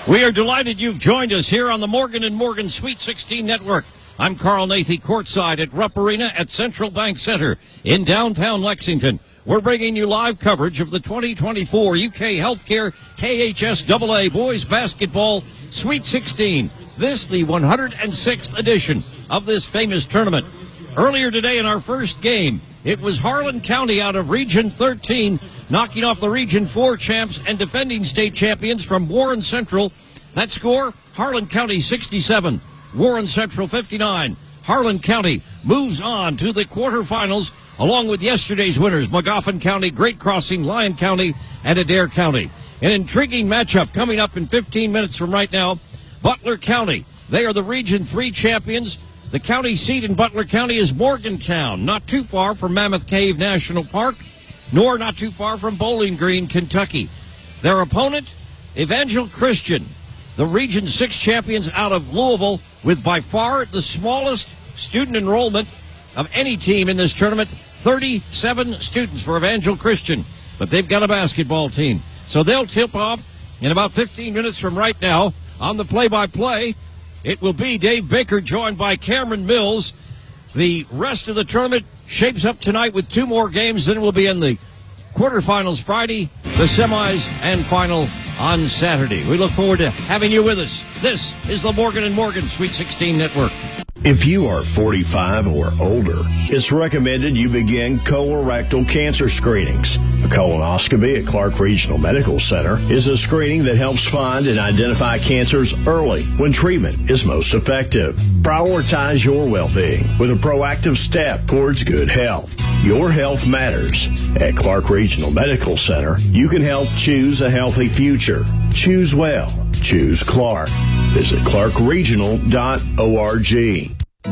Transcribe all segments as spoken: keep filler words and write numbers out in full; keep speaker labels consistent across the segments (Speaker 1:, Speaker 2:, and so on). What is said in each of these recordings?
Speaker 1: We are delighted you've joined us here on the Morgan and Morgan Sweet sixteen Network. I'm Carl Nathy, courtside at Rupp Arena at Central Bank Center in downtown Lexington. We're bringing you live coverage of the twenty twenty-four U K Healthcare K H S double A Boys Basketball Sweet sixteen. This, the one hundred sixth edition of this famous tournament. Earlier today in our first game, it was Harlan County out of Region thirteen, knocking off the Region four champs and defending state champions from Warren Central. That score, Harlan County sixty-seven, Warren Central fifty-nine. Harlan County moves on to the quarterfinals along with yesterday's winners, Magoffin County, Great Crossing, Lyon County, and Adair County. An intriguing matchup coming up in fifteen minutes from right now. Butler County, they are the Region three champions. The county seat in Butler County is Morgantown, not too far from Mammoth Cave National Park, nor not too far from Bowling Green, Kentucky. Their opponent, Evangel Christian, the Region six champions out of Louisville, with by far the smallest student enrollment of any team in this tournament, thirty-seven students for Evangel Christian. But they've got a basketball team. So they'll tip off in about fifteen minutes from right now. On the play-by-play, it will be Dave Baker, joined by Cameron Mills. The rest of the tournament shapes up tonight with two more games. Then we'll be in the quarterfinals Friday, the semis, and final on Saturday. We look forward to having you with us. This is the Morgan and Morgan Sweet sixteen Network.
Speaker 2: If you are forty-five or older, it's recommended you begin colorectal cancer screenings. A colonoscopy at Clark Regional Medical Center is a screening that helps find and identify cancers early when treatment is most effective. Prioritize your well-being with a proactive step towards good health. Your health matters. At Clark Regional Medical Center, you can help choose a healthy future. Choose well. Choose Clark. Visit clark regional dot org.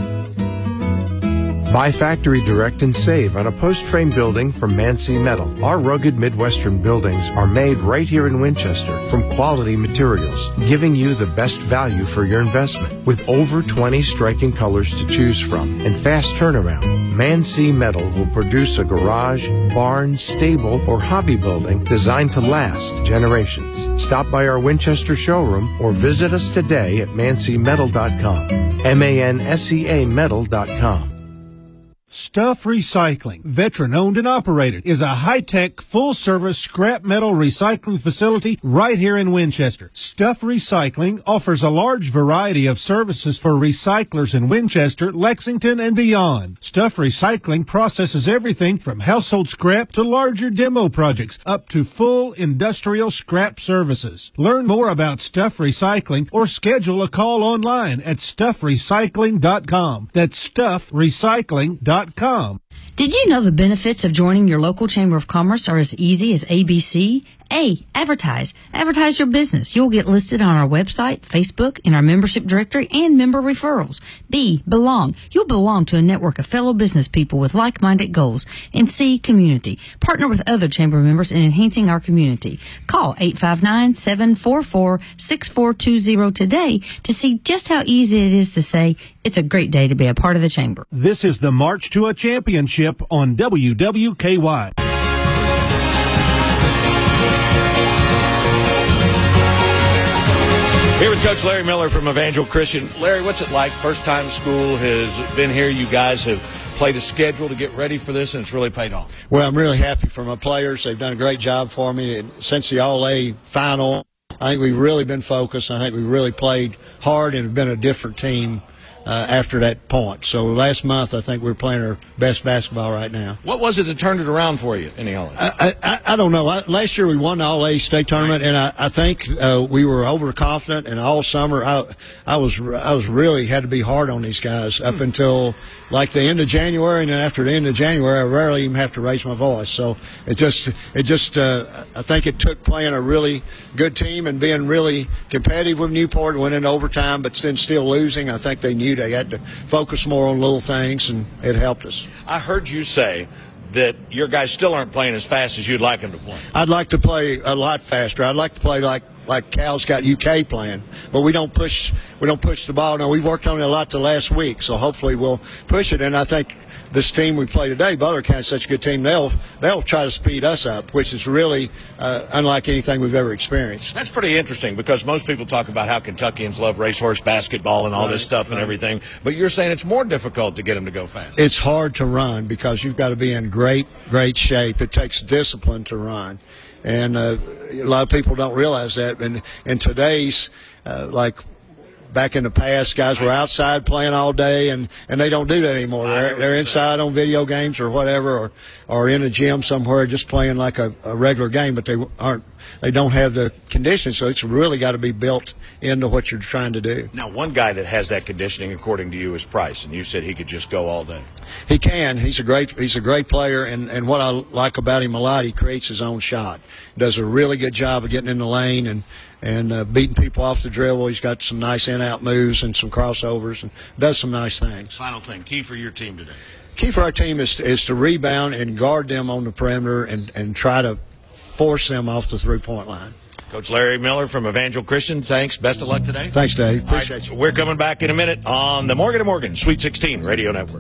Speaker 3: Buy factory direct and save on a post-frame building from Mansi Metal. Our rugged Midwestern buildings are made right here in Winchester from quality materials, giving you the best value for your investment. With over twenty striking colors to choose from and fast turnaround, Mansi Metal will produce a garage, barn, stable, or hobby building designed to last generations. Stop by our Winchester showroom or visit us today at mansi metal dot com. M A N S E A metal dot com.
Speaker 4: Stuff Recycling, veteran-owned and operated, is a high-tech, full-service scrap metal recycling facility right here in Winchester. Stuff Recycling offers a large variety of services for recyclers in Winchester, Lexington, and beyond. Stuff Recycling processes everything from household scrap to larger demo projects, up to full industrial scrap services. Learn more about Stuff Recycling or schedule a call online at stuff recycling dot com. That's stuff recycling dot com.
Speaker 5: Did you know the benefits of joining your local Chamber of Commerce are as easy as A B C? A, advertise. Advertise your business. You'll get listed on our website, Facebook, in our membership directory, and member referrals. B, belong. You'll belong to a network of fellow business people with like-minded goals. And C, community. Partner with other Chamber members in enhancing our community. Call eight five nine, seven four four, six four two zero today to see just how easy it is to say, it's a great day to be a part of the Chamber.
Speaker 4: This is the March to a Championship on W W K Y.
Speaker 6: Here with Coach Larry Miller from Evangel Christian. Larry, what's it like? First time school has been here. You guys have played a schedule to get ready for this, and it's really paid off.
Speaker 7: Well, I'm really happy for my players. They've done a great job for me. And since the All-A final, I think we've really been focused. I think we've really played hard and have been a different team Uh, after that point. So last month, I think we're playing our best basketball right now.
Speaker 6: What was it that turned it around for you in the All-A?
Speaker 7: I, I, I don't know. I, last year we won the All-A state tournament, and I, I think uh, we were overconfident. And all summer, I, I was I was really had to be hard on these guys up hmm. until like the end of January, and then after the end of January, I rarely even have to raise my voice. So it just it just uh, I think it took playing a really good team and being really competitive with Newport, winning overtime, but then still losing. I think they knew they had to focus more on little things, and it helped us.
Speaker 6: I heard you say that your guys still aren't playing as fast as you'd like them to play.
Speaker 7: I'd like to play a lot faster. I'd like to play like like Cal's got U K playing, but we don't push we don't push the ball. Now, we've worked on it a lot the last week, so hopefully we'll push it. And I think this team we play today, Butler County's such a good team, they'll they'll try to speed us up, which is really uh, unlike anything we've ever experienced.
Speaker 6: That's pretty interesting because most people talk about how Kentuckians love racehorse basketball and all
Speaker 7: right,
Speaker 6: this stuff and
Speaker 7: right.
Speaker 6: everything, but you're saying it's more difficult to get them to go fast.
Speaker 7: It's hard to run because you've got to be in great, great shape. It takes discipline to run. And uh, a lot of people don't realize that. And in today's, uh, like back in the past, guys were outside playing all day, and, and they don't do that anymore. They're, they're inside on video games or whatever, or, or in a gym somewhere just playing like a, a regular game, but they aren't. They don't have the conditioning, so it's really got to be built into what you're trying to do.
Speaker 6: Now, one guy that has that conditioning, according to you, is Price, and you said he could just go all day.
Speaker 7: He can. He's a great. He's a great player, and, and what I like about him a lot, he creates his own shot. Does a really good job of getting in the lane and and uh, beating people off the dribble. He's got some nice in-out moves and some crossovers, and does some nice things.
Speaker 6: Final thing, key for your team today.
Speaker 7: Key for our team is is to rebound and guard them on the perimeter and and try to force them off the three-point line.
Speaker 6: Coach Larry Miller from Evangel Christian, thanks. Best of luck today.
Speaker 7: Thanks, Dave. Appreciate
Speaker 6: right,
Speaker 7: you.
Speaker 6: We're coming back in a minute on the Morgan and Morgan Sweet sixteen Radio Network.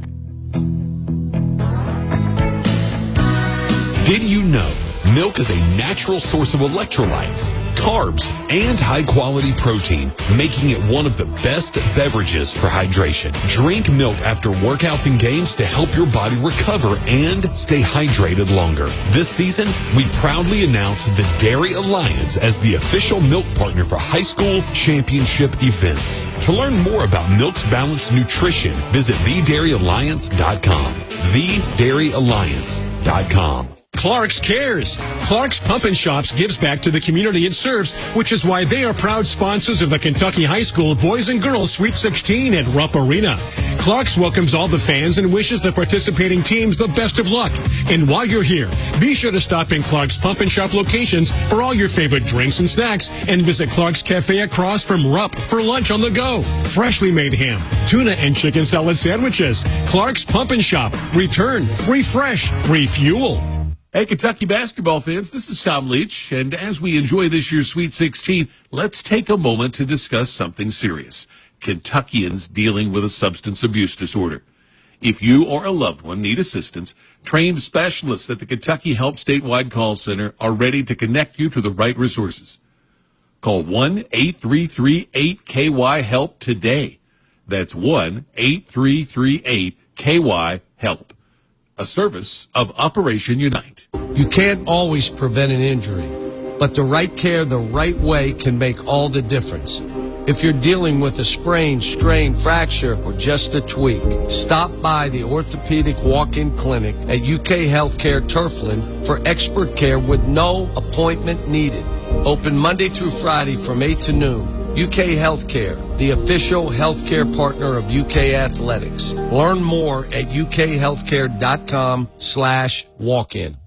Speaker 8: Did you know milk is a natural source of electrolytes, carbs, and high-quality protein, making it one of the best beverages for hydration? Drink milk after workouts and games to help your body recover and stay hydrated longer. This season, we proudly announce the Dairy Alliance as the official milk partner for high school championship events. To learn more about milk's balanced nutrition, visit the dairy alliance dot com. the dairy alliance dot com.
Speaker 9: Clark's cares. Clark's Pump and Shops gives back to the community it serves, which is why they are proud sponsors of the Kentucky High School Boys and Girls Sweet sixteen at Rupp Arena. Clark's welcomes all the fans and wishes the participating teams the best of luck. And while you're here, be sure to stop in Clark's Pump and Shop locations for all your favorite drinks and snacks, and visit Clark's Cafe across from Rupp for lunch on the go. Freshly made ham, tuna, and chicken salad sandwiches. Clark's Pump and Shop. Return, refresh, refuel.
Speaker 10: Hey, Kentucky basketball fans, this is Tom Leach, and as we enjoy this year's Sweet sixteen, let's take a moment to discuss something serious. Kentuckians dealing with a substance abuse disorder. If you or a loved one need assistance, trained specialists at the Kentucky Help Statewide Call Center are ready to connect you to the right resources. Call one eight three three eight K Y HELP today. That's one eight three three eight K Y HELP. A service of Operation Unite.
Speaker 11: You can't always prevent an injury, but the right care the right way can make all the difference. If you're dealing with a sprain, strain, fracture, or just a tweak, stop by the orthopedic walk-in clinic at U K Healthcare Turfland for expert care with no appointment needed. Open Monday through Friday from eight to noon. U K Healthcare, the official healthcare partner of U K Athletics. Learn more at U K healthcare dot com slash walk-in.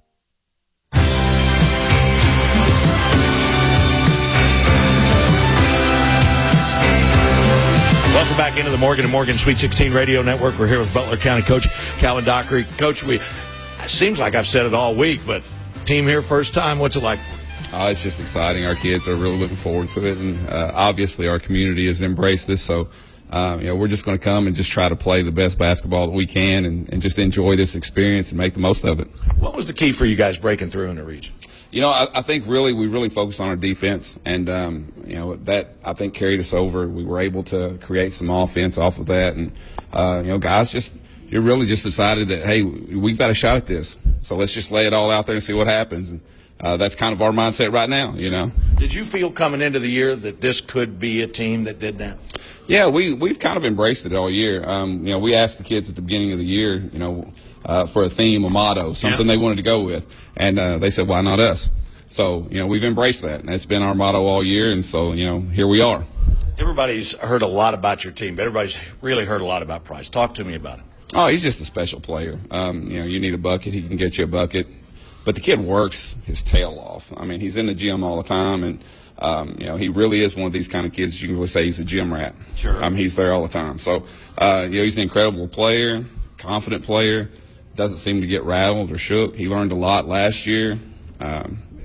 Speaker 6: Welcome back into the Morgan and Morgan Sweet sixteen Radio Network. We're here with Butler County Coach Calvin Dockery. Coach, we it seems like I've said it all week, but team here first time, what's it like?
Speaker 12: Uh, it's just exciting. Our kids are really looking forward to it, and uh, obviously our community has embraced this. So, um, you know, we're just going to come and just try to play the best basketball that we can, and, and just enjoy this experience and make the most of it.
Speaker 6: What was the key for you guys breaking through in the region?
Speaker 12: You know, I, I think really we really focused on our defense, and um, you know that I think carried us over. We were able to create some offense off of that, and uh, you know, guys just. You really just decided that, hey, we've got a shot at this, so let's just lay it all out there and see what happens. And uh, that's kind of our mindset right now, you know.
Speaker 6: Did you feel coming into the year that this could be a team that did that?
Speaker 12: Yeah, we, we've kind of embraced it all year. Um, you know, we asked the kids at the beginning of the year, you know, uh, for a theme, a motto, something yeah. they wanted to go with. And uh, they said, why not us? So, you know, we've embraced that. And it's been our motto all year, and so, you know, here we are.
Speaker 6: Everybody's heard a lot about your team, but everybody's really heard a lot about Price. Talk to me about it.
Speaker 12: Oh, he's just a special player. Um, you know, you need a bucket, he can get you a bucket. But the kid works his tail off. I mean, he's in the gym all the time, and, um, you know, he really is one of these kind of kids you can really say he's a gym rat.
Speaker 6: Sure.
Speaker 12: I mean, he's there all the time. So, uh, you know, he's an incredible player, confident player, doesn't seem to get rattled or shook. He learned a lot last year. Um,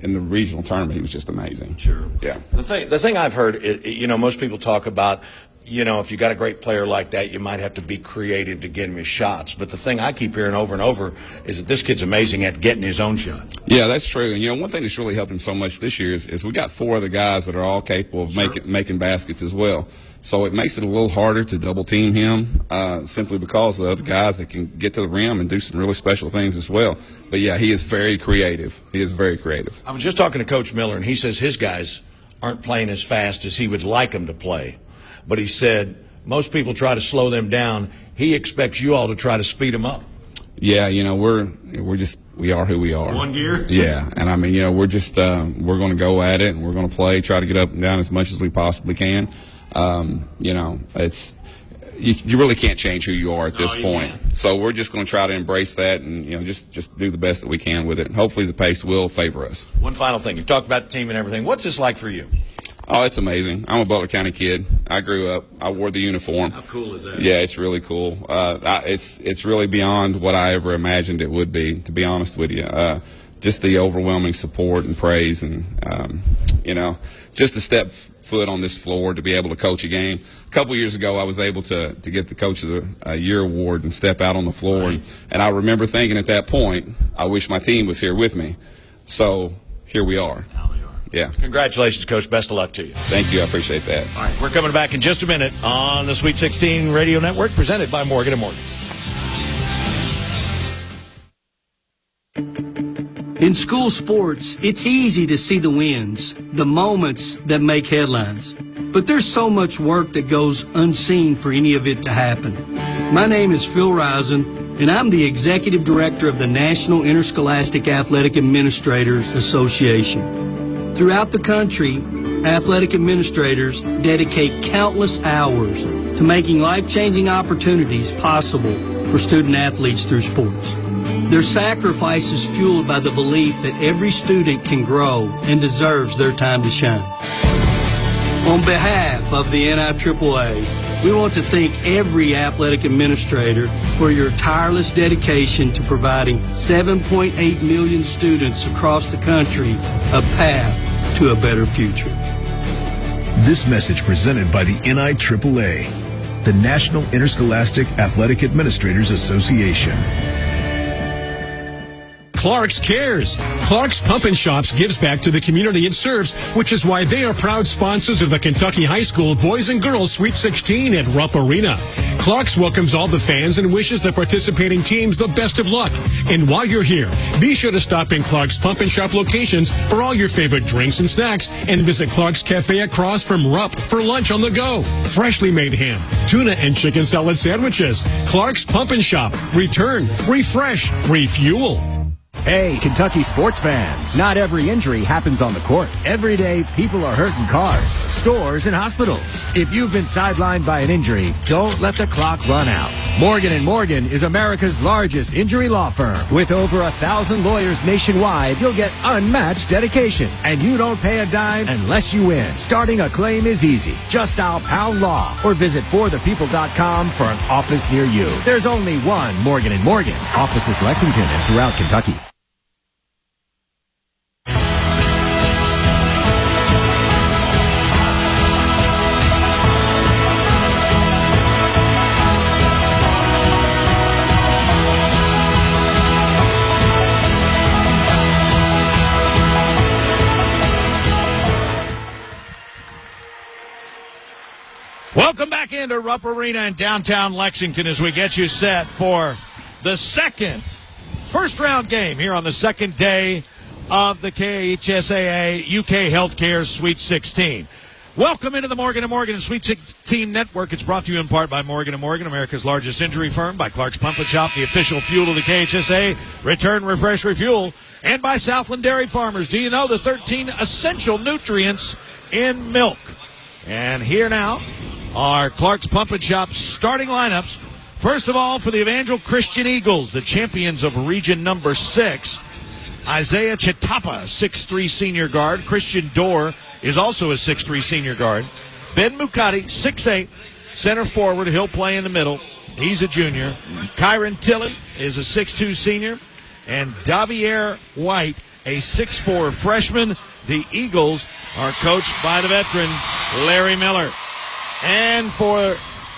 Speaker 12: in the regional tournament, he was just amazing.
Speaker 6: Sure.
Speaker 12: Yeah.
Speaker 6: The thing, the thing I've heard, is, you know, most people talk about, you know, if you got a great player like that, you might have to be creative to get him his shots. But the thing I keep hearing over and over is that this kid's amazing at getting his own shot.
Speaker 12: Yeah, that's true. And, you know, one thing that's really helped him so much this year is, is we got four other guys that are all capable of sure. making making baskets as well. So it makes it a little harder to double team him uh, simply because of the other guys that can get to the rim and do some really special things as well. But, yeah, he is very creative. He is very creative.
Speaker 6: I was just talking to Coach Miller, and he says his guys aren't playing as fast as he would like them to play. But he said most people try to slow them down. He expects you all to try to speed them up.
Speaker 12: Yeah, you know, we're we're just we are who we are.
Speaker 6: One gear.
Speaker 12: Yeah, and I mean, you know, we're just uh, we're going to go at it, and we're going to play, try to get up and down as much as we possibly can. Um, you know, it's you, you really can't change who you are at this oh, point. Can. So we're just going to try to embrace that, and you know, just just do the best that we can with it. And hopefully, the pace will favor us.
Speaker 6: One final thing: you've talked about the team and everything. What's this like for you?
Speaker 12: Oh, it's amazing. I'm a Butler County kid. I grew up. I wore the uniform.
Speaker 6: How cool is that?
Speaker 12: Yeah, it's really cool. Uh, I, it's it's really beyond what I ever imagined it would be, to be honest with you. Uh, just the overwhelming support and praise, and um, you know, just to step foot on this floor to be able to coach a game. A couple years ago, I was able to to get the Coach of the uh, Year award and step out on the floor, right. and, and I remember thinking at that point, I wish my team was here with me. So here we are. Yeah.
Speaker 6: Congratulations, Coach. Best of luck to you.
Speaker 12: Thank you. I appreciate that.
Speaker 6: All right. We're coming back in just a minute on the Sweet sixteen Radio Network, presented by Morgan and Morgan.
Speaker 13: In school sports, it's easy to see the wins, the moments that make headlines. But there's so much work that goes unseen for any of it to happen. My name is Phil Risen, and I'm the Executive Director of the National Interscholastic Athletic Administrators Association. Throughout the country, athletic administrators dedicate countless hours to making life-changing opportunities possible for student athletes through sports. Their sacrifice is fueled by the belief that every student can grow and deserves their time to shine. On behalf of the N I triple A, we want to thank every athletic administrator for your tireless dedication to providing seven point eight million students across the country a path to a better future.
Speaker 14: This message presented by the N I triple A, the National Interscholastic Athletic Administrators Association.
Speaker 9: Clark's cares. Clark's Pump and Shops gives back to the community it serves, which is why they are proud sponsors of the Kentucky High School Boys and Girls Sweet sixteen at Rupp Arena. Clark's welcomes all the fans and wishes the participating teams the best of luck. And while you're here, be sure to stop in Clark's Pump and Shop locations for all your favorite drinks and snacks, and visit Clark's Cafe across from Rupp for lunch on the go. Freshly made ham, tuna, and chicken salad sandwiches. Clark's Pump and Shop. Return, refresh, refuel.
Speaker 15: Hey, Kentucky sports fans. Not every injury happens on the court. Every day, people are hurt in cars, stores, and hospitals. If you've been sidelined by an injury, don't let the clock run out. Morgan and Morgan is America's largest injury law firm. With over a thousand lawyers nationwide, you'll get unmatched dedication. And you don't pay a dime unless you win. Starting a claim is easy. Just dial Pound Law or visit for the people dot com for an office near you. There's only one Morgan and Morgan. Offices Lexington and throughout Kentucky.
Speaker 6: Welcome back into Rupp Arena in downtown Lexington as we get you set for the second first round game here on the second day of the K H S A A U K Healthcare Sweet sixteen. Welcome into the Morgan and Morgan Sweet sixteen Network. It's brought to you in part by Morgan and Morgan, America's largest injury firm, by Clark's Pump and Shop, the official fuel of the K H S A, Return, Refresh, Refuel, and by Southland Dairy Farmers. Do you know the thirteen essential nutrients in milk? And here now are Clark's Pump and Shop starting lineups. First of all, for the Evangel Christian Eagles, the champions of region number six, Isaiah Chitapa, six three senior guard. Christian Dorr is also a six three senior guard. Ben Mukati, six eight, center forward. He'll play in the middle. He's a junior. Kyron Tilley is a six two senior. And Davier White a six foot four freshman. The Eagles are coached by the veteran Larry Miller. And for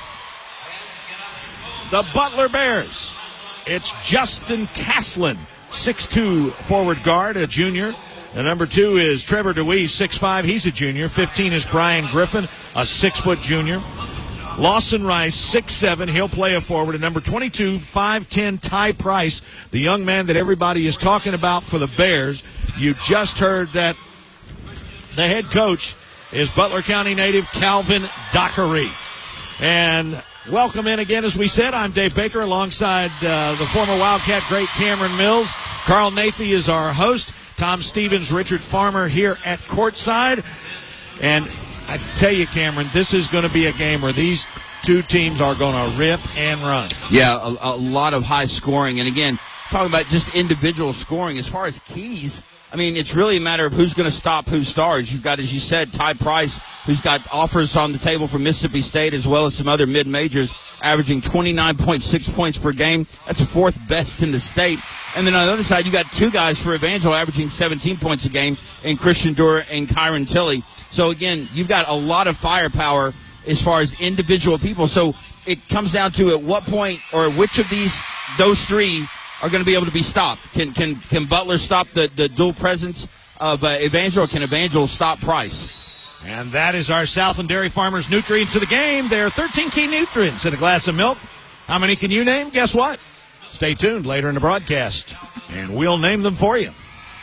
Speaker 6: the Butler Bears, it's Justin Caslin, six two forward guard, a junior. The number two is Trevor DeWeese, six five. He's a junior. fifteen is Brian Griffin, a six-foot junior. Lawson Rice, six seven. He'll play a forward. And number twenty-two, five ten, Ty Price, the young man that everybody is talking about for the Bears. You just heard that the head coach is Butler County native Calvin Dockery. And welcome in again, as we said. I'm Dave Baker alongside uh, the former Wildcat great Cameron Mills. Carl Nathy is our host. Tom Stevens, Richard Farmer here at courtside. And I tell you, Cameron, this is going to be a game where these two teams are going to rip and run.
Speaker 16: Yeah, a, a lot of high scoring. And again, talking about just individual scoring, as far as keys, I mean, it's really a matter of who's going to stop whose stars. You've got, as you said, Ty Price, who's got offers on the table from Mississippi State as well as some other mid-majors, averaging twenty-nine point six points per game. That's fourth best in the state. And then on the other side, you got two guys for Evangel averaging seventeen points a game in Christian Dura and Kyron Tilley. So, again, you've got a lot of firepower as far as individual people. So it comes down to at what point or which of these, those three, are going to be able to be stopped. Can can can Butler stop the, the dual presence of uh, Evangel, or can Evangel stop Price?
Speaker 6: And that is our Southland Dairy Farmers nutrients of the game. There are thirteen key nutrients in a glass of milk. How many can you name? Guess what? Stay tuned later in the broadcast, and we'll name them for you.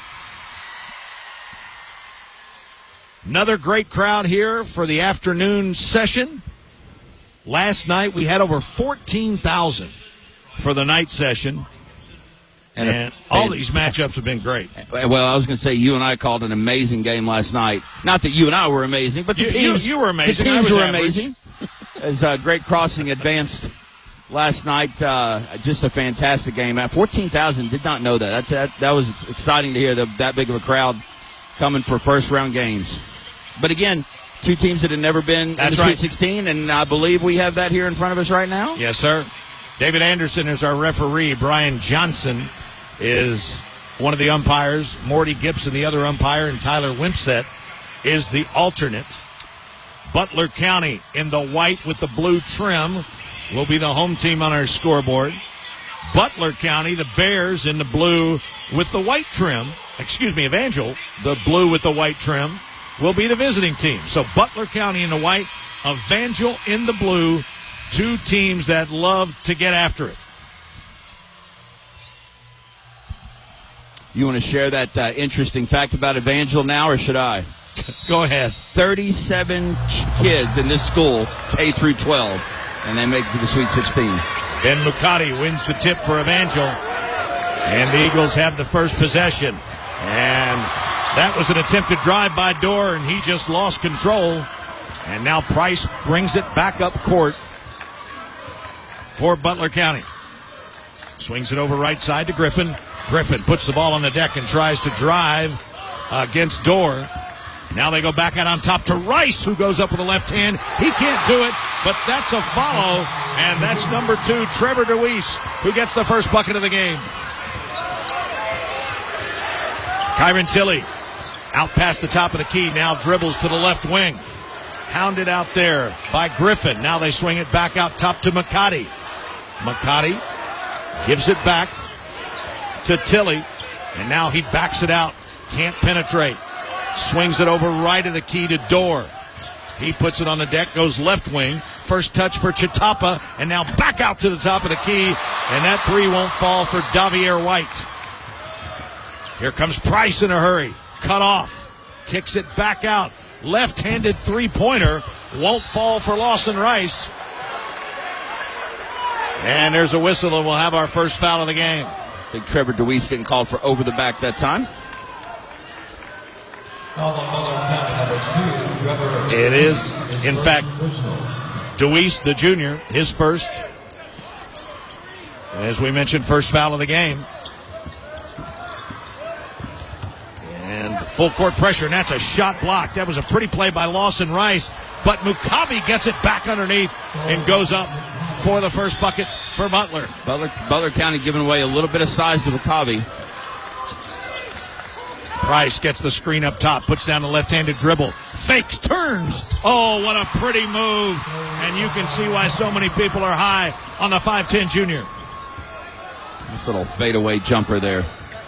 Speaker 6: Another great crowd here for the afternoon session. Last night we had over fourteen thousand for the night session. And, and all these matchups have been great.
Speaker 16: Well, I was going to say, you and I called an amazing game last night. Not that you and I were amazing, but the
Speaker 6: you,
Speaker 16: teams,
Speaker 6: you, you were amazing.
Speaker 16: The teams
Speaker 6: I was
Speaker 16: were
Speaker 6: average.
Speaker 16: amazing. As uh, Great Crossing advanced last night, uh, just a fantastic game. At fourteen thousand, did not know that. That, that. that was exciting to hear the, that big of a crowd coming for first-round games. But again, two teams that had never been
Speaker 6: That's
Speaker 16: in the
Speaker 6: right.
Speaker 16: Sweet sixteen, and I believe we have that here in front of us right now.
Speaker 6: Yes, sir. David Anderson is our referee. Brian Johnson is one of the umpires. Morty Gibson, the other umpire, and Tyler Wimpset is the alternate. Butler County in the white with the blue trim will be the home team on our scoreboard. Butler County, the Bears, in the blue with the white trim. Excuse me, Evangel, the blue with the white trim, will be the visiting team. So Butler County in the white, Evangel in the blue, two teams that love to get after it.
Speaker 16: You want to share that uh, interesting fact about Evangel now, or should I?
Speaker 6: Go ahead.
Speaker 16: thirty-seven kids in this school, K through twelve, and they make it to the Sweet sixteen.
Speaker 6: Ben Lucati wins the tip for Evangel, and the Eagles have the first possession. And that was an attempted drive by Dorr, and he just lost control. And now Price brings it back up court for Butler County. Swings it over right side to Griffin. Griffin puts the ball on the deck and tries to drive against Dorr. Now they go back out on top to Rice, who goes up with the left hand. He can't do it, but that's a follow, and that's number two, Trevor DeWeese, who gets the first bucket of the game. Kyron Tilley out past the top of the key, now dribbles to the left wing. Hounded out there by Griffin. Now they swing it back out top to McCarty. McCarty gives it back to Tilley, and now he backs it out. Can't penetrate. Swings it over right of the key to Dorr. He puts it on the deck, goes left wing. First touch for Chitapa, and now back out to the top of the key, and that three won't fall for Davier White. Here comes Price in a hurry. Cut off. Kicks it back out. Left-handed three-pointer. Won't fall for Lawson Rice. And there's a whistle, and we'll have our first foul of the game.
Speaker 16: I think Trevor DeWeese getting called for over the back that time.
Speaker 6: It is, in fact, DeWeese, the junior, his first. As we mentioned, first foul of the game. And full court pressure, and that's a shot block. That was a pretty play by Lawson Rice, but Mukavi gets it back underneath and goes up for the first bucket for Butler.
Speaker 16: Butler, Butler County giving away a little bit of size to Mukavi.
Speaker 6: Price gets the screen up top, puts down the left-handed dribble, fakes, turns. Oh, what a pretty move. And you can see why so many people are high on the five ten junior.
Speaker 16: Nice little fadeaway jumper there.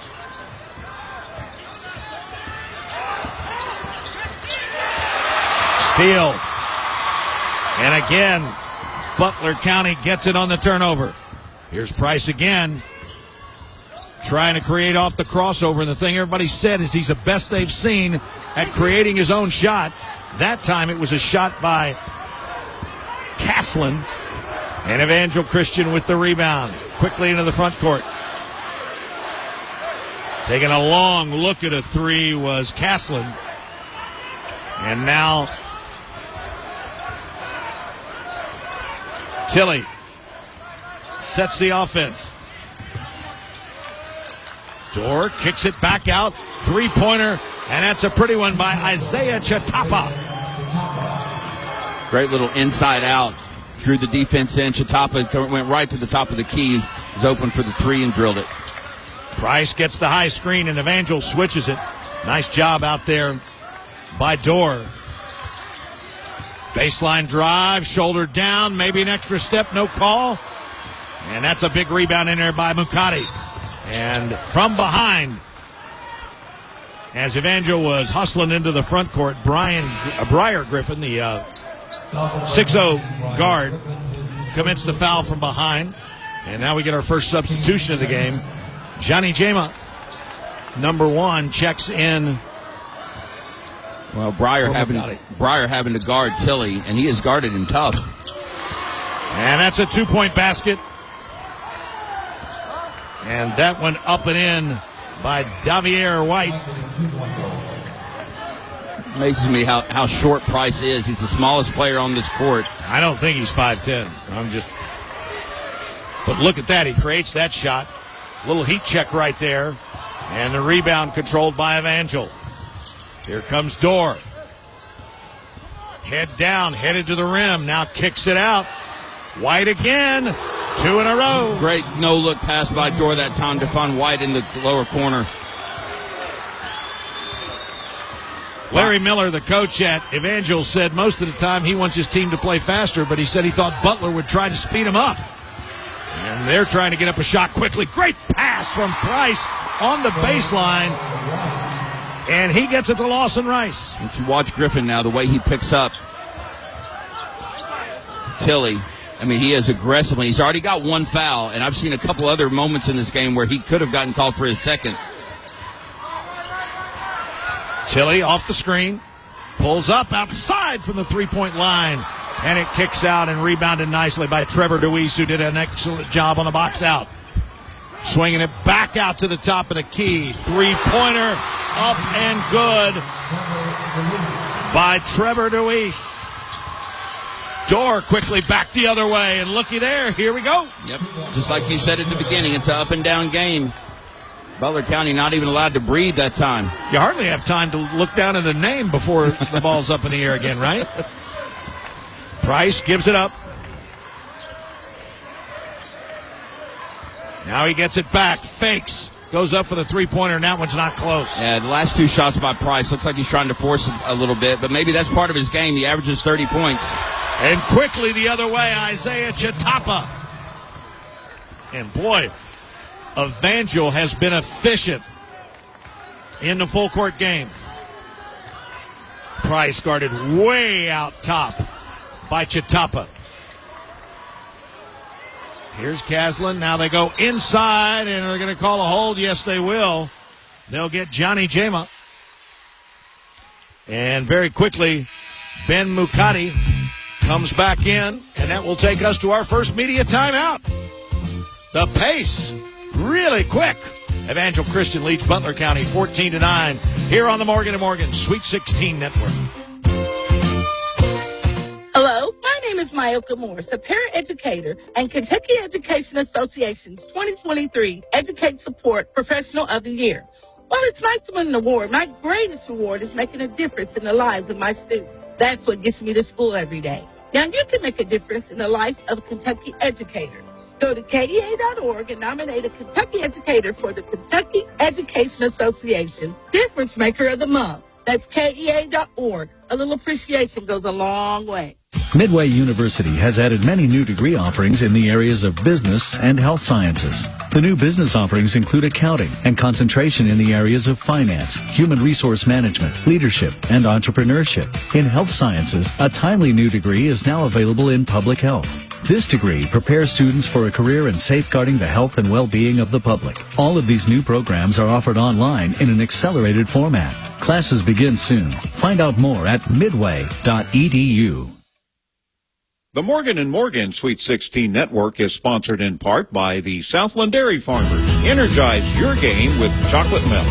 Speaker 6: Steal. And again, Butler County gets it on the turnover. Here's Price again, trying to create off the crossover. And the thing everybody said is he's the best they've seen at creating his own shot. That time it was a shot by Caslin. And Evangel Christian with the rebound. Quickly into the front court. Taking a long look at a three was Caslin. And now Tilly sets the offense. Dorr kicks it back out. Three-pointer, and that's a pretty one by Isaiah Chatapa.
Speaker 16: Great little inside out. Drew the defense in. Chatapa went right to the top of the key. Was open for the three and drilled it.
Speaker 6: Price gets the high screen, and Evangel switches it. Nice job out there by Dorr. Baseline drive, shoulder down, maybe an extra step, no call. And that's a big rebound in there by Mukati. And from behind, as Evangel was hustling into the front court, Brian uh, Briar Griffin, the uh, six oh guard, commits the foul from behind. And now we get our first substitution of the game. Johnny Jama, number one, checks in.
Speaker 16: Well, Briar having, Briar having to guard Tilly, and he has guarded him tough.
Speaker 6: And that's a two-point basket. And that one up and in by Davier White.
Speaker 16: Amazes me how, how short Price is. He's the smallest player on this court.
Speaker 6: I don't think he's five ten. I'm just... But look at that. He creates that shot. Little heat check right there. And the rebound controlled by Evangel. Here comes Dorr. Head down, headed to the rim. Now kicks it out. White again. Two in a row.
Speaker 16: Great no-look pass by Dorr that time to find White in the lower corner.
Speaker 6: Larry Miller, the coach at Evangel, said most of the time he wants his team to play faster, but he said he thought Butler would try to speed him up. And they're trying to get up a shot quickly. Great pass from Price on the baseline. And he gets it to Lawson Rice.
Speaker 16: If you watch Griffin now, the way he picks up Tilly, I mean, he is aggressively. He's already got one foul, and I've seen a couple other moments in this game where he could have gotten called for his second.
Speaker 6: Tilly off the screen, pulls up outside from the three-point line, and it kicks out and rebounded nicely by Trevor DeWeese, who did an excellent job on the box out. Swinging it back out to the top of the key. Three-pointer up and good by Trevor DeWeese. Dorr quickly back the other way, and looky there, here we go.
Speaker 16: Yep, just like you said at the beginning, it's an up-and-down game. Butler County not even allowed to breathe that time.
Speaker 6: You hardly have time to look down at the name before the ball's up in the air again, right? Price gives it up. Now he gets it back, fakes, goes up for the three-pointer, and that one's not close.
Speaker 16: Yeah, the last two shots by Price, looks like he's trying to force a little bit, but maybe that's part of his game. He averages thirty points.
Speaker 6: And quickly the other way, Isaiah Chatapa. And boy, Evangel has been efficient in the full court game. Price guarded way out top by Chatapa. Here's Caslin. Now they go inside, and they're going to call a hold. Yes, they will. They'll get Johnny Jama. And very quickly, Ben Mukati comes back in, and that will take us to our first media timeout. The pace, really quick. Evangel Christian leads Butler County fourteen to nine here on the Morgan and Morgan Sweet sixteen Network.
Speaker 17: Hello, my name is Myoka Morris, a parent educator and Kentucky Education Association's twenty twenty-three Educate Support Professional of the Year. While it's nice to win an award, my greatest reward is making a difference in the lives of my students. That's what gets me to school every day. Now, you can make a difference in the life of a Kentucky educator. Go to K E A dot org and nominate a Kentucky educator for the Kentucky Education Association's Difference Maker of the Month. That's K E A dot org. A little appreciation goes a long way.
Speaker 18: Midway University has added many new degree offerings in the areas of business and health sciences. The new business offerings include accounting and concentration in the areas of finance, human resource management, leadership, and entrepreneurship. In health sciences, a timely new degree is now available in public health. This degree prepares students for a career in safeguarding the health and well-being of the public. All of these new programs are offered online in an accelerated format. Classes begin soon. Find out more at midway dot e d u.
Speaker 1: The Morgan and Morgan Sweet sixteen Network is sponsored in part by the Southland Dairy Farmers. Energize your game with chocolate milk.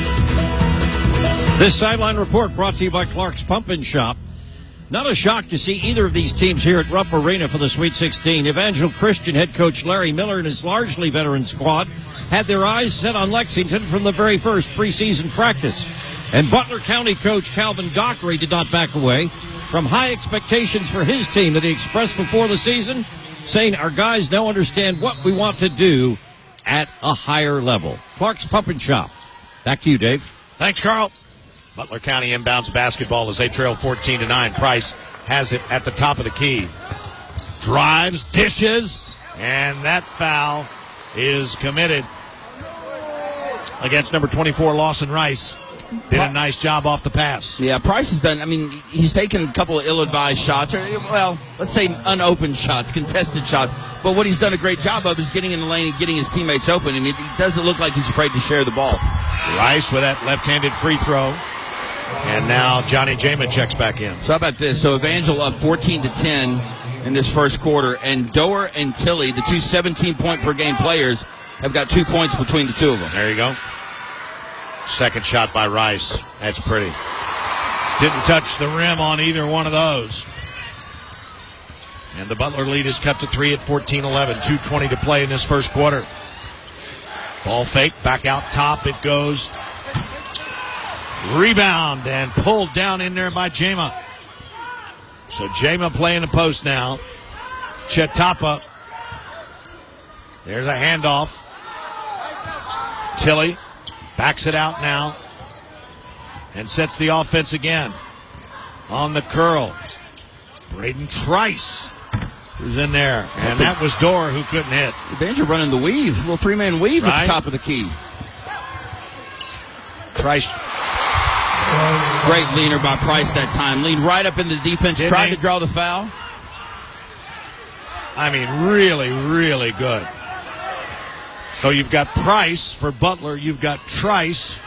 Speaker 1: This sideline report brought to you by Clark's Pump and Shop. Not a shock to see either of these teams here at Rupp Arena for the Sweet sixteen. Evangel Christian head coach Larry Miller and his largely veteran squad had their eyes set on Lexington from the very first preseason practice. And Butler County coach Calvin Dockery did not back away from high expectations for his team that he expressed before the season, saying our guys now understand what we want to do at a higher level. Clark's Pump and Shop. Back to you, Dave.
Speaker 6: Thanks, Carl. Butler County inbounds basketball as they trail fourteen to nine. Price has it at the top of the key. Drives, dishes, and that foul is committed against number twenty-four, Lawson Rice. Did a nice job off the pass.
Speaker 16: Yeah, Price has done, I mean, he's taken a couple of ill-advised shots, or, well, let's say unopened shots, contested shots. But what he's done a great job of is getting in the lane and getting his teammates open, and it doesn't look like he's afraid to share the ball.
Speaker 6: Rice with that left-handed free throw. And now Johnny Jama checks back in.
Speaker 16: So how about this? So Evangel up fourteen to ten in this first quarter, and Doer and Tilley, the two seventeen-point-per-game players, have got two points between the two of them.
Speaker 6: There you go. Second shot by Rice. That's pretty. Didn't touch the rim on either one of those. And the Butler lead is cut to three at fourteen eleven. two twenty to play in this first quarter. Ball fake, back out top it goes. Rebound and pulled down in there by Jama. So Jama playing the post now. Chetapa. There's a handoff. Tilley backs it out now and sets the offense again. On the curl. Braden Trice, who's in there. And that was Dorr who couldn't hit.
Speaker 16: Evangel running the weave, a little three-man weave right at the top of the key.
Speaker 6: Trice.
Speaker 16: Great leaner by Price that time. Leaned right up into the defense, Didn't tried he? to draw the foul.
Speaker 6: I mean, really, really good. So you've got Price for Butler. You've got Trice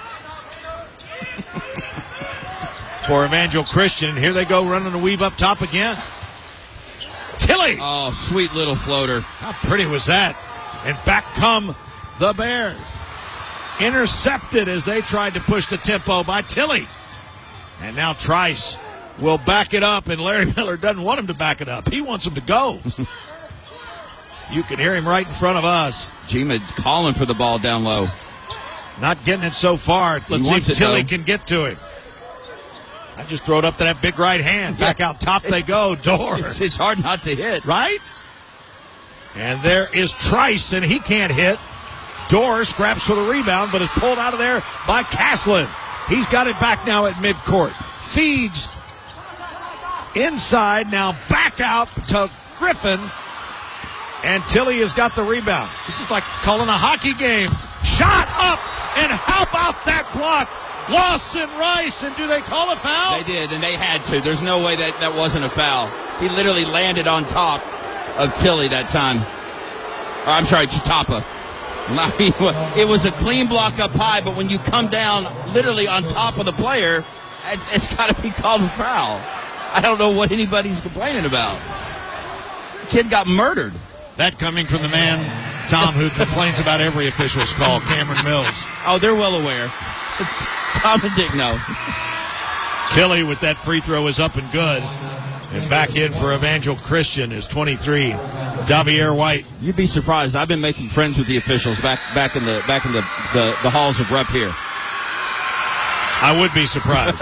Speaker 6: for Evangel Christian. And here they go running the weave up top again. Tilley.
Speaker 16: Oh, sweet little floater.
Speaker 6: How pretty was that? And back come the Bears. Intercepted as they tried to push the tempo by Tilley. And now Trice will back it up, and Larry Miller doesn't want him to back it up. He wants him to go. You can hear him right in front of us.
Speaker 16: Jima calling for the ball down low.
Speaker 6: Not getting it so far. Let's see if Tilley can get to him. I just throw it up to that big right hand. Back yeah. out top they go. Dorr.
Speaker 16: It's, it's hard not to hit.
Speaker 6: Right? And there is Trice, and he can't hit. Dorr scraps for the rebound, but is pulled out of there by Caslin. He's got it back now at midcourt. Feeds inside, now back out to Griffin. And Tilley has got the rebound. This is like calling a hockey game. Shot up, and how about that block? Lawson Rice, and do they call a foul?
Speaker 16: They did, and they had to. There's no way that that wasn't a foul. He literally landed on top of Tilley that time. Or, I'm sorry, Chetapa. I mean, it was a clean block up high, but when you come down literally on top of the player, it's got to be called a foul. I don't know what anybody's complaining about. The kid got murdered.
Speaker 6: That coming from the man, Tom, who complains about every official's call, Cameron Mills.
Speaker 16: Oh, they're well aware. Tom and Dick know.
Speaker 6: Tilley with that free throw is up and good. And back in for Evangel Christian is twenty-three. Davier White.
Speaker 16: You'd be surprised. I've been making friends with the officials back back in the back in the, the, the halls of Rupp here.
Speaker 6: I would be surprised.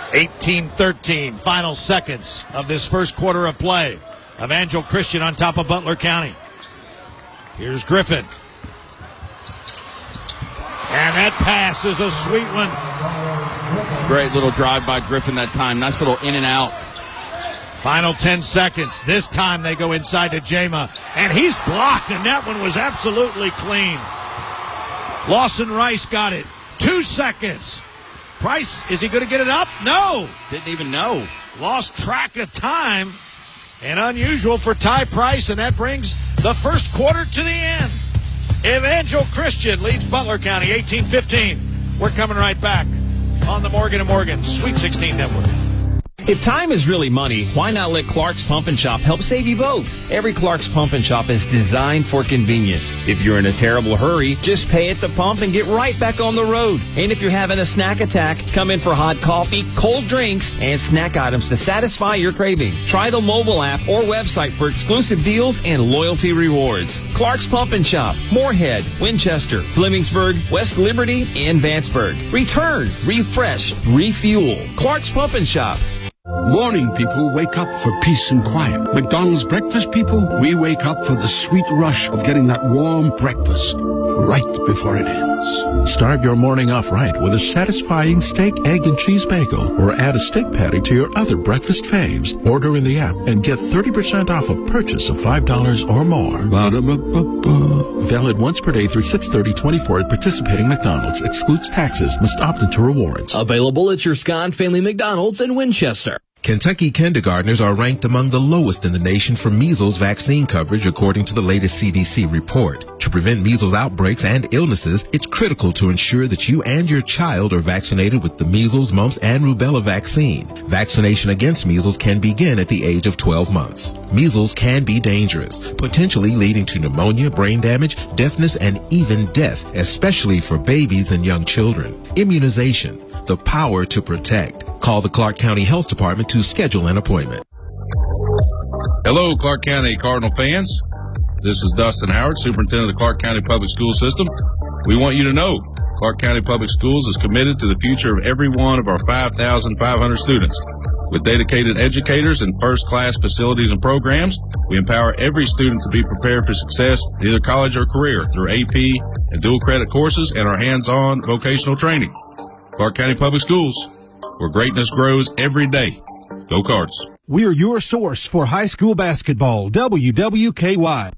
Speaker 6: eighteen thirteen, final seconds of this first quarter of play. Evangel Christian on top of Butler County. Here's Griffin. And that pass is a sweet one.
Speaker 16: Great little drive by Griffin that time. Nice little in and out.
Speaker 6: Final ten seconds. This time they go inside to Jama. And he's blocked, and that one was absolutely clean. Lawson Rice got it. Two seconds. Price, is he going to get it up? No.
Speaker 16: Didn't even know.
Speaker 6: Lost track of time. And unusual for Ty Price, and that brings the first quarter to the end. Evangel Christian leads Butler County eighteen fifteen. We're coming right back on the Morgan and Morgan Sweet sixteen Network.
Speaker 19: If time is really money, why not let Clark's Pump and Shop help save you both? Every Clark's Pump and Shop is designed for convenience. If you're in a terrible hurry, just pay at the pump and get right back on the road. And if you're having a snack attack, come in for hot coffee, cold drinks, and snack items to satisfy your craving. Try the mobile app or website for exclusive deals and loyalty rewards. Clark's Pump and Shop, Moorhead, Winchester, Flemingsburg, West Liberty, and Vanceburg. Return, refresh, refuel. Clark's Pump and Shop.
Speaker 20: Morning people wake up for peace and quiet. McDonald's breakfast people, we wake up for the sweet rush of getting that warm breakfast right before it ends.
Speaker 21: Start your morning off right with a satisfying steak, egg, and cheese bagel, or add a steak patty to your other breakfast faves. Order in the app and get thirty percent off a purchase of five dollars or more. Ba-da-ba-ba-ba. Valid once per day through six thirty twenty-four at participating McDonald's. Excludes taxes. Must opt into rewards.
Speaker 22: Available at your Scott Family McDonald's in Winchester.
Speaker 23: Kentucky kindergartners are ranked among the lowest in the nation for measles vaccine coverage, according to the latest C D C report. To prevent measles outbreaks and illnesses, it's critical to ensure that you and your child are vaccinated with the measles, mumps, and rubella vaccine. Vaccination against measles can begin at the age of twelve months. Measles can be dangerous, potentially leading to pneumonia, brain damage, deafness, and even death, especially for babies and young children. Immunization, the power to protect. Call the Clark County Health Department to schedule an appointment.
Speaker 24: Hello, Clark County Cardinal fans. This is Dustin Howard, Superintendent of the Clark County Public School System. We want you to know Clark County Public Schools is committed to the future of every one of our five thousand five hundred students. With dedicated educators and first-class facilities and programs, we empower every student to be prepared for success in either college or career through A P and dual credit courses and our hands-on vocational training. Clark County Public Schools, where greatness grows every day. Go Cards.
Speaker 4: We're your source for high school basketball. W W K Y.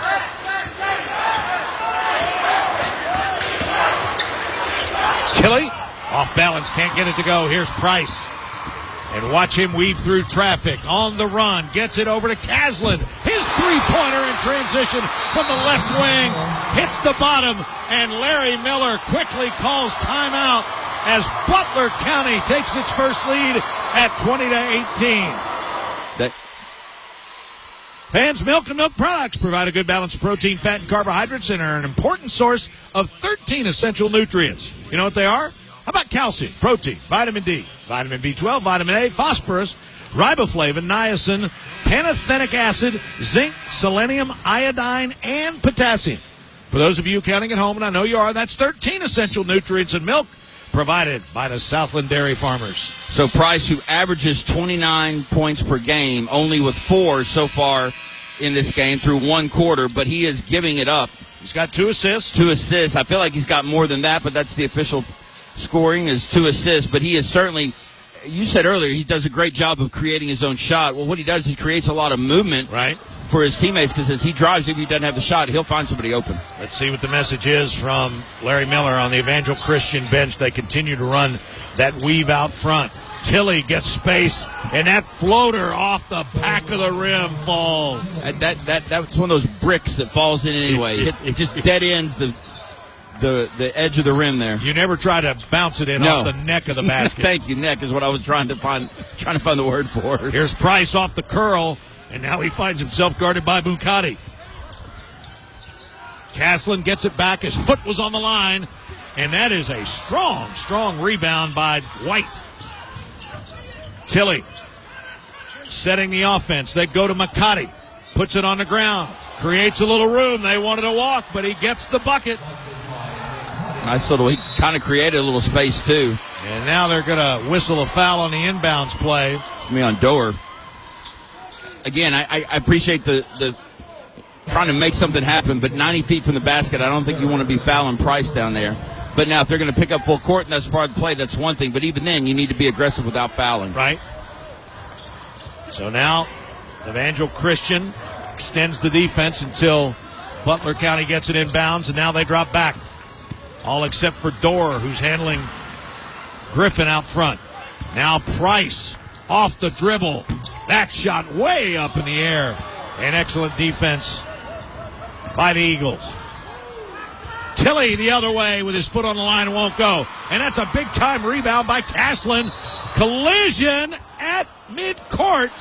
Speaker 6: Tilly, off balance, can't get it to go. Here's Price. And watch him weave through traffic on the run. Gets it over to Caslin. His three-pointer in transition from the left wing. Hits the bottom, and Larry Miller quickly calls timeout as Butler County takes its first lead at twenty to eighteen.
Speaker 16: That
Speaker 6: Fans, milk and milk products provide a good balance of protein, fat, and carbohydrates and are an important source of thirteen essential nutrients. You know what they are? How about calcium, protein, vitamin D, vitamin B twelve, vitamin A, phosphorus, riboflavin, niacin, pantothenic acid, zinc, selenium, iodine, and potassium. For those of you counting at home, and I know you are, that's thirteen essential nutrients in milk provided by the Southland Dairy Farmers.
Speaker 16: So Price, who averages twenty-nine points per game, only with four so far in this game through one quarter, but he is giving it up.
Speaker 6: He's got two assists.
Speaker 16: Two assists. I feel like he's got more than that, but that's the official scoring is two assists. But he is certainly, you said earlier, he does a great job of creating his own shot. Well, what he does, he creates a lot of movement
Speaker 6: right
Speaker 16: for his teammates, because as he drives, if he doesn't have the shot, he'll find somebody open.
Speaker 6: Let's see what the message is from Larry Miller on the Evangel Christian bench. They continue to run that weave out front. Tilly gets space, and that floater off the back of the rim falls.
Speaker 16: That that that that's one of those bricks that falls in anyway. It, it just dead ends the the the edge of the rim there.
Speaker 6: You never try to bounce it in
Speaker 16: no.
Speaker 6: off the neck of the basket.
Speaker 16: Thank you, neck is what I was trying to find trying to find the word for.
Speaker 6: Here's Price off the curl, and now he finds himself guarded by Bukati. Caslin gets it back. His foot was on the line, and that is a strong, strong rebound by White. Tilly setting the offense. They go to McCarty. Puts it on the ground. Creates a little room. They wanted to walk, but he gets the bucket.
Speaker 16: Nice little, he kind of created a little space too.
Speaker 6: And now they're going to whistle a foul on the inbounds play.
Speaker 16: Me on Doer. Again, I, I appreciate the, the trying to make something happen, but ninety feet from the basket, I don't think you want to be fouling Price down there. But now if they're going to pick up full court and that's part of the play, that's one thing. But even then, you need to be aggressive without fouling.
Speaker 6: Right. So now Evangel Christian extends the defense until Butler County gets it inbounds, and now they drop back. All except for Dorr, who's handling Griffin out front. Now Price off the dribble. That shot way up in the air. An excellent defense by the Eagles. Tilley the other way with his foot on the line and won't go. And that's a big-time rebound by Caslin. Collision at midcourt.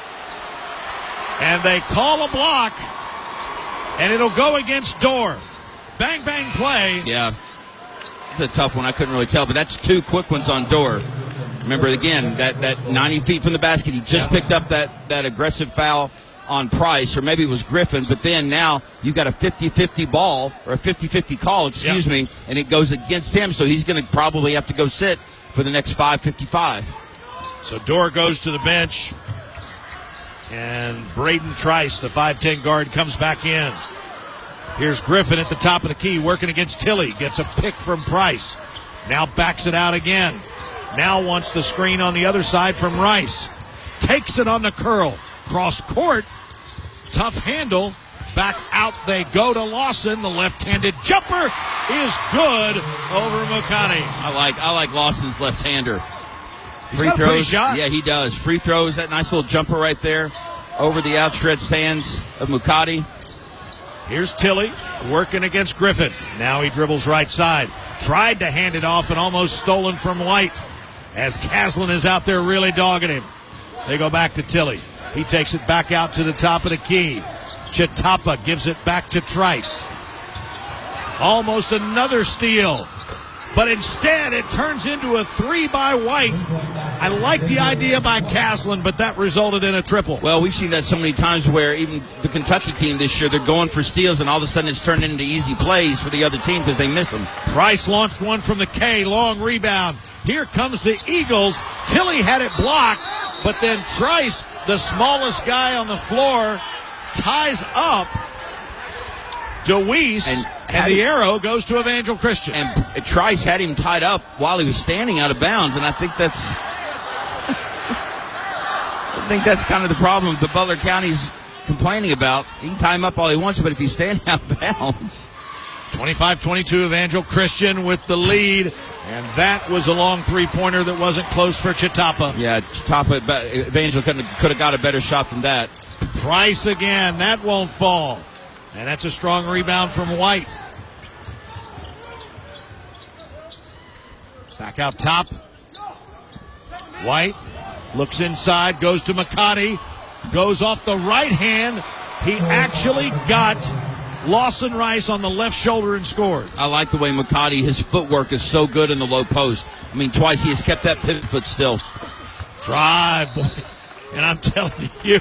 Speaker 6: And they call a block. And it'll go against Dorr. Bang, bang play.
Speaker 16: Yeah. It's a tough one. I couldn't really tell, but that's two quick ones on Dorr. Remember, again, that, that ninety feet from the basket, he just yeah. picked up that, that aggressive foul on Price, or maybe it was Griffin, but then now you've got a fifty-fifty ball, or a fifty-fifty call, excuse yeah. me, and it goes against him, so he's going to probably have to go sit for the next five fifty-five.
Speaker 6: So Dorr goes to the bench, and Braden Trice, the five ten guard, comes back in. Here's Griffin at the top of the key, working against Tilley. Gets a pick from Price. Now backs it out again. Now wants the screen on the other side from Rice. Takes it on the curl. Cross court. Tough handle. Back out they go to Lawson. The left-handed jumper is good over Mukati.
Speaker 16: I like I like Lawson's left-hander.
Speaker 6: He's Free got throws. A pretty shot.
Speaker 16: Yeah, he does. Free throws. That nice little jumper right there over the outstretched hands of Mukati.
Speaker 6: Here's Tilley working against Griffin. Now he dribbles right side. Tried to hand it off and almost stolen from White as Caslin is out there really dogging him. They go back to Tilley. He takes it back out to the top of the key. Chitapa gives it back to Trice. Almost another steal. But instead it turns into a three by White. I like the idea by Caslin, but that resulted in a triple.
Speaker 16: Well, we've seen that so many times where even the Kentucky team this year, they're going for steals, and all of a sudden it's turned into easy plays for the other team because they miss them.
Speaker 6: Price launched one from the K, long rebound. Here comes the Eagles. Tilley had it blocked, but then Trice, the smallest guy on the floor, ties up DeWeese, and, and the arrow goes to Evangel Christian.
Speaker 16: And Trice had him tied up while he was standing out of bounds, and I think that's I think that's kind of the problem that Butler County's complaining about. He can tie him up all he wants, but if he's standing out of bounds.
Speaker 6: twenty-five twenty-two, Evangel Christian with the lead, and that was a long three-pointer that wasn't close for Chitapa.
Speaker 16: Yeah, Chitapa, Evangel could have got a better shot than that.
Speaker 6: Price again, that won't fall. And that's a strong rebound from White. Back out top. White looks inside, goes to McCarty, goes off the right hand. He actually got Lawson Rice on the left shoulder and scored.
Speaker 16: I like the way McCarty, his footwork is so good in the low post. I mean, twice he has kept that pivot foot still.
Speaker 6: Drive, boy. And I'm telling you,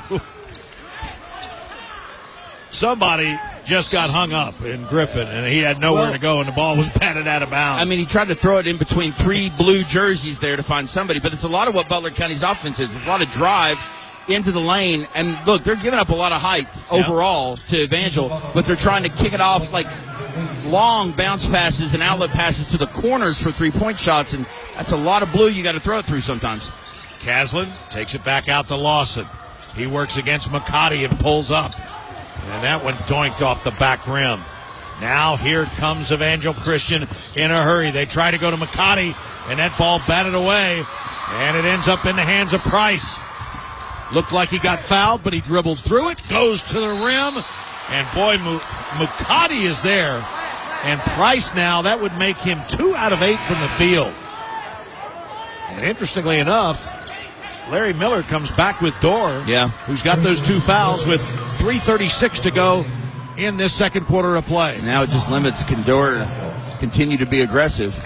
Speaker 6: somebody just got hung up in Griffin, and he had nowhere well, to go, and the ball was batted out of bounds.
Speaker 16: I mean, he tried to throw it in between three blue jerseys there to find somebody, but it's a lot of what Butler County's offense is. It's a lot of drive into the lane, and look, they're giving up a lot of height overall to Evangel, but they're trying to kick it off like long bounce passes and outlet passes to the corners for three-point shots, and that's a lot of blue you got to throw it through sometimes.
Speaker 6: Caslin takes it back out to Lawson. He works against McCarty and pulls up. And that one doinked off the back rim. Now here comes Evangel Christian in a hurry. They try to go to McCarty, and that ball batted away. And it ends up in the hands of Price. Looked like he got fouled, but he dribbled through it, goes to the rim. And boy, McCarty is there. And Price now, that would make him two out of eight from the field. And interestingly enough, Larry Miller comes back with Dorr,
Speaker 16: yeah.
Speaker 6: who's got those two fouls with three thirty-six to go in this second quarter of play.
Speaker 16: Now it just limits can Dorr continue to be aggressive.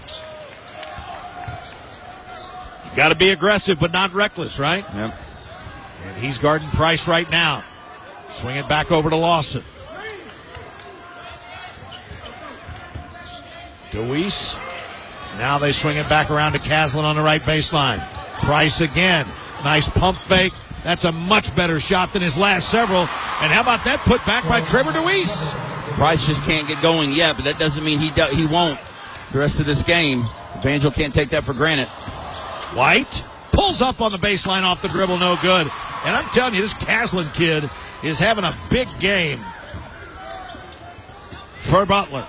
Speaker 6: You got to be aggressive, but not reckless, right?
Speaker 16: Yep.
Speaker 6: And he's guarding Price right now. Swing it back over to Lawson. DeWeese Now they swing it back around to Caslin on the right baseline. Price again. Nice pump fake. That's a much better shot than his last several. And how about that put back by Trevor DeWeese?
Speaker 16: Price just can't get going yet, but that doesn't mean he do, he won't the rest of this game. Evangel can't take that for granted.
Speaker 6: White pulls up on the baseline off the dribble, no good. And I'm telling you, this Caslin kid is having a big game for Butler.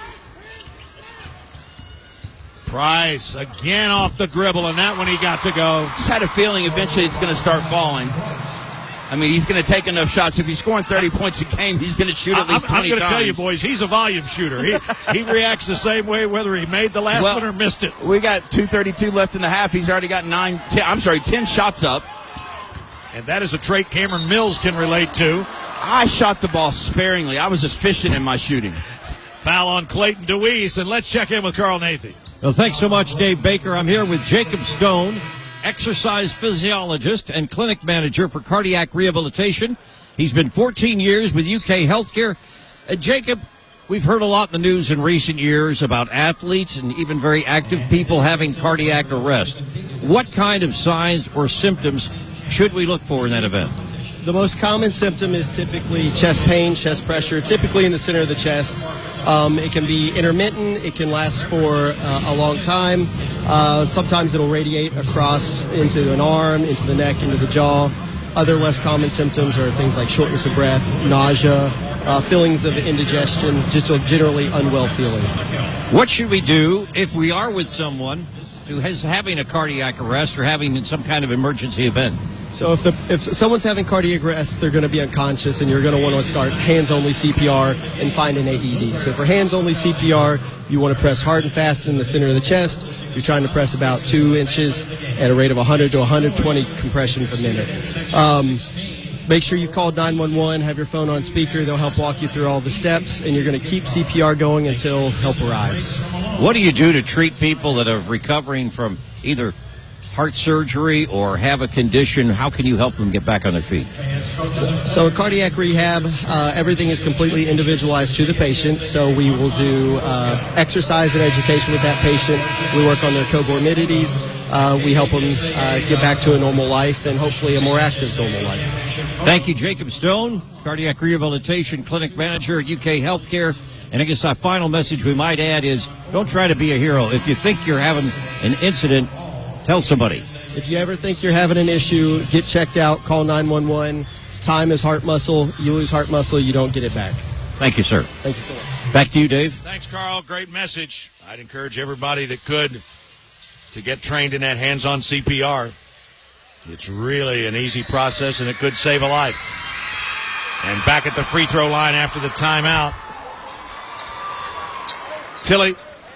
Speaker 6: Price again off the dribble, and that one he got to go.
Speaker 16: Just had a feeling eventually it's going to start falling. I mean, he's going to take enough shots. If he's scoring thirty points a game, he's going to shoot at least
Speaker 6: I'm,
Speaker 16: twenty
Speaker 6: I'm going to
Speaker 16: times.
Speaker 6: tell you, boys, he's a volume shooter. He he reacts the same way whether he made the last
Speaker 16: well,
Speaker 6: one or missed it.
Speaker 16: We got two thirty-two left in the half. He's already got nine. Ten, I'm sorry, ten shots up.
Speaker 6: And that is a trait Cameron Mills can relate to.
Speaker 16: I shot the ball sparingly. I was efficient in my shooting.
Speaker 6: Foul on Clayton DeWeese, and let's check in with Carl Nathan.
Speaker 1: Well, thanks so much, Dave Baker. I'm here with Jacob Stone, exercise physiologist and clinic manager for cardiac rehabilitation. He's been fourteen years with U K Healthcare. Uh, Jacob, we've heard a lot in the news in recent years about athletes and even very active people having cardiac arrest. What kind of signs or symptoms should we look for in that event?
Speaker 2: The most common symptom is typically chest pain, chest pressure, typically in the center of the chest. Um, it can be intermittent. It can last for uh, a long time. Uh, sometimes it'll radiate across into an arm, into the neck, into the jaw. Other less common symptoms are things like shortness of breath, nausea, uh, feelings of indigestion, just a generally unwell feeling.
Speaker 1: What should we do if we are with someone who is having a cardiac arrest or having some kind of emergency event?
Speaker 2: So if the if someone's having cardiac arrest, they're going to be unconscious, and you're going to want to start hands-only C P R and find an A E D. So for hands-only C P R, you want to press hard and fast in the center of the chest. You're trying to press about two inches at a rate of one hundred to one hundred twenty compressions a minute. Um, make sure you've called nine one one, have your phone on speaker. They'll help walk you through all the steps, and you're going to keep C P R going until help arrives.
Speaker 1: What do you do to treat people that are recovering from either heart surgery or have a condition? How can you help them get back on their feet?
Speaker 2: So in cardiac rehab, uh, everything is completely individualized to the patient. So we will do uh, exercise and education with that patient. We work on their comorbidities. Uh, we help them uh, get back to a normal life and hopefully a more active normal life.
Speaker 1: Thank you, Jacob Stone, cardiac rehabilitation clinic manager at U K Healthcare. And I guess our final message we might add is don't try to be a hero. If you think you're having an incident, tell somebody.
Speaker 2: If you ever think you're having an issue, get checked out, call nine one one. Time is heart muscle. You lose heart muscle, you don't get it back.
Speaker 1: Thank you, sir.
Speaker 2: Thank you so much.
Speaker 1: Back to you, Dave.
Speaker 6: Thanks, Carl. Great message. I'd encourage everybody that could to get trained in that hands-on C P R. It's really an easy process, and it could save a life. And back at the free throw line after the timeout, Tilly.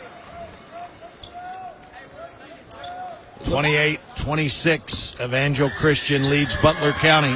Speaker 6: twenty-eight twenty-six, Evangel Christian leads Butler County.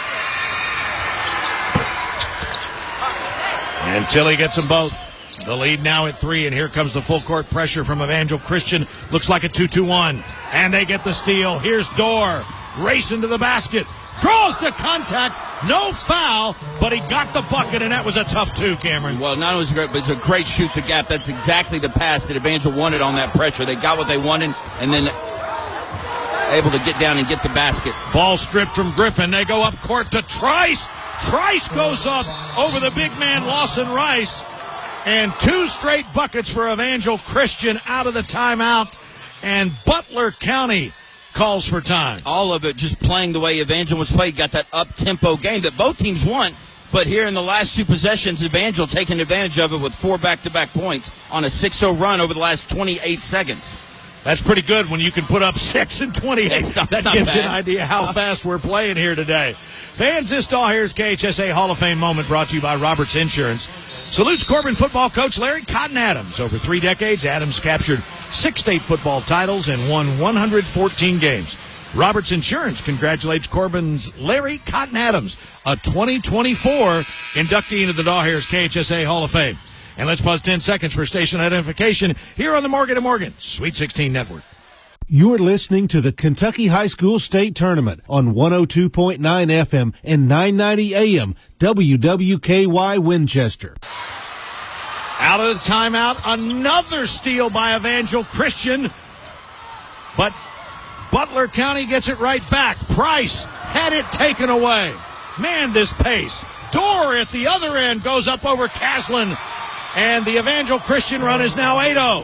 Speaker 6: And Tilly gets them both. The lead now at three, and here comes the full court pressure from Evangel Christian. Looks like a two two one. And they get the steal. Here's Dorr, racing to the basket. Draws the contact. No foul, but he got the bucket, and that was a tough two, Cameron.
Speaker 16: Well, not only was it great, but it's a great shoot the gap. That's exactly the pass that Evangel wanted on that pressure. They got what they wanted, and then able to get down and get the basket.
Speaker 6: Ball stripped from Griffin. They go up court to Trice. Trice goes up over the big man, Lawson Rice. And two straight buckets for Evangel Christian out of the timeout. And Butler County calls for time.
Speaker 16: All of it just playing the way Evangel was played. Got that up-tempo game that both teams want. But here in the last two possessions, Evangel taking advantage of it with four back-to-back points on a six oh run over the last twenty-eight seconds.
Speaker 6: That's pretty good when you can put up six and twenty-eight.
Speaker 16: Not,
Speaker 6: that gives you an idea how fast we're playing here today. Fans, this Dahlhair's K H S A Hall of Fame moment brought to you by Roberts Insurance. Salutes Corbin football coach Larry Cotton Adams. Over three decades, Adams captured six state football titles and won one hundred fourteen games. Roberts Insurance congratulates Corbin's Larry Cotton Adams, a twenty twenty-four inductee into the Dahlhair's K H S A Hall of Fame. And let's pause ten seconds for station identification here on the Morgan and Morgan Sweet sixteen Network.
Speaker 4: You're listening to the Kentucky High School State Tournament on one oh two point nine F M and nine ninety A M W W K Y Winchester.
Speaker 6: Out of the timeout, another steal by Evangel Christian. But Butler County gets it right back. Price had it taken away. Man, this pace. Dorr at the other end goes up over Caslin. And the Evangel Christian run is now eight oh.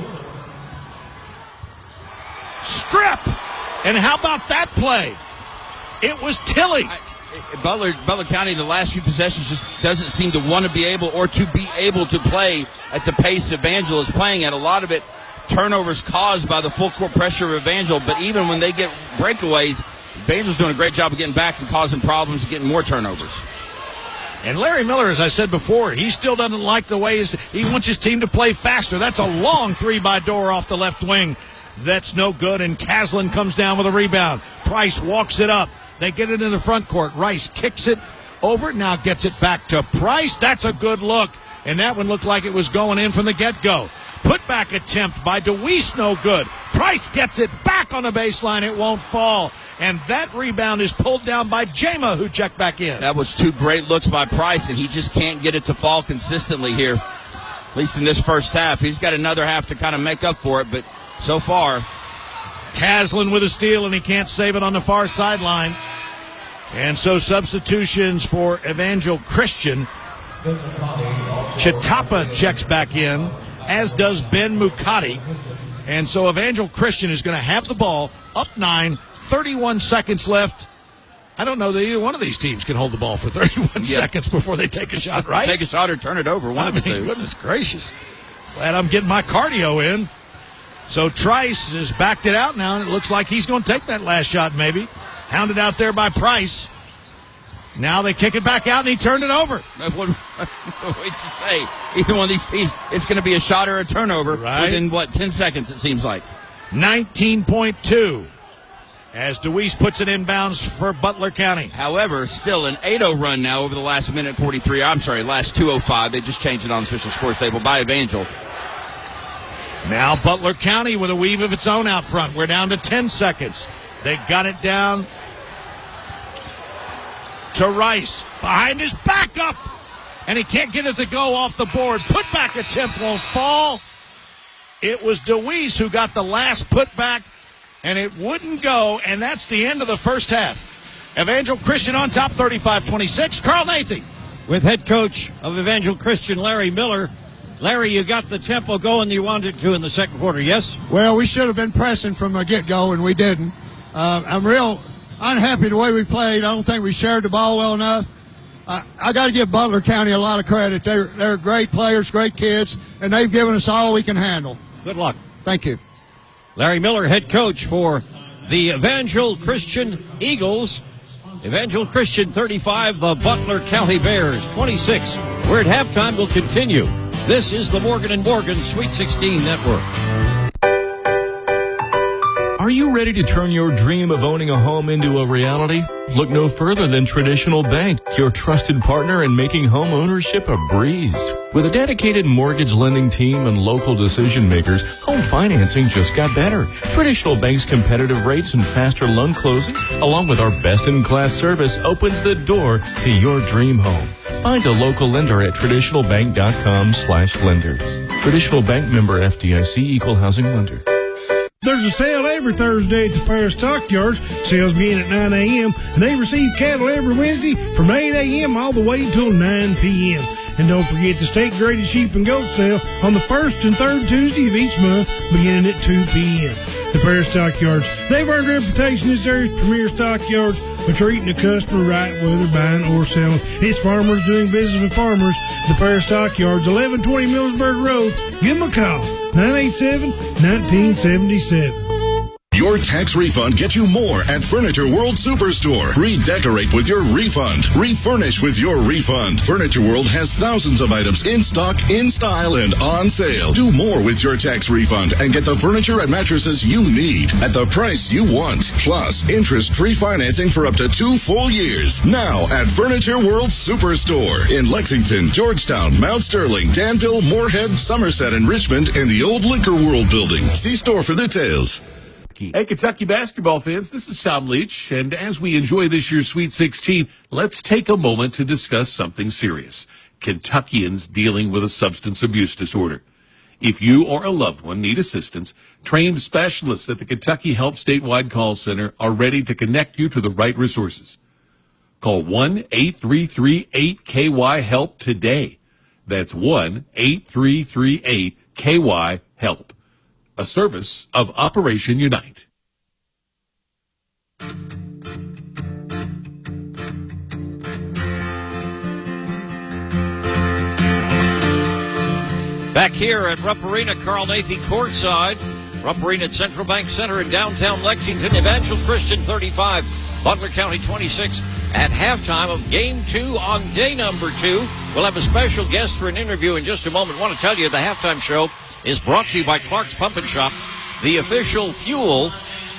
Speaker 6: Strip. And how about that play? It was Tilly.
Speaker 16: I, Butler, Butler County, the last few possessions just doesn't seem to want to be able or to be able to play at the pace Evangel is playing at. A lot of it, turnovers caused by the full court pressure of Evangel. But even when they get breakaways, Evangel's doing a great job of getting back and causing problems and getting more turnovers.
Speaker 6: And Larry Miller, as I said before, he still doesn't like the way his, he wants his team to play faster. That's a long three by Dorr off the left wing. That's no good, and Caslin comes down with a rebound. Price walks it up. They get it in the front court. Rice kicks it over, now gets it back to Price. That's a good look, and that one looked like it was going in from the get-go. Put-back attempt by DeWeese, no good. Price gets it back on the baseline. It won't fall, and that rebound is pulled down by Jama, who checked back in.
Speaker 16: That was two great looks by Price, and he just can't get it to fall consistently here, at least in this first half. He's got another half to kind of make up for it, but so far,
Speaker 6: Caslin with a steal, and he can't save it on the far sideline. And so substitutions for Evangel Christian. Chitapa checks back in, as does Ben Mukati. And so Evangel Christian is going to have the ball, up nine, thirty-one seconds left. I don't know that either one of these teams can hold the ball for thirty-one yep. seconds before they take a shot, right?
Speaker 16: Take a shot or turn it over, one
Speaker 6: I
Speaker 16: of the
Speaker 6: mean,
Speaker 16: two.
Speaker 6: Goodness gracious. Glad I'm getting my cardio in. So Trice has backed it out now, and it looks like he's going to take that last shot maybe. Hounded out there by Price. Now they kick it back out, and he turned it over.
Speaker 16: What did you say? Either one of these teams, it's going to be a shot or a turnover
Speaker 6: right.
Speaker 16: within, what, ten seconds it seems like.
Speaker 6: nineteen point two as DeWeese puts it inbounds for Butler County.
Speaker 16: However, still an eight oh run now over the last minute forty-three. I'm sorry, last two oh five. They just changed it on the official scores table by Evangel.
Speaker 6: Now Butler County with a weave of its own out front. We're down to ten seconds. They got it down to Rice. Behind his back up. And he can't get it to go off the board. Put back attempt won't fall. It was DeWeese who got the last put back, and it wouldn't go, and that's the end of the first half. Evangel Christian on top, thirty-five twenty-six. Carl Nathy.
Speaker 1: With head coach of Evangel Christian, Larry Miller. Larry, you got the tempo going you wanted to in the second quarter, yes?
Speaker 3: Well, we should have been pressing from the get-go, and we didn't. Uh, I'm real unhappy the way we played. I don't think we shared the ball well enough. I, I got to give Butler County a lot of credit. They're, they're great players, great kids, and they've given us all we can handle.
Speaker 1: Good luck.
Speaker 3: Thank you.
Speaker 1: Larry Miller, head coach for the Evangel Christian Eagles. Evangel Christian thirty-five, the Butler County Bears twenty-six. We're at halftime. We'll continue. This is the Morgan and Morgan Sweet sixteen Network.
Speaker 5: Are you ready to turn your dream of owning a home into a reality? Look no further than Traditional Bank, your trusted partner in making home ownership a breeze. With a dedicated mortgage lending team and local decision makers, home financing just got better. Traditional Bank's competitive rates and faster loan closings, along with our best-in-class service, opens the door to your dream home. Find a local lender at traditionalbank.com slash lenders. Traditional Bank member F D I C, equal housing lender.
Speaker 4: There's a sale every Thursday at the Paris Stockyards. Sales begin at nine a.m. and they receive cattle every Wednesday from eight a.m. all the way until nine p.m. And don't forget the state-graded sheep and goat sale on the first and third Tuesday of each month beginning at two p.m. The Paris Stockyards, they've earned a reputation as area's premier stockyards for treating the customer right, whether buying or selling. It's farmers doing business with farmers. The Paris Stockyards, eleven twenty Millsburg Road. Give them a call, nine eight seven, one nine seven seven.
Speaker 7: Your tax refund gets you more at Furniture World Superstore. Redecorate with your refund. Refurnish with your refund. Furniture World has thousands of items in stock, in style, and on sale. Do more with your tax refund and get the furniture and mattresses you need at the price you want. Plus, interest-free financing for up to two full years. Now at Furniture World Superstore in Lexington, Georgetown, Mount Sterling, Danville, Moorhead, Somerset, and Richmond, and the old Liquor World building. See store for details.
Speaker 10: Hey, Kentucky basketball fans, this is Tom Leach, and as we enjoy this year's Sweet sixteen, let's take a moment to discuss something serious. Kentuckians dealing with a substance abuse disorder. If you or a loved one need assistance, trained specialists at the Kentucky Help Statewide Call Center are ready to connect you to the right resources. Call one eight three three eight K Y HELP today. That's one eight three three eight K Y HELP, a service of Operation Unite.
Speaker 1: Back here at Rupp Arena, Carl Nathy courtside. Rupp Arena at Central Bank Center in downtown Lexington. Evangel Christian thirty-five, Butler County twenty-six at halftime of game two on day number two. We'll have a special guest for an interview in just a moment. I want to tell you the halftime show is brought to you by Clark's Pump and Shop, the official fuel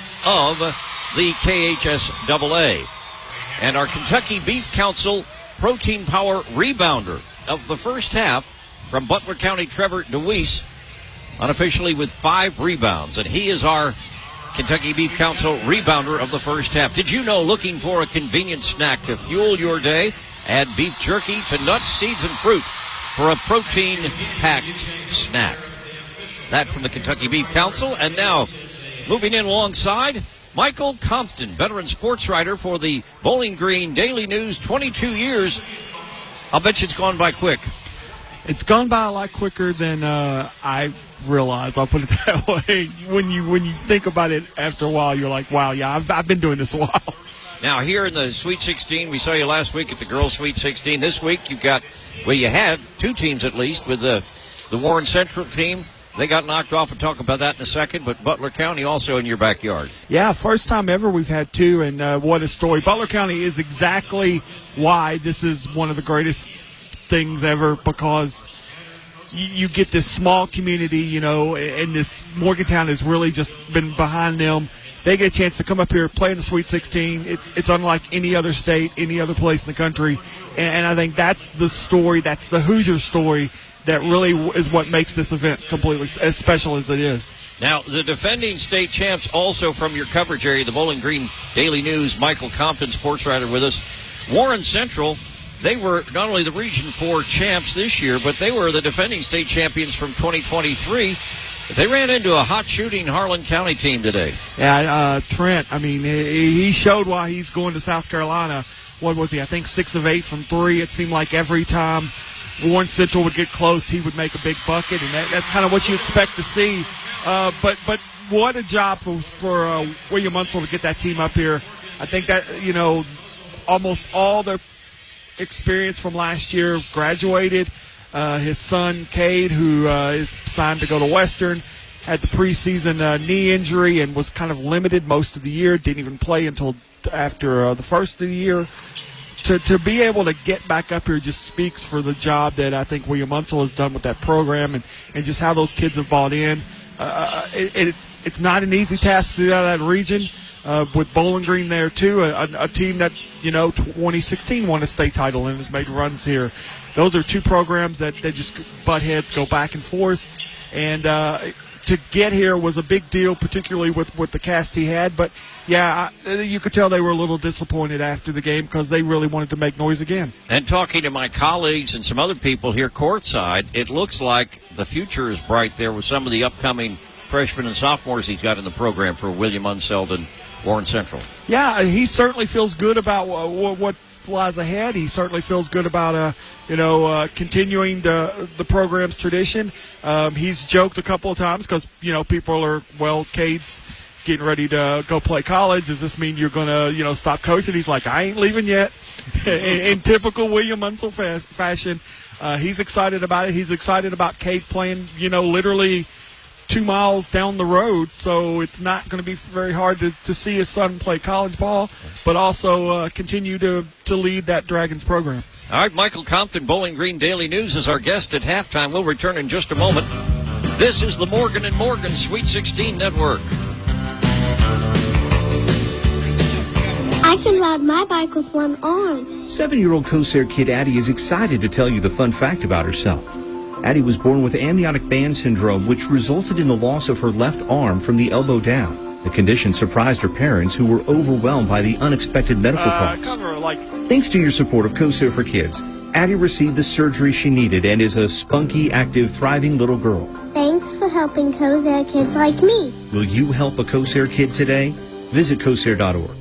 Speaker 1: of the K H S A A. And our Kentucky Beef Council Protein Power rebounder of the first half from Butler County, Trevor DeWeese, unofficially with five rebounds. And he is our Kentucky Beef Council rebounder of the first half. Did you know, looking for a convenient snack to fuel your day? Add beef jerky to nuts, seeds, and fruit for a protein-packed snack. That from the Kentucky Beef Council. And now, moving in alongside, Michael Compton, veteran sports writer for the Bowling Green Daily News, twenty-two years. I'll bet you it's gone by quick.
Speaker 8: It's gone by a lot quicker than uh, I realized. I'll put it that way. When you when you think about it after a while, you're like, wow, yeah, I've, I've been doing this a while.
Speaker 1: Now, here in the Sweet sixteen, we saw you last week at the girls' Sweet sixteen. This week, you've got, well, you had two teams at least with the, the Warren Central team. They got knocked off. We'll talk about that in a second, but Butler County also in your backyard.
Speaker 8: Yeah, first time ever we've had two, and uh, what a story. Butler County is exactly why this is one of the greatest things ever, because you, you get this small community, you know, and this Morgantown has really just been behind them. They get a chance to come up here, play in the Sweet sixteen. It's it's unlike any other state, any other place in the country, and, and I think that's the story, that's the Hoosier story that really is what makes this event completely as special as it is.
Speaker 1: Now, the defending state champs also from your coverage area, the Bowling Green Daily News, Michael Compton, sports writer with us. Warren Central, they were not only the Region four champs this year, but they were the defending state champions from twenty twenty-three. They ran into a hot shooting Harlan County team today.
Speaker 8: Yeah, uh, Trent, I mean, he showed why he's going to South Carolina. What was he? I think six of eight from three. It seemed like every time Warren Central would get close, he would make a big bucket, and that, that's kind of what you expect to see. Uh, but but what a job for, for uh, William Munsell to get that team up here. I think that, you know, almost all their experience from last year graduated. Uh, his son, Cade, who uh, is signed to go to Western, had the preseason uh, knee injury and was kind of limited most of the year, didn't even play until after uh, the first of the year. To, to be able to get back up here just speaks for the job that I think William Munsell has done with that program, and, and just how those kids have bought in. Uh, it, it's it's not an easy task to do out of that region. Uh, with Bowling Green there too, a, a team that, you know, twenty sixteen won a state title and has made runs here. Those are two programs that, that just butt heads, go back and forth, and uh, to get here was a big deal, particularly with, with the cast he had. But yeah, I, you could tell they were a little disappointed after the game because they really wanted to make noise again.
Speaker 1: And talking to my colleagues and some other people here courtside, it looks like the future is bright there with some of the upcoming freshmen and sophomores he's got in the program for William Munsell and Warren Central.
Speaker 8: Yeah, he certainly feels good about what, what lies ahead. He certainly feels good about, uh, you know, uh, continuing the, the program's tradition. Um, he's joked a couple of times because, you know, people are, well, Cade's getting ready to go play college. Does this mean you're going to, you know, stop coaching? He's like, I ain't leaving yet. in, in typical William Munsell fa- fashion, uh, he's excited about it. He's excited about Cade playing, you know, literally two miles down the road, so it's not going to be very hard to, to see his son play college ball, but also uh, continue to, to lead that Dragons program.
Speaker 1: All right, Michael Compton, Bowling Green Daily News, is our guest at halftime. We'll return in just a moment. This is the Morgan and Morgan Sweet sixteen Network.
Speaker 11: I can ride my bike with one arm.
Speaker 12: Seven-year-old Corsair kid Addie is excited to tell you the fun fact about herself. Addie was born with amniotic band syndrome, which resulted in the loss of her left arm from the elbow down. The condition surprised her parents, who were overwhelmed by the unexpected medical
Speaker 8: Uh,
Speaker 12: costs.
Speaker 8: cover, like,
Speaker 12: Thanks to your support of Corsair for Kids, Addie received the surgery she needed and is a spunky, active, thriving little girl.
Speaker 11: Thanks for helping COSAIR kids like me.
Speaker 12: Will you help a COSAIR kid today? Visit cosair dot org.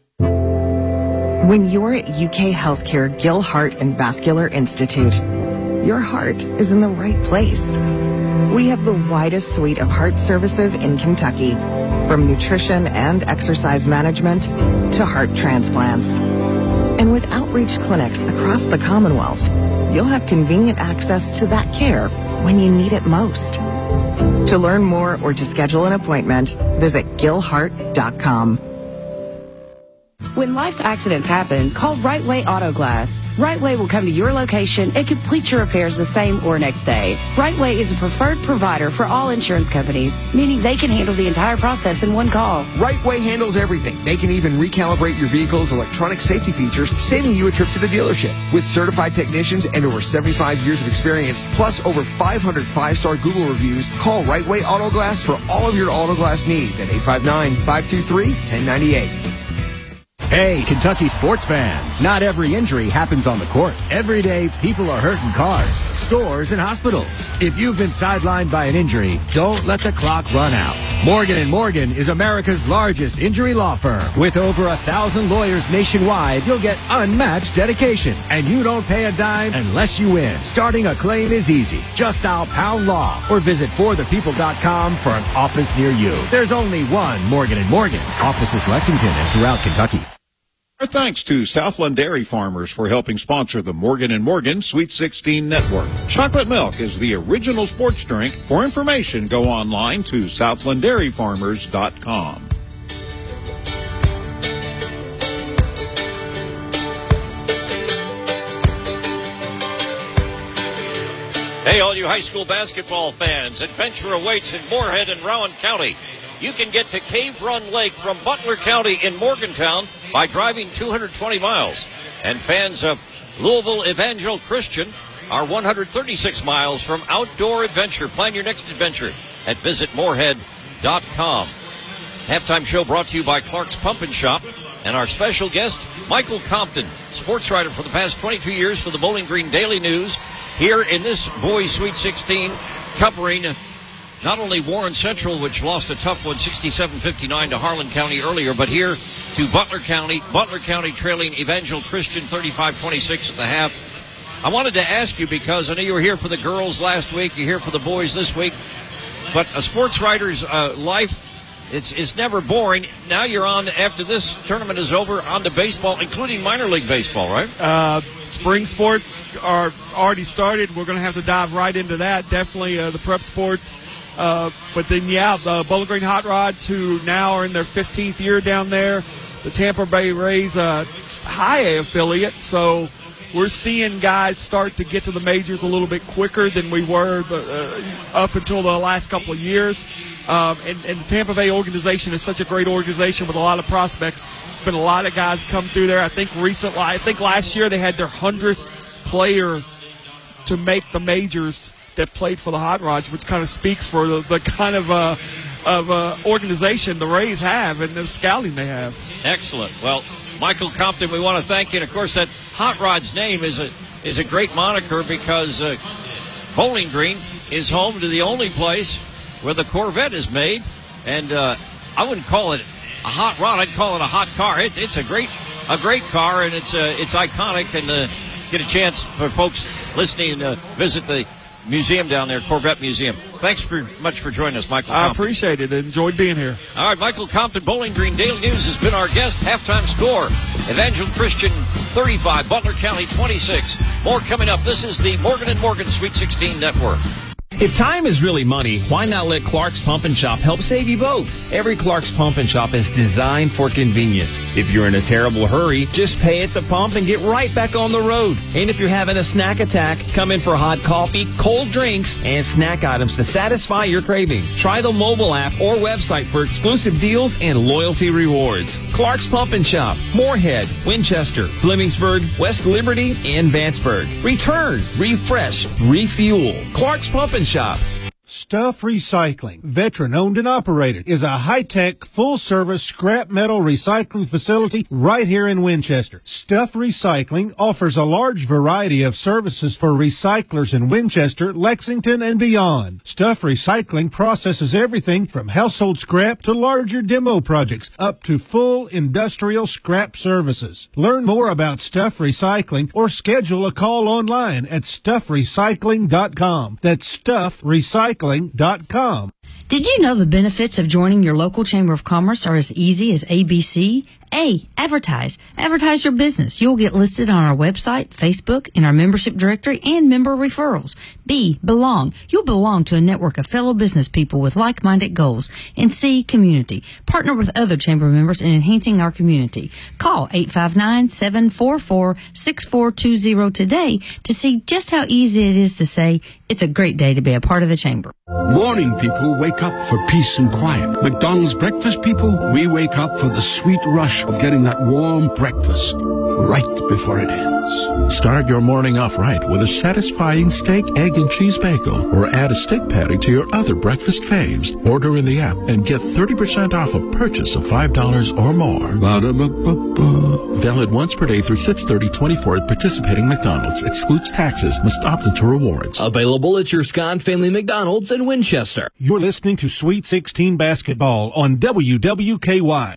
Speaker 9: When you're at U K Healthcare Gill Heart and Vascular Institute, your heart is in the right place. We have the widest suite of heart services in Kentucky, from nutrition and exercise management to heart transplants. And with outreach clinics across the Commonwealth, you'll have convenient access to that care when you need it most. To learn more or to schedule an appointment, visit gill heart dot com.
Speaker 13: When life's accidents happen, call Right Way Auto Glass. Right Way will come to your location and complete your repairs the same or next day. Right Way is a preferred provider for all insurance companies, meaning they can handle the entire process in one call.
Speaker 14: Right Way handles everything. They can even recalibrate your vehicle's electronic safety features, saving you a trip to the dealership. With certified technicians and over seventy-five years of experience, plus over five hundred five-star Google reviews, call Right Way Auto Glass for all of your auto glass needs at eight five nine, five two three, one zero nine eight.
Speaker 15: Hey, Kentucky sports fans. Not every injury happens on the court. Every day, people are hurt in cars, stores, and hospitals. If you've been sidelined by an injury, don't let the clock run out. Morgan and Morgan is America's largest injury law firm. With over a thousand lawyers nationwide, you'll get unmatched dedication. And you don't pay a dime unless you win. Starting a claim is easy. Just dial Pound Law or visit for the people dot com for an office near you. There's only one Morgan and Morgan. Offices Lexington and throughout Kentucky.
Speaker 6: Our thanks to Southland Dairy Farmers for helping sponsor the Morgan and Morgan Sweet sixteen Network. Chocolate milk is the original sports drink. For information, go online to southland dairy farmers dot com.
Speaker 1: Hey, all you high school basketball fans, adventure awaits in Moorhead and Rowan County. You can get to Cave Run Lake from Butler County in Morgantown by driving two hundred twenty miles. And fans of Louisville Evangel Christian are one hundred thirty-six miles from Outdoor Adventure. Plan your next adventure at visit moorhead dot com. Halftime show brought to you by Clark's Pump and Shop and our special guest, Michael Compton, sports writer for the past twenty-two years for the Bowling Green Daily News, here in this boys Sweet sixteen, covering not only Warren Central, which lost a tough one, sixty-seven fifty-nine to Harlan County earlier, but here to Butler County. Butler County trailing Evangel Christian thirty-five twenty-six at the half. I wanted to ask you, because I know you were here for the girls last week, you're here for the boys this week, but a sports writer's uh, life, it's, it's never boring. Now you're on, after this tournament is over, on to baseball, including minor league baseball, right?
Speaker 8: Uh, spring sports are already started. We're going to have to dive right into that. Definitely uh, the prep sports. Uh, but then, yeah, the Bowling Green Hot Rods, who now are in their fifteenth year down there, the Tampa Bay Rays uh, high A affiliate. So we're seeing guys start to get to the majors a little bit quicker than we were uh, up until the last couple of years. Um, and, and the Tampa Bay organization is such a great organization with a lot of prospects. There's been a lot of guys come through there. I think recently, I think last year they had their hundredth player to make the majors that played for the Hot Rods, which kind of speaks for the, the kind of uh, of uh, organization the Rays have and the scouting they have.
Speaker 1: Excellent. Well, Michael Compton, we want to thank you. And, of course, that Hot Rods name is a is a great moniker because uh, Bowling Green is home to the only place where the Corvette is made. And uh, I wouldn't call it a hot rod. I'd call it a hot car. It, it's a great a great car, and it's uh, it's iconic. And uh, get a chance for folks listening to uh, visit the museum down there, Corvette Museum. Thanks for much for joining us, Michael
Speaker 8: I
Speaker 1: Compton.
Speaker 8: appreciate it. Enjoyed being here.
Speaker 1: All right, Michael Compton, Bowling Green Daily News, has been our guest. Halftime score, Evangel Christian thirty-five, Butler County twenty-six. More coming up. This is the Morgan and Morgan Sweet sixteen Network.
Speaker 19: If time is really money, why not let Clark's Pump and Shop help save you both? Every Clark's Pump and Shop is designed for convenience. If you're in a terrible hurry, just pay at the pump and get right back on the road. And if you're having a snack attack, come in for hot coffee, cold drinks, and snack items to satisfy your craving. Try the mobile app or website for exclusive deals and loyalty rewards. Clark's Pump and Shop, Moorhead, Winchester, Flemingsburg, West Liberty, and Vanceburg. Return, refresh, refuel. Clark's Pump and Shop.
Speaker 4: Stuff Recycling, veteran-owned and operated, is a high-tech, full-service scrap metal recycling facility right here in Winchester. Stuff Recycling offers a large variety of services for recyclers in Winchester, Lexington, and beyond. Stuff Recycling processes everything from household scrap to larger demo projects, up to full industrial scrap services. Learn more about Stuff Recycling or schedule a call online at stuff recycling dot com. That's stuff recycling dot com.
Speaker 17: Did you know the benefits of joining your local Chamber of Commerce are as easy as A B C? A. Advertise. Advertise your business. You'll get listed on our website, Facebook, in our membership directory, and member referrals. B. Belong. You'll belong to a network of fellow business people with like-minded goals. And C. Community. Partner with other Chamber members in enhancing our community. Call eight five nine, seven four four, six four two zero today to see just how easy it is to say, it's a great day to be a part of the Chamber.
Speaker 18: Morning people wake up for peace and quiet. McDonald's breakfast people, we wake up for the sweet rush of getting that warm breakfast right before it ends.
Speaker 23: Start your morning off right with a satisfying steak, egg, and cheese bagel, or add a steak patty to your other breakfast faves. Order in the app and get thirty percent off a purchase of five dollars or more. Ba-da-ba-ba-ba. Valid once per day through six thirty twenty-four at participating McDonald's. Excludes taxes. Must opt into rewards.
Speaker 22: Available at your Scott Family McDonald's in Winchester.
Speaker 4: You're listening to Sweet sixteen Basketball on W W K Y.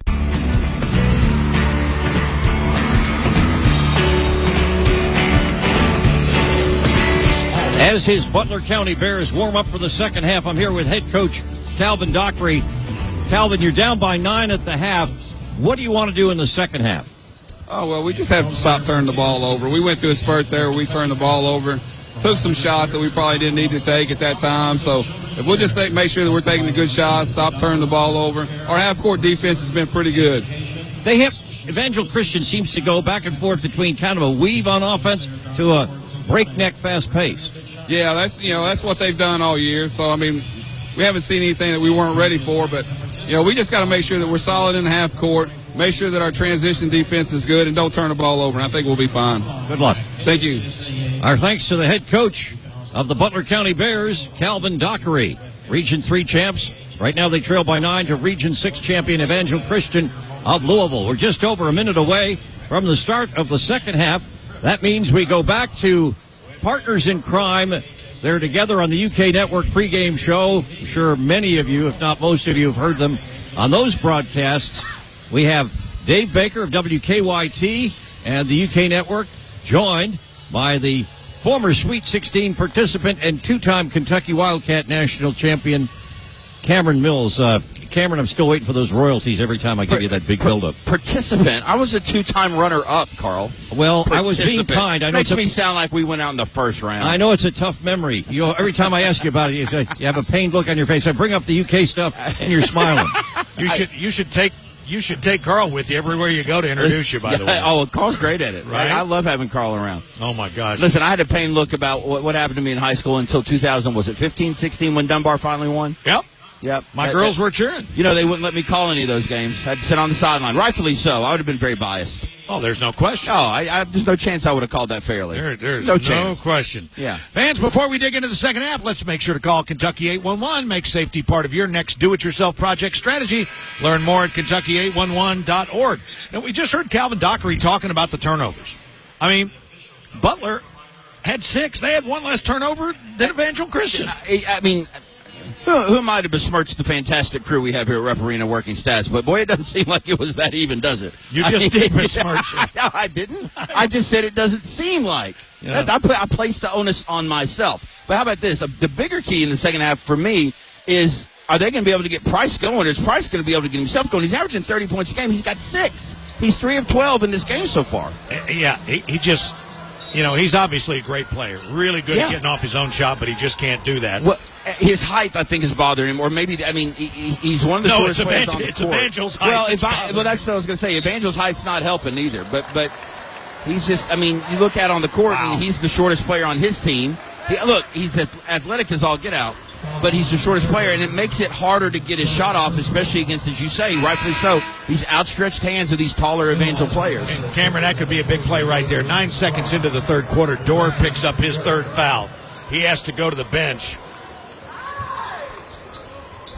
Speaker 1: As his Butler County Bears warm up for the second half, I'm here with head coach Calvin Dockery. Calvin, you're down by nine at the half. What do you want to do in the second half?
Speaker 20: Oh, well, we just have to stop turning the ball over. We went through a spurt there where we turned the ball over, took some shots that we probably didn't need to take at that time. So if we'll just make sure that we're taking the good shots, stop turning the ball over, our half-court defense has been pretty good.
Speaker 1: They have Evangel Christian seems to go back and forth between kind of a weave on offense to a breakneck fast pace.
Speaker 20: Yeah, that's you know that's what they've done all year. So I mean, we haven't seen anything that we weren't ready for, but you know we just got to make sure that we're solid in the half court, make sure that our transition defense is good, and don't turn the ball over. And I think we'll be fine.
Speaker 1: Good luck.
Speaker 20: Thank you.
Speaker 1: Our thanks to the head coach of the Butler County Bears, Calvin Dockery. Region three champs. Right now they trail by nine to Region six champion Evangel Christian of Louisville. We're just over a minute away from the start of the second half. That means we go back to partners in crime. They're together on the U K Network pregame show. I'm sure many of you, if not most of you, have heard them on those broadcasts. We have Dave Baker of W K Y T and the U K Network, joined by the former Sweet sixteen participant and two-time Kentucky Wildcat national champion, Cameron Mills. Uh, Cameron, I'm still waiting for those royalties every time I give you that big build-up.
Speaker 16: Participant. I was a two-time runner-up, Carl.
Speaker 1: Well, I was being kind. I know
Speaker 16: Makes
Speaker 1: it's a,
Speaker 16: me sound like we went out in the first round.
Speaker 1: I know it's a tough memory. You know, every time I ask you about it, you say you have a pained look on your face. I bring up the U K stuff, and you're smiling.
Speaker 6: You should you should take you should take Carl with you everywhere you go to introduce you. By the way,
Speaker 16: oh, Carl's great at it.
Speaker 6: Right?
Speaker 16: I love having Carl around.
Speaker 6: Oh my gosh!
Speaker 16: Listen, I had a pained look about what, what happened to me in high school until two thousand. Was it fifteen, sixteen when Dunbar finally won?
Speaker 6: Yep.
Speaker 16: Yep.
Speaker 6: My
Speaker 16: that,
Speaker 6: girls
Speaker 16: that,
Speaker 6: were cheering.
Speaker 16: You know, they wouldn't let me call any of those games. I had to sit on the sideline. Rightfully so. I would have been very biased.
Speaker 6: Oh, there's no question.
Speaker 16: Oh, I, I, there's no chance I would have called that fairly.
Speaker 6: There, there's
Speaker 16: no,
Speaker 6: no,
Speaker 16: chance.
Speaker 6: question.
Speaker 16: Yeah.
Speaker 6: Fans, before we dig into the second half, let's make sure to call Kentucky eight one one. Make safety part of your next do-it-yourself project strategy. Learn more at kentucky eight one one dot org. Now, we just heard Calvin Dockery talking about the turnovers. I mean, Butler had six. They had one less turnover than Evangel Christian.
Speaker 16: I, I mean... Who, who might have besmirched the fantastic crew we have here at Rupp Arena working stats? But, boy, it doesn't seem like it was that even, does it?
Speaker 6: You just I mean, did besmirch it.
Speaker 16: No, I didn't. I just said it doesn't seem like. Yeah. I, I, I placed the onus on myself. But how about this? The bigger key in the second half for me is, are they going to be able to get Price going? Is Price going to be able to get himself going? He's averaging thirty points a game. He's got six. He's three of twelve in this game so far.
Speaker 6: Yeah, he, he just... You know, he's obviously a great player. Really good yeah. at getting off his own shot, but he just can't do that.
Speaker 16: Well, his height, I think, is bothering him. Or maybe, I mean, he, he's one of the
Speaker 6: no,
Speaker 16: shortest
Speaker 6: it's
Speaker 16: players
Speaker 6: Evangel,
Speaker 16: on the
Speaker 6: it's
Speaker 16: court.
Speaker 6: Evangel's height.
Speaker 16: Well, if I, well, that's what I was going to say. Evangel's height's not helping either. But but he's just, I mean, you look at on the court, wow. and he's the shortest player on his team. He, look, he's athletic as all get out, but he's the shortest player, and it makes it harder to get his shot off, especially against, as you say, rightfully so, these outstretched hands of these taller Evangel players.
Speaker 6: Cameron, that could be a big play right there. Nine seconds into the third quarter, Dorr picks up his third foul. He has to go to the bench.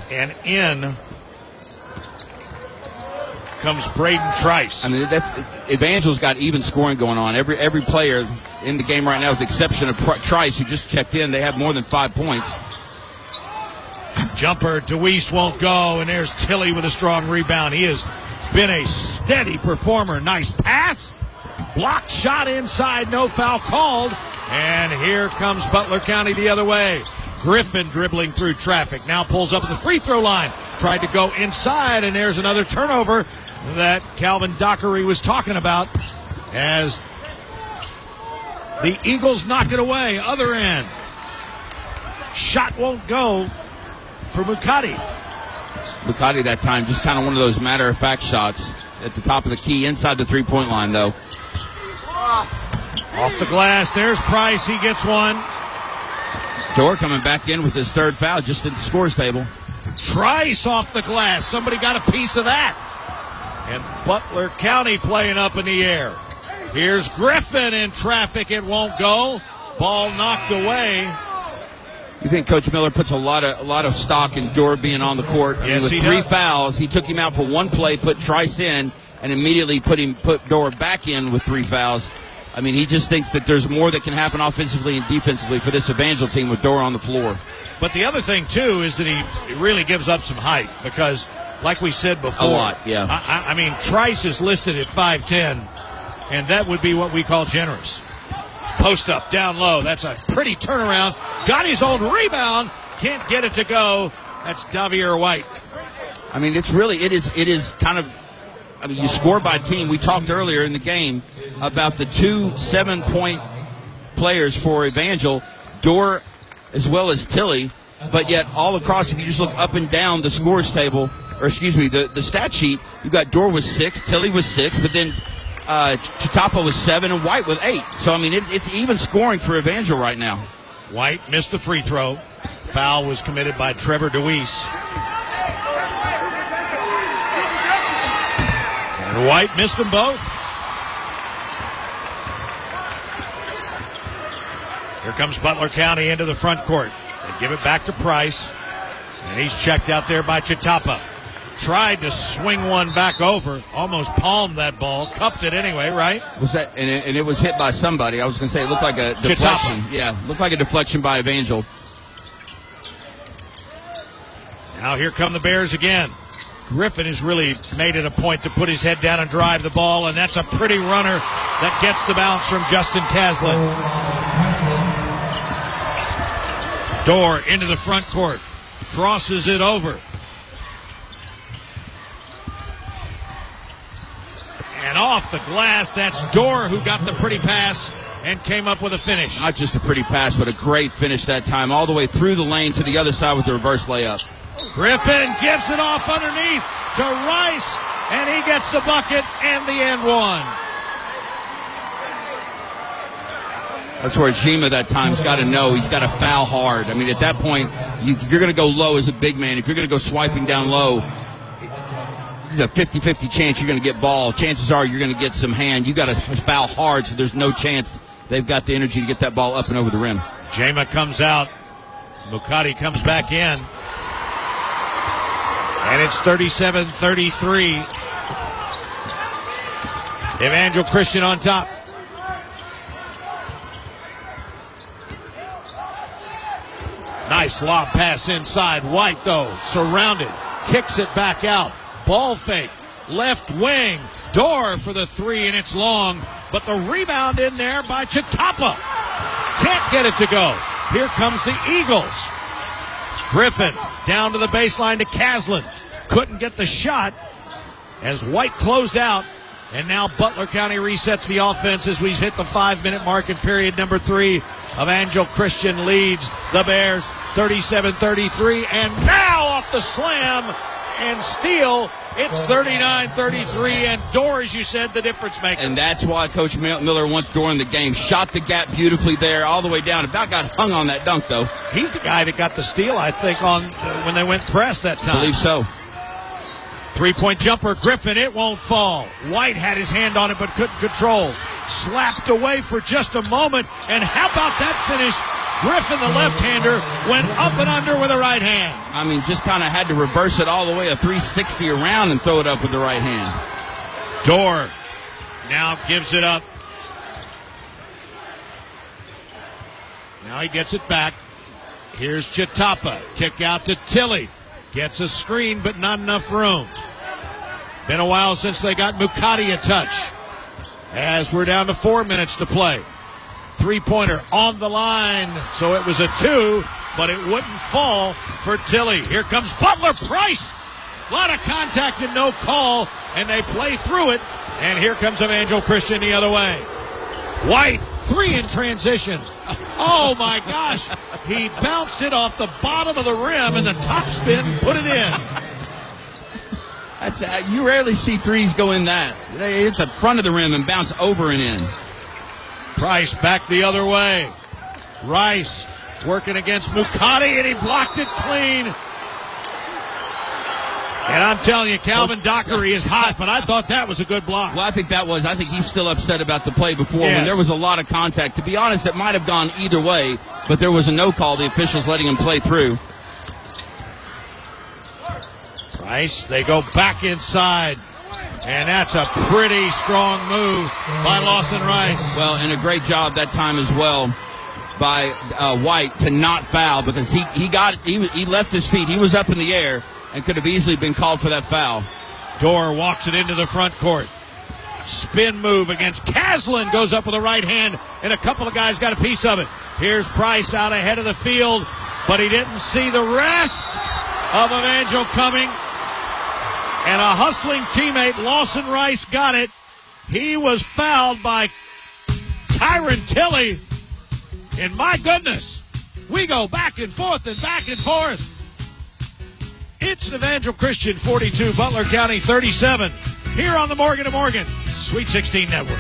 Speaker 6: And in comes Braden Trice.
Speaker 16: I mean, that's, Evangel's got even scoring going on. Every every player in the game right now, with the exception of Trice, who just checked in, they have more than five points.
Speaker 6: Jumper, Deweese won't go, and there's Tilley with a strong rebound. He has been a steady performer. Nice pass. Blocked shot inside, no foul called. And here comes Butler County the other way. Griffin dribbling through traffic. Now pulls up at the free throw line. Tried to go inside, and there's another turnover that Calvin Dockery was talking about as the Eagles knock it away. Other end. Shot won't go for Mukati.
Speaker 16: Mukati that time, just kind of one of those matter-of-fact shots at the top of the key, inside the three-point line, though.
Speaker 6: Off the glass, there's Price. He gets one.
Speaker 16: Dorr coming back in with his third foul, just at the scores table.
Speaker 6: Trice off the glass. Somebody got a piece of that. And Butler County playing up in the air. Here's Griffin in traffic. It won't go. Ball knocked away.
Speaker 16: You think Coach Miller puts a lot of a lot of stock in Dorr being on the court? I
Speaker 6: Yes,
Speaker 16: mean, with
Speaker 6: he
Speaker 16: three
Speaker 6: does.
Speaker 16: fouls, he took him out for one play, put Trice in, and immediately put him put Dorr back in with three fouls. I mean, he just thinks that there's more that can happen offensively and defensively for this Evangel team with Dorr on the floor.
Speaker 6: But the other thing, too, is that he really gives up some height because, like we said before,
Speaker 16: A lot, yeah.
Speaker 6: I, I, I mean, Trice is listed at five ten, and that would be what we call generous. Post up, down low. That's a pretty turnaround. Got his own rebound. Can't get it to go. That's Davier White.
Speaker 16: I mean, it's really, it is, it is kind of, I mean, you score by team. We talked earlier in the game about the two seven-point players for Evangel, Dorr as well as Tilley, but yet all across, if you just look up and down the scores table, or excuse me, the, the stat sheet, you've got Dorr with six, Tilley with six, but then uh, Chitapa with seven, and White with eight. So, I mean, it, it's even scoring for Evangel right now.
Speaker 6: White missed the free throw. Foul was committed by Trevor Deweese. And White missed them both. Here comes Butler County into the front court. They give it back to Price. And he's checked out there by Chitapa. Tried to swing one back over. Almost palmed that ball. Cupped it anyway, right?
Speaker 16: Was that? And it, and it was hit by somebody. I was going to say it looked like a deflection.
Speaker 6: Chitapa.
Speaker 16: Yeah, looked like a deflection by Evangel.
Speaker 6: Now here come the Bears again. Griffin has really made it a point to put his head down and drive the ball, and that's a pretty runner that gets the bounce from Justin Caslin. Dorr into the front court. Crosses it over. And off the glass, that's Dorr who got the pretty pass and came up with a finish.
Speaker 16: Not just a pretty pass, but a great finish that time, all the way through the lane to the other side with the reverse layup.
Speaker 6: Griffin gives it off underneath to Rice, and he gets the bucket and the end one.
Speaker 16: That's where Jima that time's got to know he's got to foul hard. I mean, at that point, you, if you're going to go low as a big man, if you're going to go swiping down low, there's a fifty-fifty chance you're going to get ball. Chances are you're going to get some hand. You got to foul hard, so there's no chance they've got the energy to get that ball up and over the rim.
Speaker 6: Jama comes out. Mukati comes back in. And it's thirty-seven thirty-three. Evangel Christian on top. Nice lob pass inside. White, though, surrounded. Kicks it back out. Ball fake. Left wing. Dorr for the three, and it's long. But the rebound in there by Chitapa. Can't get it to go. Here comes the Eagles. Griffin down to the baseline to Caslin. Couldn't get the shot as White closed out. And now Butler County resets the offense as we hit the five-minute mark in period number three. Evangel Christian leads the Bears thirty-seven thirty-three. And now off the slam and steal, it's thirty-nine thirty-three. And Dorr, as you said, the difference maker.
Speaker 16: And that's why Coach Miller wants Dorr in the game. Shot the gap beautifully there, all the way down. About got hung on that dunk, though.
Speaker 6: He's the guy that got the steal, I think, on uh, when they went press that time.
Speaker 16: I believe so.
Speaker 6: Three-point jumper, Griffin, it won't fall. White had his hand on it but couldn't control. Slapped away for just a moment, and how about that finish Griffin, the left-hander, went up and under with a right hand.
Speaker 16: I mean, just kind of had to reverse it all the way a three sixty around and throw it up with the right hand.
Speaker 6: Dorr now gives it up. Now he gets it back. Here's Chitapa. Kick out to Tilly. Gets a screen, but not enough room. Been a while since they got Mukati a touch. As we're down to four minutes to play. Three-pointer on the line. So it was a two, but it wouldn't fall for Tilly. Here comes Butler Price. A lot of contact and no call, and they play through it. And here comes Evangel Christian the other way. White, three in transition. Oh, my gosh. He bounced it off the bottom of the rim, and the top spin put it in.
Speaker 16: That's, uh, you rarely see threes go in that. It's the front of the rim and bounce over and in.
Speaker 6: Price back the other way. Rice working against Mukati, and he blocked it clean. And I'm telling you, Calvin Dockery is hot, but I thought that was a good block.
Speaker 16: Well, I think that was. I think he's still upset about the play before
Speaker 6: yes.
Speaker 16: when there was a lot of contact. To be honest, it might have gone either way, but there was a no call. The officials letting him play through.
Speaker 6: Rice, they go back inside. And that's a pretty strong move by Lawson Rice.
Speaker 16: Well, and a great job that time as well by uh, White to not foul because he, he got he, he left his feet. He was up in the air and could have easily been called for that foul.
Speaker 6: Dorr walks it into the front court. Spin move against Caslin. Goes up with a right hand, and a couple of guys got a piece of it. Here's Price out ahead of the field, but he didn't see the rest of Evangel coming. And a hustling teammate, Lawson Rice, got it. He was fouled by Tyron Tilly. And my goodness, we go back and forth and back and forth. It's Evangel Christian forty-two, Butler County thirty-seven. Here on the Morgan and Morgan Sweet sixteen Network.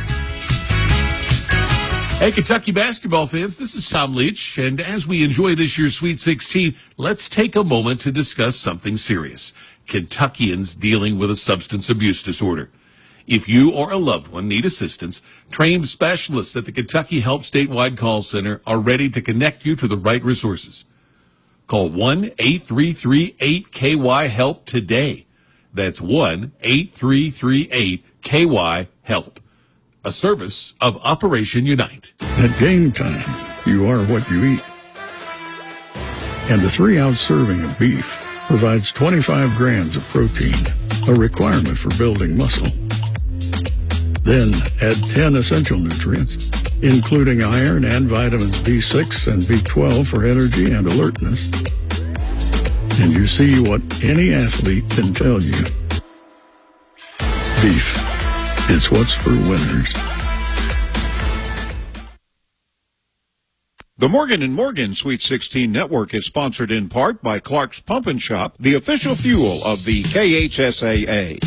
Speaker 10: Hey, Kentucky basketball fans, this is Tom Leach. And as we enjoy this year's Sweet sixteen, let's take a moment to discuss something serious. Kentuckians dealing with a substance abuse disorder. If you or a loved one need assistance, trained specialists at the Kentucky Help Statewide Call Center are ready to connect you to the right resources. Call one eight three three eight K Y HELP today. That's one eight three three eight K Y HELP. A service of Operation Unite.
Speaker 2: At game time, you are what you eat. And a three-ounce serving of beef provides twenty-five grams of protein, a requirement for building muscle. Then add ten essential nutrients, including iron and vitamins B six and B twelve for energy and alertness. And you see what any athlete can tell you. Beef. It's what's for winners.
Speaker 3: The Morgan and Morgan Sweet sixteen Network is sponsored in part by Clark's Pump and Shop, the official fuel of the K H S A A.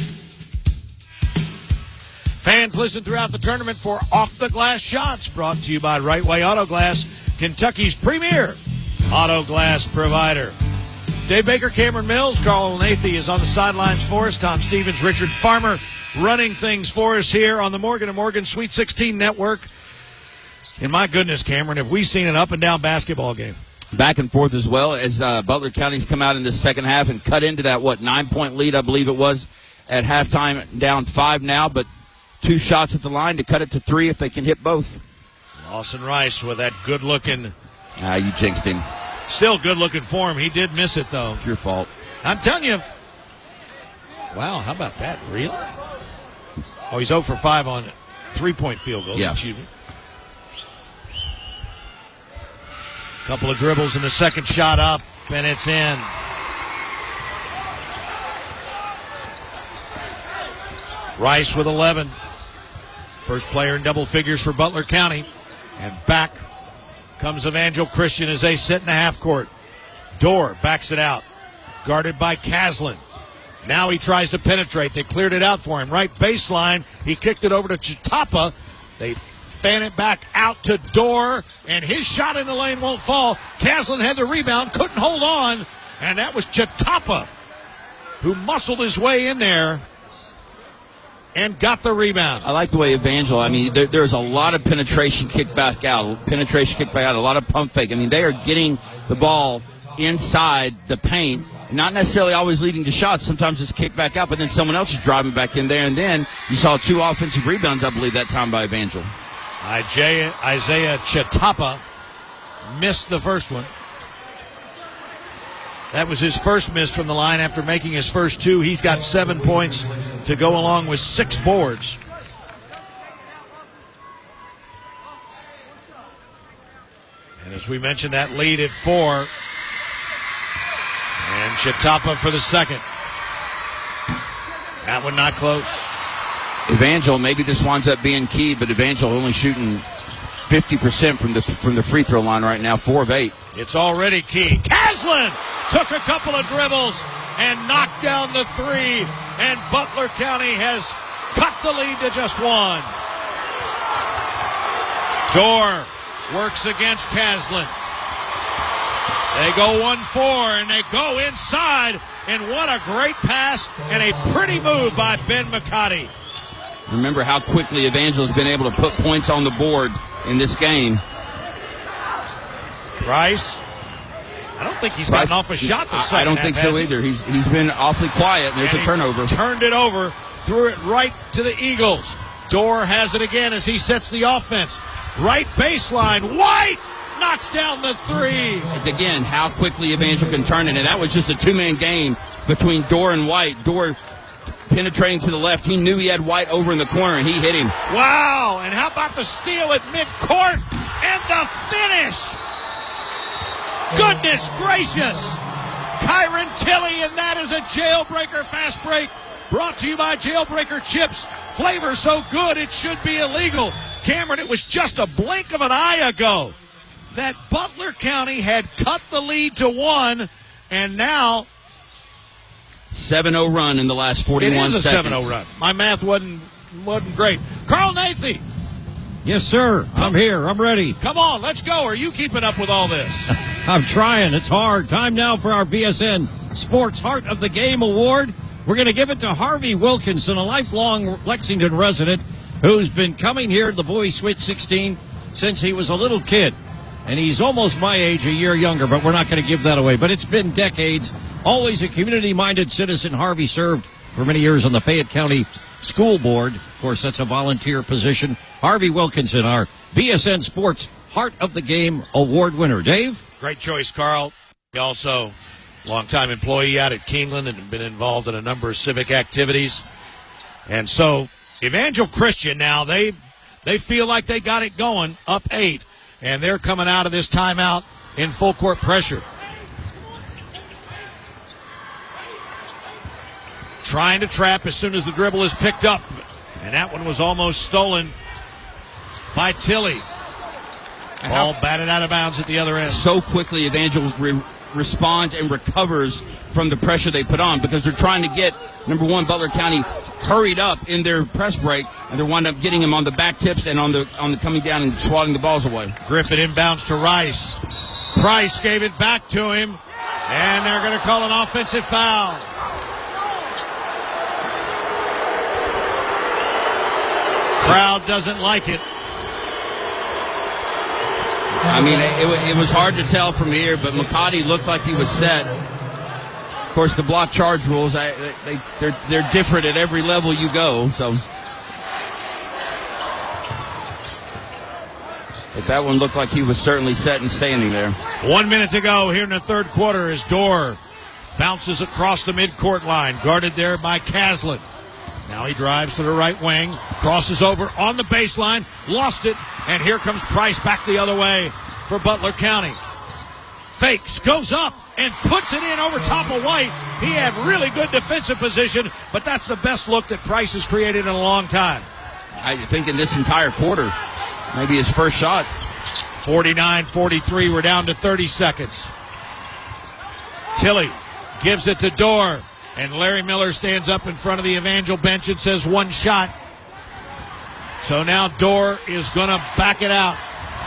Speaker 6: Fans listen throughout the tournament for off-the-glass shots brought to you by Right Way Auto Glass, Kentucky's premier auto glass provider. Dave Baker, Cameron Mills, Carl Nathy is on the sidelines for us. Tom Stevens, Richard Farmer running things for us here on the Morgan and Morgan Sweet sixteen Network. And my goodness, Cameron, have we seen an up-and-down basketball game?
Speaker 16: Back and forth as well as uh, Butler County's come out in the second half and cut into that, what, nine-point lead, I believe it was, at halftime, down five now, but two shots at the line to cut it to three if they can hit both.
Speaker 6: Lawson Rice with that good-looking.
Speaker 16: Ah, you jinxed him.
Speaker 6: Still good-looking for him. He did miss it, though.
Speaker 16: It's your fault.
Speaker 6: I'm telling you. Wow, how about that? Really? Oh, he's zero for five on three-point field goals.
Speaker 16: Yeah.
Speaker 6: Excuse me. Couple of dribbles and the second shot up, and it's in. Rice with eleven. First player in double figures for Butler County. And back comes Evangel Christian as they sit in the half court. Dorr backs it out. Guarded by Caslin. Now he tries to penetrate. They cleared it out for him. Right baseline. He kicked it over to Chitapa. They fan it back out to Dorr, and his shot in the lane won't fall. Caslin had the rebound, couldn't hold on, and that was Chitapa who muscled his way in there and got the rebound.
Speaker 16: I like the way Evangel, I mean, there, there's a lot of penetration kick back out, penetration kick back out, a lot of pump fake. I mean, they are getting the ball inside the paint, not necessarily always leading to shots. Sometimes it's kicked back out, but then someone else is driving back in there, and then you saw two offensive rebounds, I believe, that time by Evangel.
Speaker 6: Isaiah, Isaiah Chatapa missed the first one. That was his first miss from the line after making his first two. He's got seven points to go along with six boards. And as we mentioned, that lead at four. And Chatapa for the second. That one not close.
Speaker 16: Evangel, maybe this winds up being key, but Evangel only shooting fifty percent from the from the free throw line right now, four of eight.
Speaker 6: It's already key. Caslin took a couple of dribbles and knocked down the three, and Butler County has cut the lead to just one. Dorr works against Caslin. They go one four, and they go inside, and what a great pass and a pretty move by Ben McCarty.
Speaker 16: Remember how quickly Evangel has been able to put points on the board in this game.
Speaker 6: Price, I don't think he's
Speaker 16: Price,
Speaker 6: gotten off a shot this
Speaker 16: I, I don't
Speaker 6: half,
Speaker 16: think so
Speaker 6: he?
Speaker 16: either. He's He's been awfully quiet, and there's
Speaker 6: and
Speaker 16: a turnover.
Speaker 6: Turned it over, threw it right to the Eagles. Dorr has it again as he sets the offense. Right baseline, White knocks down the three.
Speaker 16: Again, how quickly Evangel can turn it, and that was just a two-man game between Dorr and White. Dorr penetrating to the left. He knew he had White over in the corner, and he hit him.
Speaker 6: Wow, and how about the steal at midcourt and the finish? Goodness gracious. Kyron Tilley, and that is a jailbreaker fast break brought to you by Jailbreaker Chips. Flavor so good it should be illegal. Cameron, it was just a blink of an eye ago that Butler County had cut the lead to one, and now
Speaker 16: seven oh run in the last forty-one seconds.
Speaker 6: It is a seven oh run. My math wasn't wasn't great. Carl Nathy.
Speaker 1: Yes, sir. I'm here. I'm ready.
Speaker 6: Come on, let's go. Are you keeping up with all this?
Speaker 1: I'm trying. It's hard. Time now for our B S N Sports Heart of the Game Award. We're going to give it to Harvey Wilkinson, a lifelong Lexington resident who's been coming here to the boys' Sweet sixteen since he was a little kid. And he's almost my age, a year younger, but we're not going to give that away. But it's been decades. Always a community-minded citizen. Harvey served for many years on the Fayette County School Board. Of course, that's a volunteer position. Harvey Wilkinson, our B S N Sports Heart of the Game Award winner. Dave?
Speaker 6: Great choice, Carl. Also, longtime employee out at Keeneland and been involved in a number of civic activities. And so, Evangel Christian now, they they feel like they got it going, up eight. And they're coming out of this timeout in full court pressure. Trying to trap as soon as the dribble is picked up. And that one was almost stolen by Tilley. Ball batted out of bounds at the other end.
Speaker 16: So quickly Evangel re- responds and recovers from the pressure they put on, because they're trying to get, number one, Butler County hurried up in their press break, and they wind up getting him on the back tips and on the on the coming down and swatting the balls away.
Speaker 6: Griffin inbounds to Rice. Price gave it back to him, and they're going to call an offensive foul. Crowd doesn't like it.
Speaker 16: I mean, it, it, it was hard to tell from here, but McCarty looked like he was set. Of course, the block charge rules, I, they, they're, they're different at every level you go. So, but that one looked like he was certainly set and standing there.
Speaker 6: One minute to go here in the third quarter as Dorr bounces across the midcourt line, guarded there by Caslin. Now he drives to the right wing, crosses over on the baseline, lost it, and here comes Price back the other way for Butler County. Fakes, goes up, and puts it in over top of White. He had really good defensive position, but that's the best look that Price has created in a long time.
Speaker 16: I think in this entire quarter, maybe his first shot.
Speaker 6: forty-nine forty-three, we're down to thirty seconds. Tilley gives it to Dorr. And Larry Miller stands up in front of the Evangel bench and says one shot. So now Dorr is going to back it out.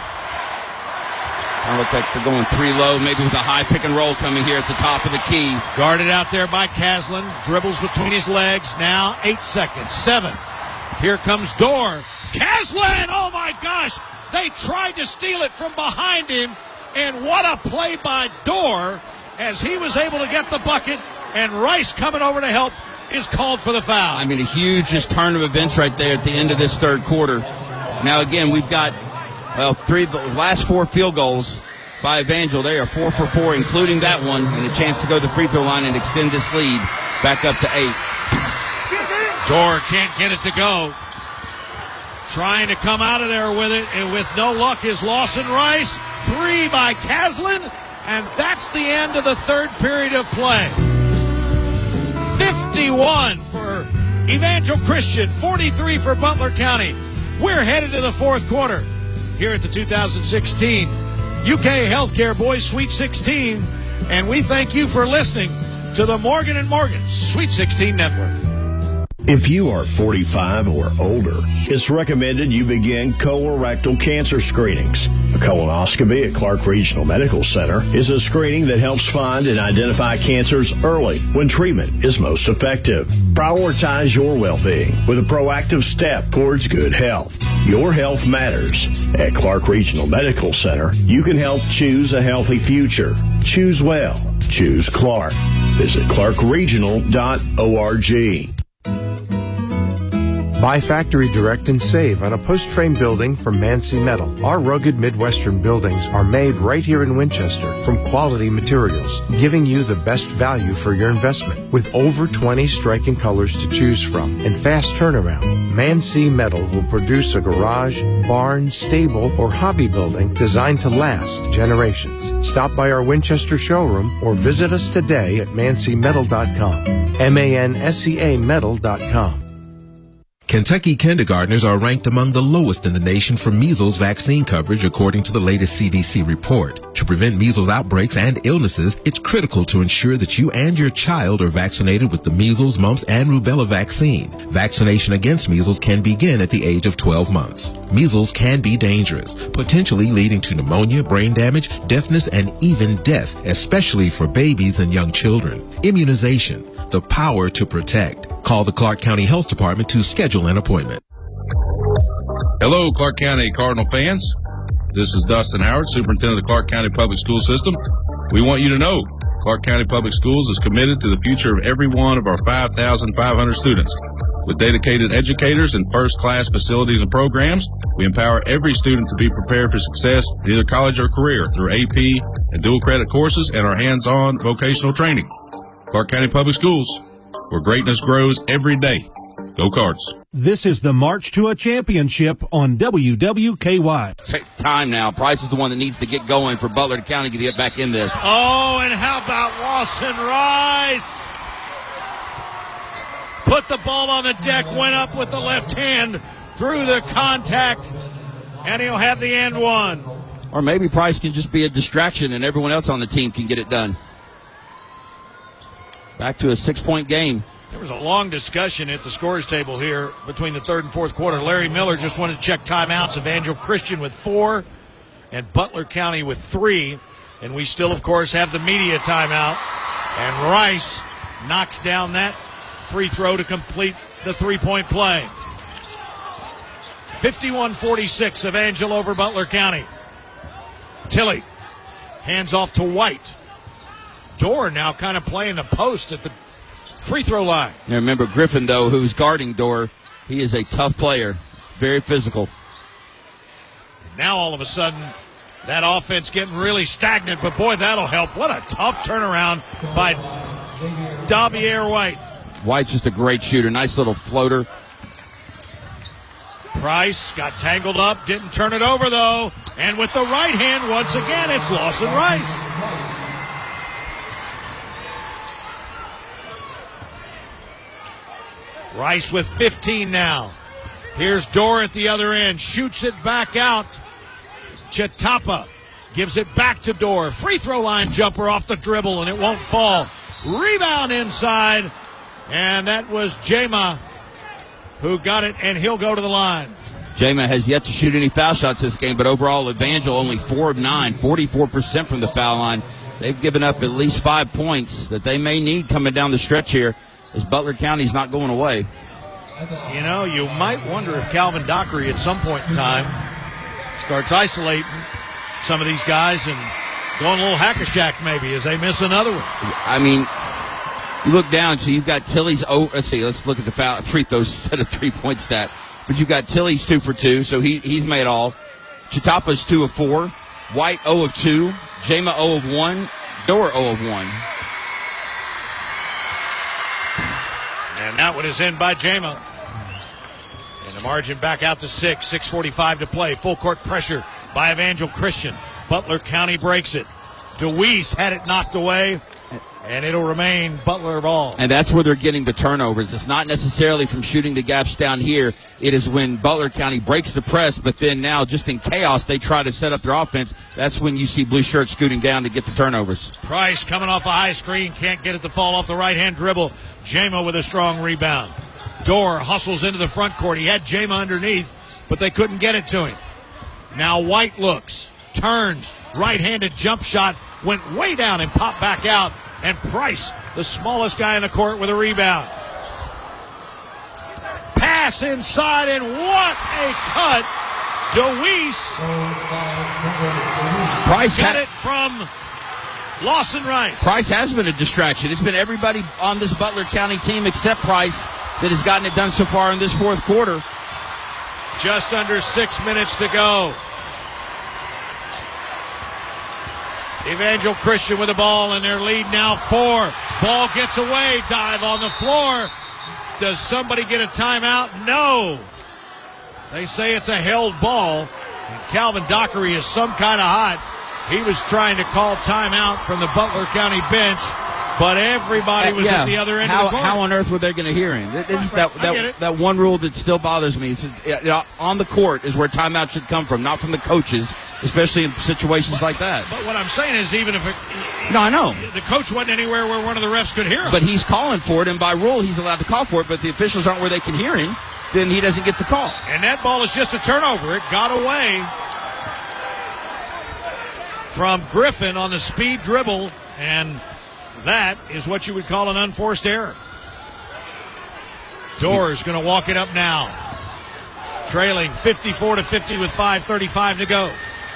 Speaker 16: I look like they're going three low, maybe with a high pick and roll coming here at the top of the key.
Speaker 6: Guarded out there by Caslin. Dribbles between his legs. Now eight seconds. Seven. Here comes Dorr. Caslin, oh my gosh. They tried to steal it from behind him. And what a play by Dorr as he was able to get the bucket. And Rice coming over to help is called for the foul.
Speaker 16: I mean, a huge just turn of events right there at the end of this third quarter. Now, again, we've got, well, three of the last four field goals by Evangel. They are four for four, including that one, and a chance to go to the free throw line and extend this lead back up to eight.
Speaker 6: Dorr can't get it to go. Trying to come out of there with it, and with no luck is Lawson Rice. Three by Caslin, and that's the end of the third period of play. fifty-one for Evangel Christian, forty-three for Butler County. We're headed to the fourth quarter here at the two thousand sixteen U K Healthcare Boys Sweet sixteen, and we thank you for listening to the Morgan and Morgan Sweet sixteen Network.
Speaker 5: If you are forty-five or older, it's recommended you begin colorectal cancer screenings. A colonoscopy at Clark Regional Medical Center is a screening that helps find and identify cancers early when treatment is most effective. Prioritize your well-being with a proactive step towards good health. Your health matters. At Clark Regional Medical Center, you can help choose a healthy future. Choose well. Choose Clark. Visit clark regional dot org.
Speaker 7: Buy factory direct and save on a post-frame building from Mancy Metal. Our rugged Midwestern buildings are made right here in Winchester from quality materials, giving you the best value for your investment. With over twenty striking colors to choose from and fast turnaround, Mancy Metal will produce a garage, barn, stable, or hobby building designed to last generations. Stop by our Winchester showroom or visit us today at mancy metal dot com. M A N S E A metal dot com.
Speaker 23: Kentucky kindergartners are ranked among the lowest in the nation for measles vaccine coverage, according to the latest C D C report. To prevent measles outbreaks and illnesses, it's critical to ensure that you and your child are vaccinated with the measles, mumps, and rubella vaccine. Vaccination against measles can begin at the age of twelve months. Measles can be dangerous, potentially leading to pneumonia, brain damage, deafness, and even death, especially for babies and young children. Immunization, the power to protect. Call the Clark County Health Department to schedule an appointment.
Speaker 21: Hello, Clark County Cardinal fans. This is Dustin Howard, Superintendent of the Clark County Public School System. We want you to know Clark County Public Schools is committed to the future of every one of our five thousand five hundred students. With dedicated educators and first-class facilities and programs, we empower every student to be prepared for success in either college or career through A P and dual credit courses and our hands-on vocational training. Clark County Public Schools, where greatness grows every day. Go Cards.
Speaker 4: This is the March to a Championship on W W K Y.
Speaker 16: Time now. Price is the one that needs to get going for Butler County to get back in this.
Speaker 6: Oh, and how about Lawson Rice? Put the ball on the deck, went up with the left hand, through the contact, and he'll have the end one.
Speaker 16: Or maybe Price can just be a distraction and everyone else on the team can get it done. Back to a six-point game.
Speaker 6: There was a long discussion at the scorers table here between the third and fourth quarter. Larry Miller just wanted to check timeouts. Evangel Christian with four and Butler County with three. And we still, of course, have the media timeout. And Rice knocks down that free throw to complete the three-point play. fifty-one forty-six, Evangel over Butler County. Tilley hands off to White. Dorr now kind of playing the post at the free throw line.
Speaker 16: Now remember Griffin, though, who's guarding Dorr. He is a tough player, very physical.
Speaker 6: Now all of a sudden, that offense getting really stagnant, but boy, that'll help. What a tough turnaround by Davier White.
Speaker 16: White's just a great shooter. Nice little floater.
Speaker 6: Price got tangled up, didn't turn it over, though. And with the right hand, once again, it's Lawson Rice. Rice with fifteen now. Here's Dorr at the other end. Shoots it back out. Chatapa gives it back to Dorr. Free throw line jumper off the dribble, and it won't fall. Rebound inside. And that was Jama who got it, and he'll go to the line.
Speaker 16: Jama has yet to shoot any foul shots this game, but overall, Evangel only four of nine, forty-four percent from the foul line. They've given up at least five points that they may need coming down the stretch here, as Butler County's not going away.
Speaker 6: you know, you might wonder if Calvin Dockery at some point in time starts isolating some of these guys and going a little hack-a-shack maybe as they miss another one.
Speaker 16: I mean, you look down, so you've got Tilly's, oh, let's see, let's look at the foul, free throws instead of three-point stat. But you've got Tilly's two for two, so he he's made all. Chatapa's two of four. White zero of two. Jama zero of one. Dorr zero of one.
Speaker 6: And that one is in by Jama. And the margin back out to six. six forty-five to play. Full court pressure by Evangel Christian. Butler County breaks it. DeWeese had it knocked away. And it'll remain Butler ball.
Speaker 16: And that's where they're getting the turnovers. It's not necessarily from shooting the gaps down here. It is when Butler County breaks the press, but then now just in chaos they try to set up their offense. That's when you see blue shirts scooting down to get the turnovers.
Speaker 6: Price coming off a high screen. Can't get it to fall off the right-hand dribble. Jama with a strong rebound. Dorr hustles into the front court. He had Jama underneath, but they couldn't get it to him. Now White looks, turns, right-handed jump shot, went way down and popped back out. And Price, the smallest guy in the court, with a rebound. Pass inside, and what a cut. DeWeese
Speaker 16: Price
Speaker 6: got
Speaker 16: ha-
Speaker 6: it from Lawson Rice.
Speaker 16: Price has been a distraction. It's been everybody on this Butler County team except Price that has gotten it done so far in this fourth quarter.
Speaker 6: Just under six minutes to go. Evangel Christian with the ball, and their lead now four. Ball gets away, dive on the floor. Does somebody get a timeout? No. They say it's a held ball, and Calvin Dockery is some kind of hot. He was trying to call timeout from the Butler County bench, but everybody was
Speaker 16: uh, yeah.
Speaker 6: at the other end
Speaker 16: how,
Speaker 6: of the court.
Speaker 16: How on earth were they going to hear him? This is
Speaker 6: Right,
Speaker 16: that,
Speaker 6: right. I get
Speaker 16: that,
Speaker 6: it.
Speaker 16: that one rule that still bothers me. It's, you know, on the court is where timeout should come from, not from the coaches, especially in situations like that.
Speaker 6: But what I'm saying is, even if it,
Speaker 16: No, I know.
Speaker 6: the coach wasn't anywhere where one of the refs could hear him.
Speaker 16: But he's calling for it, and by rule, he's allowed to call for it, but the officials aren't where they can hear him, then he doesn't get the call.
Speaker 6: And that ball is just a turnover. It got away from Griffin on the speed dribble, and that is what you would call an unforced error. Dorr is going to walk it up now. Trailing fifty-four to fifty with five thirty-five to go.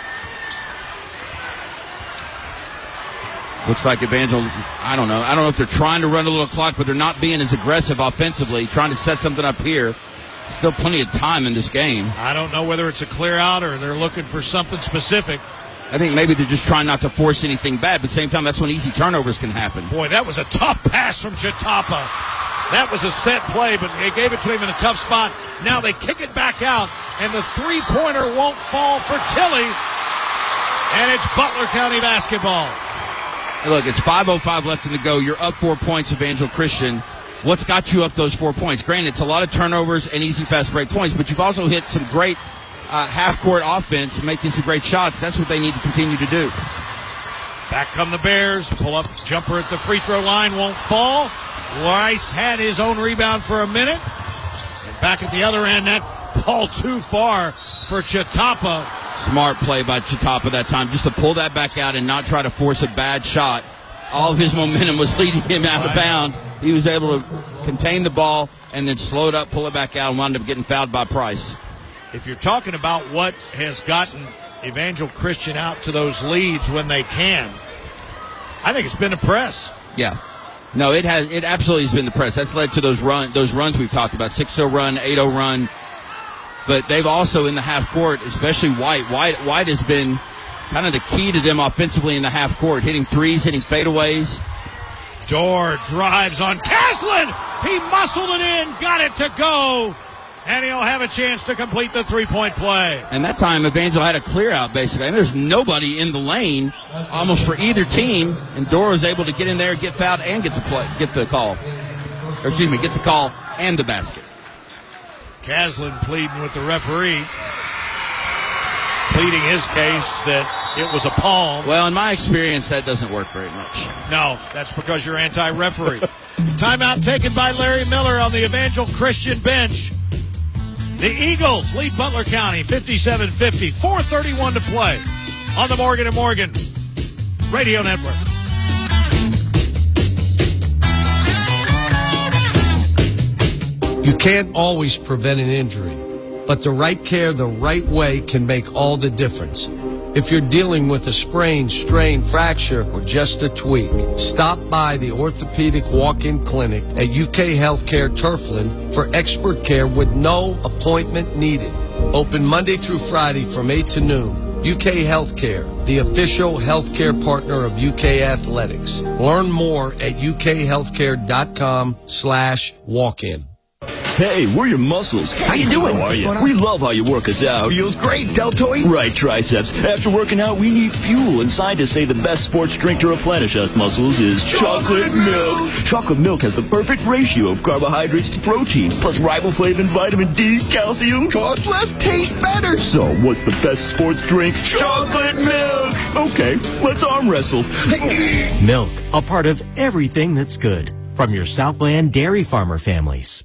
Speaker 16: Looks like Evangel, I don't know. I don't know if they're trying to run a little clock, but they're not being as aggressive offensively, trying to set something up here. Still plenty of time in this game.
Speaker 6: I don't know whether it's a clear out or they're looking for something specific.
Speaker 16: I think maybe they're just trying not to force anything bad, but at the same time, that's when easy turnovers can happen.
Speaker 6: Boy, that was a tough pass from Chatapa. That was a set play, but they gave it to him in a tough spot. Now they kick it back out, and the three-pointer won't fall for Tilly. And it's Butler County basketball.
Speaker 16: Hey, look, it's five oh five left in the go. You're up four points, Evangel Christian. What's got you up those four points? Granted, it's a lot of turnovers and easy fast break points, but you've also hit some great uh, half-court offense, making some great shots. That's what they need to continue to do.
Speaker 6: Back come the Bears. Pull up jumper at the free throw line. Won't fall. Rice had his own rebound for a minute. And back at the other end, that ball too far for Chatapa.
Speaker 16: Smart play by Chatapa that time, just to pull that back out and not try to force a bad shot. All of his momentum was leading him out of bounds. He was able to contain the ball and then slow it up, pull it back out, and wound up getting fouled by Price.
Speaker 6: If you're talking about what has gotten Evangel Christian out to those leads when they can, I think it's been a press.
Speaker 16: Yeah. No, it has. It absolutely has been the press. That's led to those run, those runs we've talked about, six oh run, eight oh run. But they've also, in the half court, especially White, White, White has been kind of the key to them offensively in the half court, hitting threes, hitting fadeaways.
Speaker 6: Dorr drives on Caslin. He muscled it in, got it to go, and he'll have a chance to complete the three-point play.
Speaker 16: And that time, Evangel had a clear out, basically. And there's nobody in the lane almost for either team, and Dorr was able to get in there, get fouled, and get the play, get the call. Or excuse me, get the call and the basket.
Speaker 6: Caslin pleading with the referee, pleading his case that it was a palm.
Speaker 16: Well, in my experience, that doesn't work very much.
Speaker 6: No, that's because you're anti-referee. Timeout taken by Larry Miller on the Evangel Christian bench. The Eagles lead Butler County fifty-seven fifty, four thirty-one to play on the Morgan and Morgan Radio Network.
Speaker 9: You can't always prevent an injury, but the right care the right way can make all the difference. If you're dealing with a sprain, strain, fracture, or just a tweak, stop by the Orthopedic Walk-In Clinic at U K Healthcare Turfland for expert care with no appointment needed. Open Monday through Friday from eight to noon. U K Healthcare, the official healthcare partner of U K Athletics. Learn more at ukhealthcare.com slash walk-in.
Speaker 11: Hey, we're your muscles.
Speaker 14: How you doing?
Speaker 11: How are
Speaker 14: What's
Speaker 11: you?
Speaker 14: going on?
Speaker 11: We love how you work us out.
Speaker 14: Feels great, Deltoid.
Speaker 11: Right, triceps. After working out, we need fuel, and scientists say the best sports drink to replenish us muscles is chocolate milk. Chocolate milk has the perfect ratio of carbohydrates to protein, plus riboflavin, vitamin D, calcium.
Speaker 14: Costs less, tastes better.
Speaker 11: So, what's the best sports drink? Chocolate milk! Okay, let's arm wrestle.
Speaker 12: Milk, a part of everything that's good. From your Southland dairy farmer families.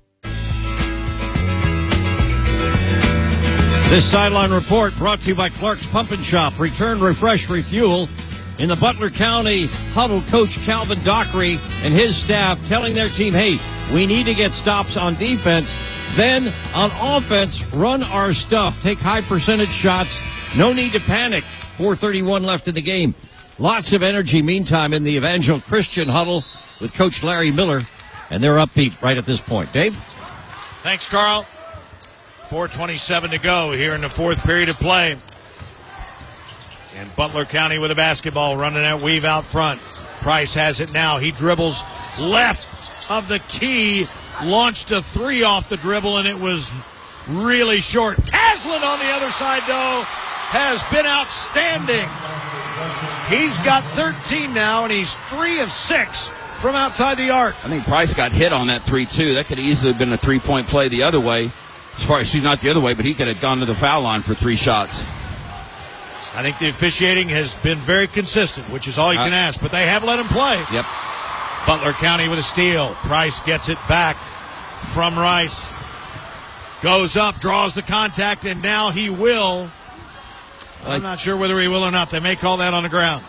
Speaker 1: This sideline report brought to you by Clark's Pump and Shop. Return, refresh, refuel. In the Butler County huddle, Coach Calvin Dockery and his staff telling their team, hey, we need to get stops on defense. Then on offense, run our stuff. Take high percentage shots. No need to panic. four thirty-one left in the game. Lots of energy, meantime, in the Evangel Christian huddle with Coach Larry Miller. And they're upbeat right at this point. Dave?
Speaker 6: Thanks, Carl. four twenty-seven to go here in the fourth period of play. And Butler County with a basketball running at Weave out front. Price has it now. He dribbles left of the key. Launched a three off the dribble, and it was really short. Caslin on the other side, though, has been outstanding. He's got thirteen now, and he's three of six from outside the arc.
Speaker 16: I think Price got hit on that three, too. That could have easily been a three-point play the other way. As far as she's not the other way, but he could have gone to the foul line for three shots.
Speaker 6: I think the officiating has been very consistent, which is all you can ask, but they have let him play.
Speaker 16: Yep.
Speaker 6: Butler County with a steal. Price gets it back from Rice. Goes up, draws the contact, and now he will. I'm not sure whether he will or not. They may call that on the ground.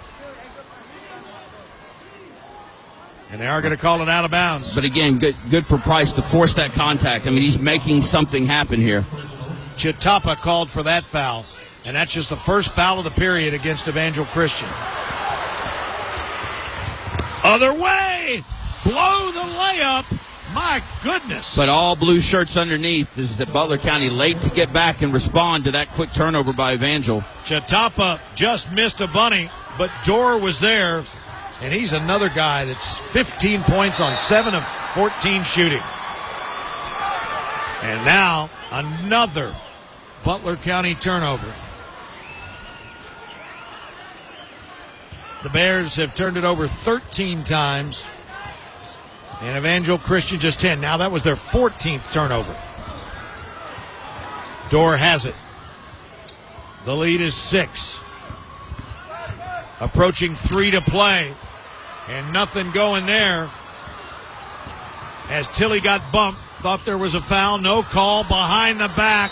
Speaker 6: And they are going to call it out of bounds.
Speaker 16: But again, good good for Price to force that contact. I mean, he's making something happen here.
Speaker 6: Chitapa called for that foul. And that's just the first foul of the period against Evangel Christian. Other way! Blow the layup! My goodness!
Speaker 16: But all blue shirts underneath is that Butler County late to get back and respond to that quick turnover by Evangel.
Speaker 6: Chitapa just missed a bunny, but Dorr was there. And he's another guy that's fifteen points on seven of fourteen shooting. And now another Butler County turnover. The Bears have turned it over thirteen times. And Evangel Christian just ten. Now that was their fourteenth turnover. Dorr has it. The lead is six. Approaching three to play. And nothing going there. As Tilly got bumped, thought there was a foul. No call behind the back.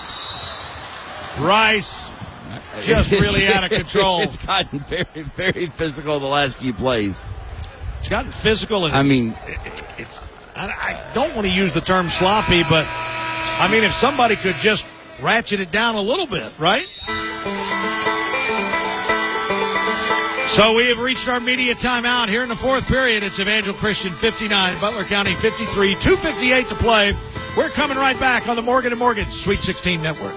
Speaker 6: Rice just really out of control.
Speaker 16: It's gotten very, very physical the last few plays.
Speaker 6: It's gotten physical. And
Speaker 16: I
Speaker 6: it's,
Speaker 16: mean,
Speaker 6: it's, it's I, I don't want to use the term sloppy, but I mean, if somebody could just ratchet it down a little bit, right? So we have reached our media timeout here in the fourth period. It's Evangel Christian fifty-nine, Butler County fifty-three, two fifty-eight to play. We're coming right back on the Morgan and Morgan Sweet sixteen Network.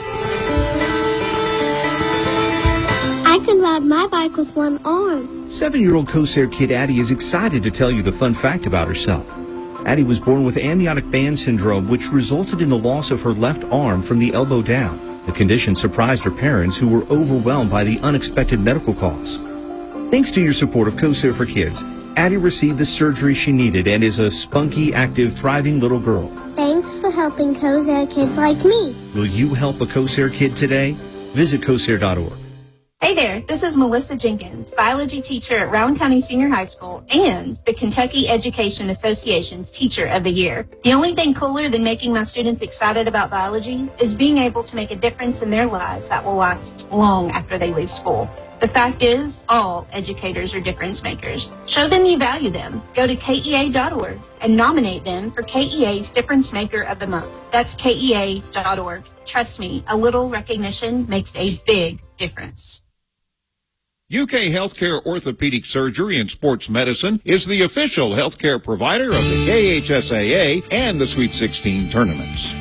Speaker 24: I can ride my bike with one arm.
Speaker 25: Seven-year-old Corsair kid Addie is excited to tell you the fun fact about herself. Addie was born with amniotic band syndrome, which resulted in the loss of her left arm from the elbow down. The condition surprised her parents, who were overwhelmed by the unexpected medical costs. Thanks to your support of Corsair for Kids, Addie received the surgery she needed and is a spunky, active, thriving little girl.
Speaker 24: Thanks for helping Corsair kids like me.
Speaker 25: Will you help a Corsair kid today? Visit Corsair dot org.
Speaker 26: Hey there, this is Melissa Jenkins, biology teacher at Rowan County Senior High School and the Kentucky Education Association's Teacher of the Year. The only thing cooler than making my students excited about biology is being able to make a difference in their lives that will last long after they leave school. The fact is, all educators are difference makers. Show them you value them. Go to K E A dot org and nominate them for K E A's Difference Maker of the Month. That's K E A dot org. Trust me, a little recognition makes a big difference.
Speaker 3: U K Healthcare Orthopedic Surgery and Sports Medicine is the official healthcare provider of the K H S A A and the Sweet sixteen tournaments.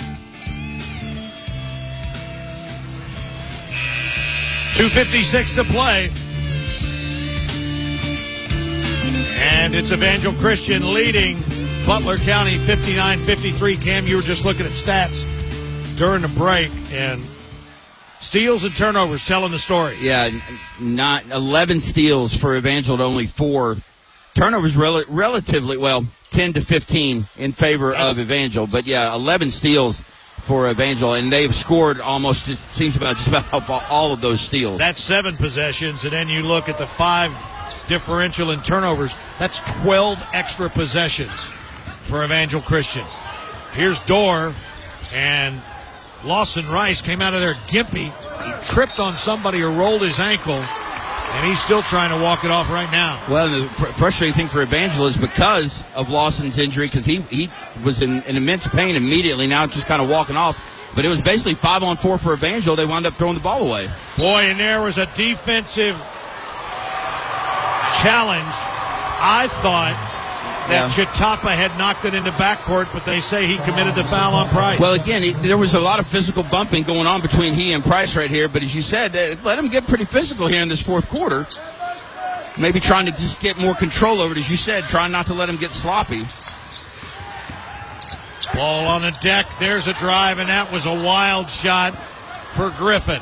Speaker 6: two fifty-six to play. And it's Evangel Christian leading Butler County fifty-nine fifty-three. Cam, you were just looking at stats during the break, and steals and turnovers telling the story.
Speaker 16: Yeah, not eleven steals for Evangel to only four. Turnovers rel- relatively, well, ten to fifteen in favor of Evangel. But, yeah, eleven steals for Evangel, and they've scored almost, it seems about just about all of those steals.
Speaker 6: That's seven possessions, and then you look at the five differential in turnovers. That's twelve extra possessions for Evangel Christian. Here's Dorr, and Lawson Rice came out of there gimpy. He tripped on somebody or rolled his ankle, and he's still trying to walk it off right now.
Speaker 16: Well, the fr- frustrating thing for Evangel is because of Lawson's injury, because he, he was in, in immense pain immediately, now just kind of walking off. But it was basically five on four for Evangel. They wound up throwing the ball away.
Speaker 6: Boy, and there was a defensive challenge. I thought that yeah. Chitapa had knocked it into backcourt, but they say he committed the foul on Price.
Speaker 16: Well, again, it, there was a lot of physical bumping going on between he and Price right here, but as you said, uh, let him get pretty physical here in this fourth quarter. Maybe trying to just get more control over it, as you said, trying not to let him get sloppy.
Speaker 6: Ball on the deck. There's a drive, and that was a wild shot for Griffin.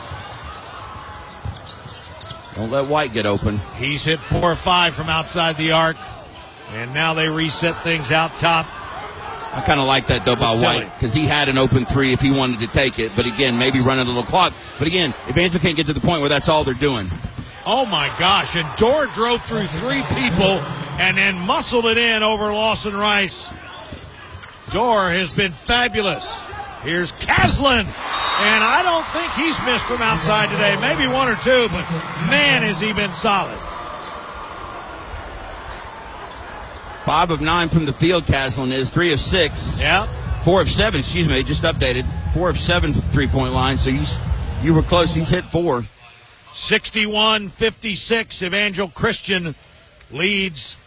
Speaker 16: Don't let White get open.
Speaker 6: He's hit four or five from outside the arc. And now they reset things out top.
Speaker 16: I kind of like that, though, by White, because he had an open three if he wanted to take it. But, again, maybe running a little clock. But, again, Evangel can't get to the point where that's all they're doing.
Speaker 6: Oh, my gosh. And Dorr drove through three people and then muscled it in over Lawson Rice. Dorr has been fabulous. Here's Caslin. And I don't think he's missed from outside today. Maybe one or two, but, man, has he been solid.
Speaker 16: Five of nine from the field, Caslin is. Three of six.
Speaker 6: Yeah.
Speaker 16: Four of seven, excuse me, just updated. Four of seven three-point line, so you, you were close. He's hit four.
Speaker 6: sixty-one fifty-six, Evangel Christian leads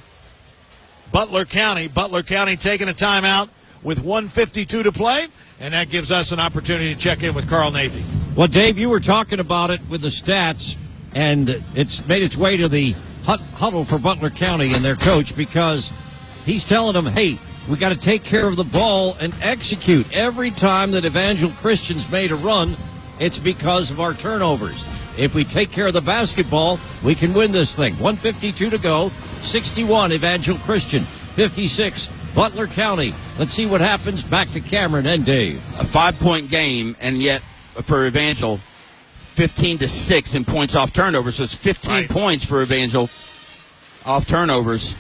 Speaker 6: Butler County. Butler County taking a timeout with one fifty-two to play, and that gives us an opportunity to check in with Carl Nathy.
Speaker 1: Well, Dave, you were talking about it with the stats, and it's made its way to the huddle for Butler County and their coach, because he's telling them, hey, we got to take care of the ball and execute. Every time that Evangel Christian's made a run, it's because of our turnovers. If we take care of the basketball, we can win this thing. one fifty-two to go. sixty-one Evangel Christian, fifty-six Butler County. Let's see what happens. Back to Cameron and Dave.
Speaker 16: A five-point game, and yet for Evangel, fifteen to six in points off turnovers. So it's fifteen right. points for Evangel off turnovers.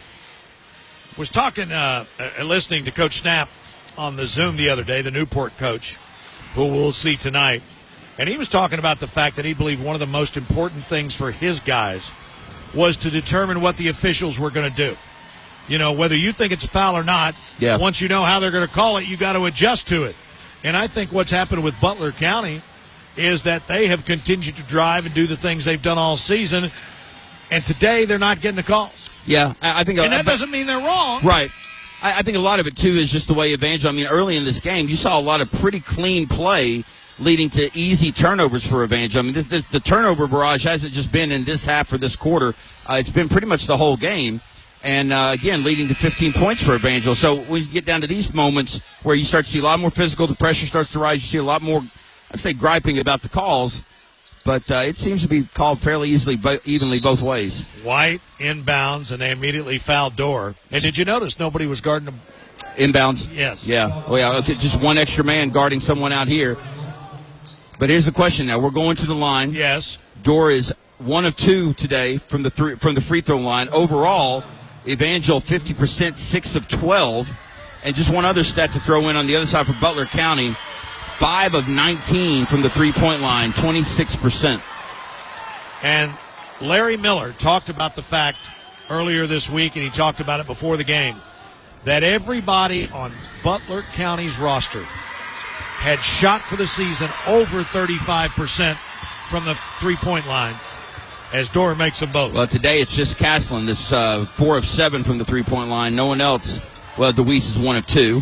Speaker 6: Was talking, uh, uh, listening to Coach Snap on the Zoom the other day, the Newport coach, who we'll see tonight. And he was talking about the fact that he believed one of the most important things for his guys was to determine what the officials were going to do. You know, whether you think it's a foul or not,
Speaker 16: yeah.
Speaker 6: once you know how they're going to call it, you got to adjust to it. And I think what's happened with Butler County is that they have continued to drive and do the things they've done all season, and today they're not getting the calls.
Speaker 16: Yeah, I think,
Speaker 6: and that
Speaker 16: uh,
Speaker 6: doesn't mean they're wrong,
Speaker 16: right? I, I think a lot of it too is just the way Evangel. I mean, early in this game, you saw a lot of pretty clean play, leading to easy turnovers for Evangel. I mean, this, this, the turnover barrage hasn't just been in this half or this quarter; uh, it's been pretty much the whole game. And, uh, again, leading to fifteen points for Evangel. So when you get down to these moments where you start to see a lot more physical, the pressure starts to rise, you see a lot more, I'd say, griping about the calls. But uh, it seems to be called fairly easily, bo- evenly both ways.
Speaker 6: White inbounds, and they immediately fouled Dorr. And did you notice nobody was guarding him?
Speaker 16: Inbounds?
Speaker 6: Yes.
Speaker 16: Yeah. Oh, yeah. Okay, just one extra man guarding someone out here. But here's the question now. We're going to the line.
Speaker 6: Yes.
Speaker 16: Dorr is one of two today from the three, from the free throw line. Overall, Evangel fifty percent, six of twelve. And just one other stat to throw in on the other side for Butler County, five of nineteen from the three-point line, twenty-six percent.
Speaker 6: And Larry Miller talked about the fact earlier this week, and he talked about it before the game, that everybody on Butler County's roster had shot for the season over thirty-five percent from the three-point line, as Dorr makes them both.
Speaker 16: Well, today it's just Castlin that's uh, four of seven from the three-point line. No one else. Well, DeWeese is one of two.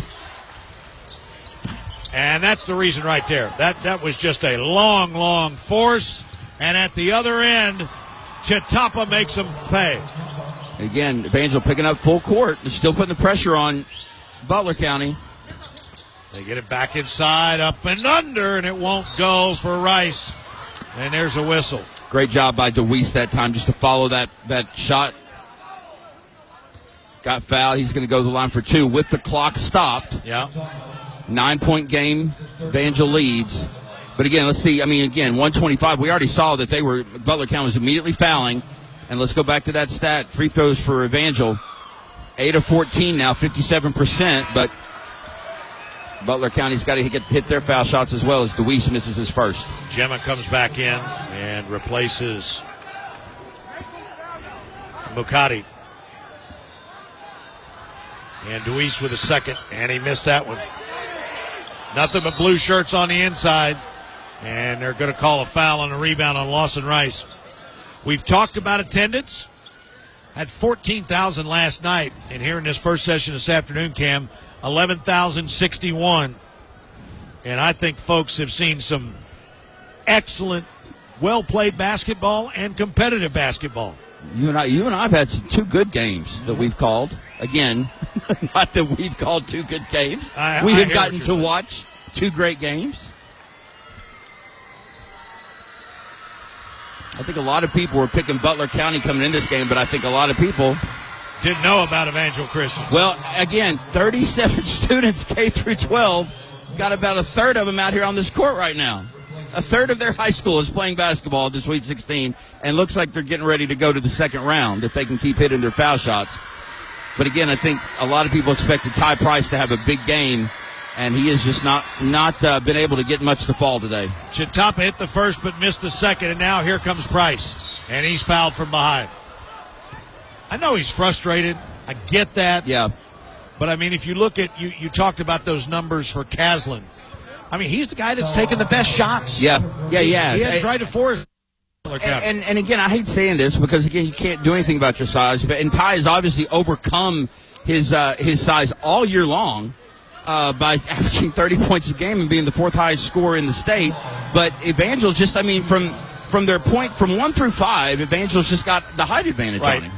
Speaker 6: And that's the reason right there. That that was just a long, long force. And at the other end, Chitapa makes them pay.
Speaker 16: Again, Evangel picking up full court. They're still putting the pressure on Butler County.
Speaker 6: They get it back inside, up and under, and it won't go for Rice. And there's a whistle.
Speaker 16: Great job by DeWeese that time just to follow that, that shot. Got fouled. He's going to go to the line for two with the clock stopped.
Speaker 6: Yeah.
Speaker 16: Nine-point game. Evangel leads. But again, let's see. I mean, again, one twenty-five. We already saw that they were, Butler County was immediately fouling. And let's go back to that stat. Free throws for Evangel. eight of fourteen now, fifty-seven percent. But Butler County's got to hit, hit their foul shots as well as DeWeese misses his first.
Speaker 6: Gemma comes back in and replaces Mukati. And DeWeese with a second, and he missed that one. Nothing but blue shirts on the inside. And they're going to call a foul on a rebound on Lawson Rice. We've talked about attendance. Had fourteen thousand last night. And here in this first session this afternoon, Cam, eleven thousand sixty-one. And I think folks have seen some excellent, well-played basketball and competitive basketball.
Speaker 16: You and I, you and I have had some two good games that we've called. Again, not that we've called two good games.
Speaker 6: I,
Speaker 16: we
Speaker 6: I
Speaker 16: have gotten to
Speaker 6: saying.
Speaker 16: watch two great games. I think a lot of people were picking Butler County coming in this game, but I think a lot of people
Speaker 6: didn't know about Evangel Christian.
Speaker 16: Well, again, thirty-seven students, K through twelve, got about a third of them out here on this court right now. A third of their high school is playing basketball at the Sweet sixteen, and looks like they're getting ready to go to the second round if they can keep hitting their foul shots. But again, I think a lot of people expected Ty Price to have a big game, and he has just not not uh, been able to get much to fall today.
Speaker 6: Chitapa hit the first but missed the second, and now here comes Price, and he's fouled from behind. I know he's frustrated. I get that.
Speaker 16: Yeah.
Speaker 6: But, I mean, if you look at, you, you talked about those numbers for Caslin. I mean, he's the guy that's taken the best shots.
Speaker 16: Yeah, yeah, yeah.
Speaker 6: He, he had
Speaker 16: I,
Speaker 6: tried to force.
Speaker 16: And, and, and, again, I hate saying this because, again, you can't do anything about your size. But and Ty has obviously overcome his uh, his size all year long uh, by averaging thirty points a game and being the fourth highest scorer in the state. But Evangel just, I mean, from from their point, from one through five, Evangel's just got the height advantage
Speaker 6: right.
Speaker 16: on him.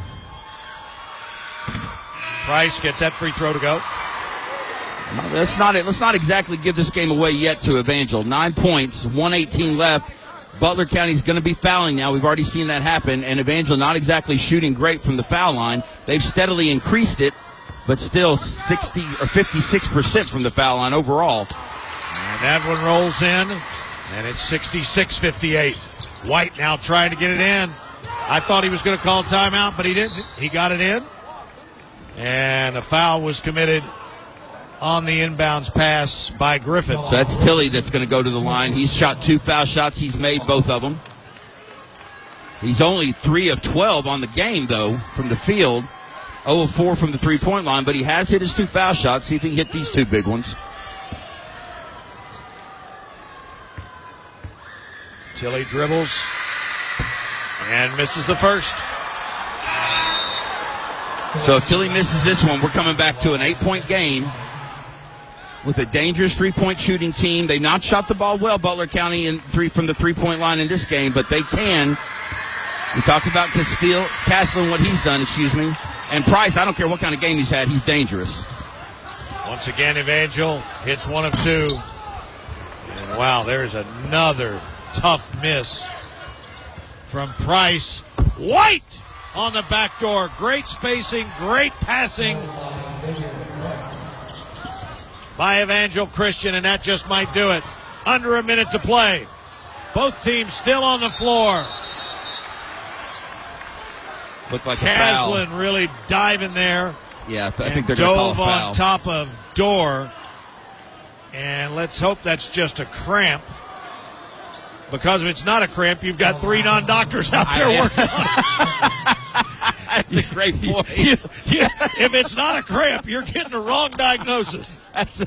Speaker 6: Price gets that free throw to go.
Speaker 16: No, that's not it. Let's not exactly give this game away yet to Evangel. Nine points, one eighteen left. Butler County's going to be fouling now. We've already seen that happen. And Evangel not exactly shooting great from the foul line. They've steadily increased it, but still sixty or fifty-six percent from the foul line overall.
Speaker 6: And that one rolls in, and it's sixty-six fifty-eight. White now trying to get it in. I thought he was going to call timeout, but he didn't. He got it in. And a foul was committed on the inbounds pass by Griffin.
Speaker 16: So that's Tilley that's going to go to the line. He's shot two foul shots. He's made both of them. He's only three of twelve on the game, though, from the field. zero of four from the three-point line, but he has hit his two foul shots. See if he can hit these two big ones.
Speaker 6: Tilley dribbles and misses the first.
Speaker 16: So if Tilley misses this one, we're coming back to an eight-point game with a dangerous three-point shooting team. They've not shot the ball well, Butler County, in three from the three-point line in this game, but they can. We talked about Castile, Castle and what he's done, excuse me. And Price, I don't care what kind of game he's had, he's dangerous.
Speaker 6: Once again, Evangel hits one of two. And wow, there's another tough miss from Price. White on the back door. Great spacing, great passing by Evangel Christian, and that just might do it. Under a minute to play. Both teams still on the floor.
Speaker 16: Looked like a foul.
Speaker 6: Caslin really diving there.
Speaker 16: Yeah, I think they're going to call a
Speaker 6: dove
Speaker 16: foul.
Speaker 6: on top of Dorr. And let's hope that's just a cramp. Because if it's not a cramp, you've got three non-doctors out there
Speaker 16: I,
Speaker 6: working on it.
Speaker 16: That's a great point.
Speaker 6: You, you, if it's not a cramp, you're getting the wrong diagnosis.
Speaker 16: That's a,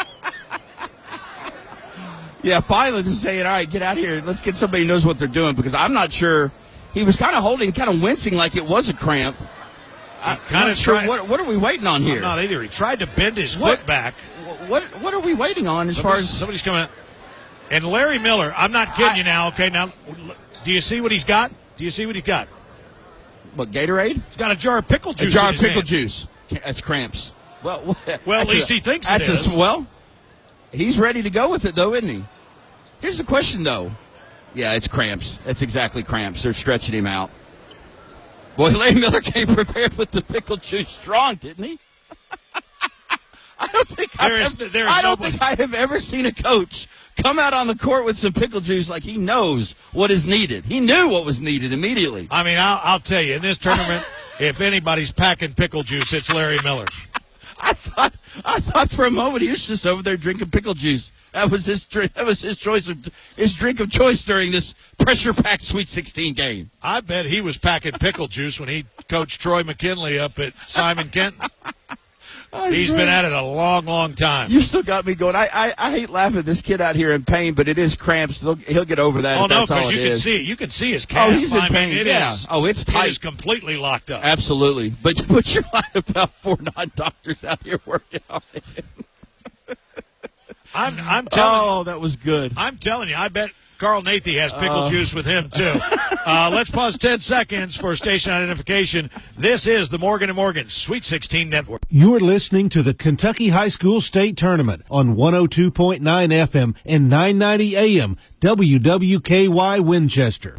Speaker 16: yeah, finally just saying, all right, get out of here. Let's get somebody who knows what they're doing, because I'm not sure. He was kind of holding, kind of wincing like it was a cramp. I'm
Speaker 6: kind
Speaker 16: not
Speaker 6: of
Speaker 16: sure.
Speaker 6: tried,
Speaker 16: What, what are we waiting on here?
Speaker 6: I'm not either. He tried to bend his
Speaker 16: What?
Speaker 6: foot back.
Speaker 16: What What are we waiting on as
Speaker 6: Somebody's,
Speaker 16: far as
Speaker 6: somebody's coming out? And Larry Miller, I'm not kidding
Speaker 16: I,
Speaker 6: you now. Okay, now, do you see what he's got? Do you see what he's got?
Speaker 16: What, Gatorade?
Speaker 6: He's got a jar of pickle juice.
Speaker 16: A jar
Speaker 6: in
Speaker 16: of
Speaker 6: his
Speaker 16: pickle
Speaker 6: hand.
Speaker 16: juice. That's cramps. Well,
Speaker 6: well, at least
Speaker 16: a,
Speaker 6: he thinks
Speaker 16: that's
Speaker 6: it is.
Speaker 16: A, well, he's ready to go with it, though, isn't he? Here's the question, though. Yeah, it's cramps. That's exactly cramps. They're stretching him out. Boy, Larry Miller came prepared with the pickle juice strong, didn't he? I don't think
Speaker 6: There
Speaker 16: I
Speaker 6: is-
Speaker 16: have,
Speaker 6: there is
Speaker 16: I don't
Speaker 6: nobody-
Speaker 16: think I have ever seen a coach come out on the court with some pickle juice like he knows what is needed. He knew what was needed immediately.
Speaker 6: I mean, I'll, I'll tell you, in this tournament, if anybody's packing pickle juice, it's Larry Miller.
Speaker 16: I thought I thought for a moment he was just over there drinking pickle juice. That was his drink. That was his choice of his drink of choice during this pressure-packed Sweet sixteen game.
Speaker 6: I bet he was packing pickle juice when he coached Troy McKinley up at Simon Kenton. He's been at it a long, long time.
Speaker 16: You still got me going. I, I, I hate laughing at this kid out here in pain, but it is cramps. They'll, he'll get over that.
Speaker 6: Oh
Speaker 16: if
Speaker 6: no,
Speaker 16: that's all
Speaker 6: because
Speaker 16: it
Speaker 6: you can
Speaker 16: is.
Speaker 6: see it. You can see his calf.
Speaker 16: Oh, he's in
Speaker 6: I mean,
Speaker 16: pain.
Speaker 6: it
Speaker 16: Yeah.
Speaker 6: is-
Speaker 16: Oh, it's tight.
Speaker 6: It is completely locked up.
Speaker 16: Absolutely. But but you're right about four non-doctors out here working on it.
Speaker 6: I'm I'm telling
Speaker 16: Oh, that was good.
Speaker 6: I'm telling you, I bet Carl Nathy has pickle
Speaker 16: Uh.
Speaker 6: juice with him too. Uh, let's pause ten seconds for station identification. This is the Morgan and Morgan Sweet sixteen Network.
Speaker 4: You're listening to the Kentucky High School State Tournament on one oh two point nine F M and nine ninety A M W W K Y Winchester.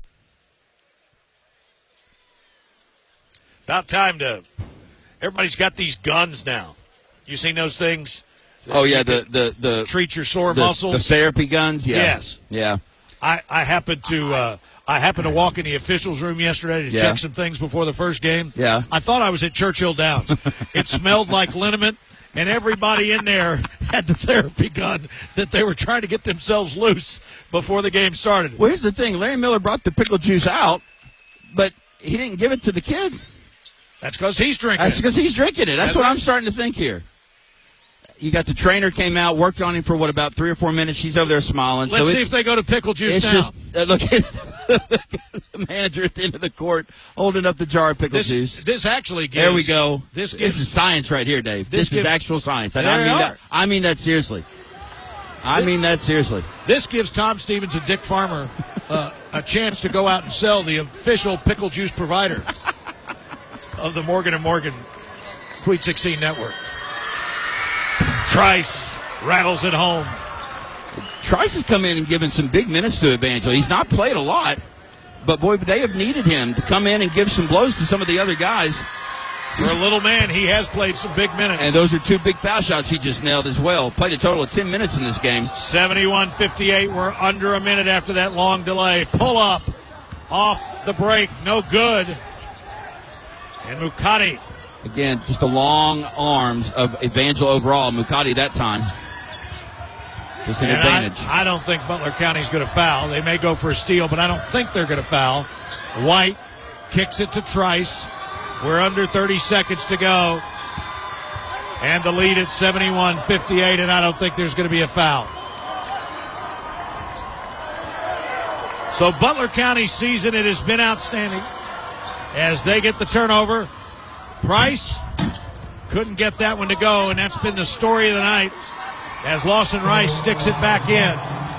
Speaker 6: About time to. Everybody's got these guns now. You seen those things?
Speaker 16: Oh yeah,
Speaker 6: You
Speaker 16: the
Speaker 6: can
Speaker 16: the the
Speaker 6: treat your sore
Speaker 16: the,
Speaker 6: muscles.
Speaker 16: The therapy guns. Yeah.
Speaker 6: Yes.
Speaker 16: Yeah.
Speaker 6: I, I happened to uh, I happened to walk in the officials' room yesterday to
Speaker 16: Yeah.
Speaker 6: check some things before the first game.
Speaker 16: Yeah.
Speaker 6: I thought I was at Churchill Downs. It smelled like liniment, and everybody in there had the therapy gun that they were trying to get themselves loose before the game started.
Speaker 16: Well, here's the thing. Larry Miller brought the pickle juice out, but he didn't give it to the kid.
Speaker 6: That's because he's drinking
Speaker 16: That's
Speaker 6: it.
Speaker 16: because he's drinking it. That's,
Speaker 6: That's
Speaker 16: what
Speaker 6: right.
Speaker 16: I'm starting to think here. You got the trainer came out, worked on him for, what, about three or four minutes. She's over there smiling.
Speaker 6: Let's
Speaker 16: so
Speaker 6: see
Speaker 16: it's-
Speaker 6: if they go to pickle juice
Speaker 16: It's
Speaker 6: now.
Speaker 16: just, uh, look at the manager at the end of the court holding up the jar of pickle
Speaker 6: This,
Speaker 16: juice.
Speaker 6: this actually gives.
Speaker 16: There we go.
Speaker 6: This,
Speaker 16: This,
Speaker 6: gives,
Speaker 16: is science right here, Dave.
Speaker 6: This
Speaker 16: This,
Speaker 6: gives-
Speaker 16: is actual science. And
Speaker 6: There
Speaker 16: I
Speaker 6: they
Speaker 16: mean
Speaker 6: are.
Speaker 16: that I mean that seriously. I mean that seriously.
Speaker 6: This gives Tom Stevens and Dick Farmer uh, a chance to go out and sell the official pickle juice provider of the Morgan and Morgan Sweet sixteen Network. Trice rattles it home.
Speaker 16: Trice has come in and given some big minutes to Evangel. He's not played a lot, but boy, they have needed him to come in and give some blows to some of the other guys.
Speaker 6: For a little man, he has played some big minutes.
Speaker 16: And those are two big foul shots he just nailed as well. Played a total of ten minutes in this game.
Speaker 6: seventy-one fifty-eight. We're under a minute after that long delay. Pull up off the break. No good. And Mukati.
Speaker 16: Again, just the long arms of Evangel overall. Mukati that time. Just an
Speaker 6: And
Speaker 16: advantage.
Speaker 6: I, I don't think Butler County's going to foul. They may go for a steal, but I don't think they're going to foul. White kicks it to Trice. We're under thirty seconds to go. And the lead at seventy-one fifty-eight, and I don't think there's going to be a foul. So Butler County's season, it has been outstanding as they get the turnover. Price couldn't get that one to go, and that's been the story of the night as Lawson Rice sticks it back in.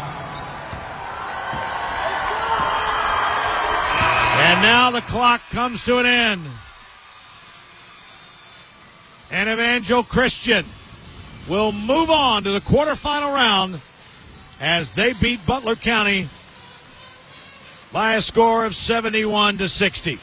Speaker 6: And now the clock comes to an end. And Evangel Christian will move on to the quarterfinal round as they beat Butler County by a score of seventy-one to sixty.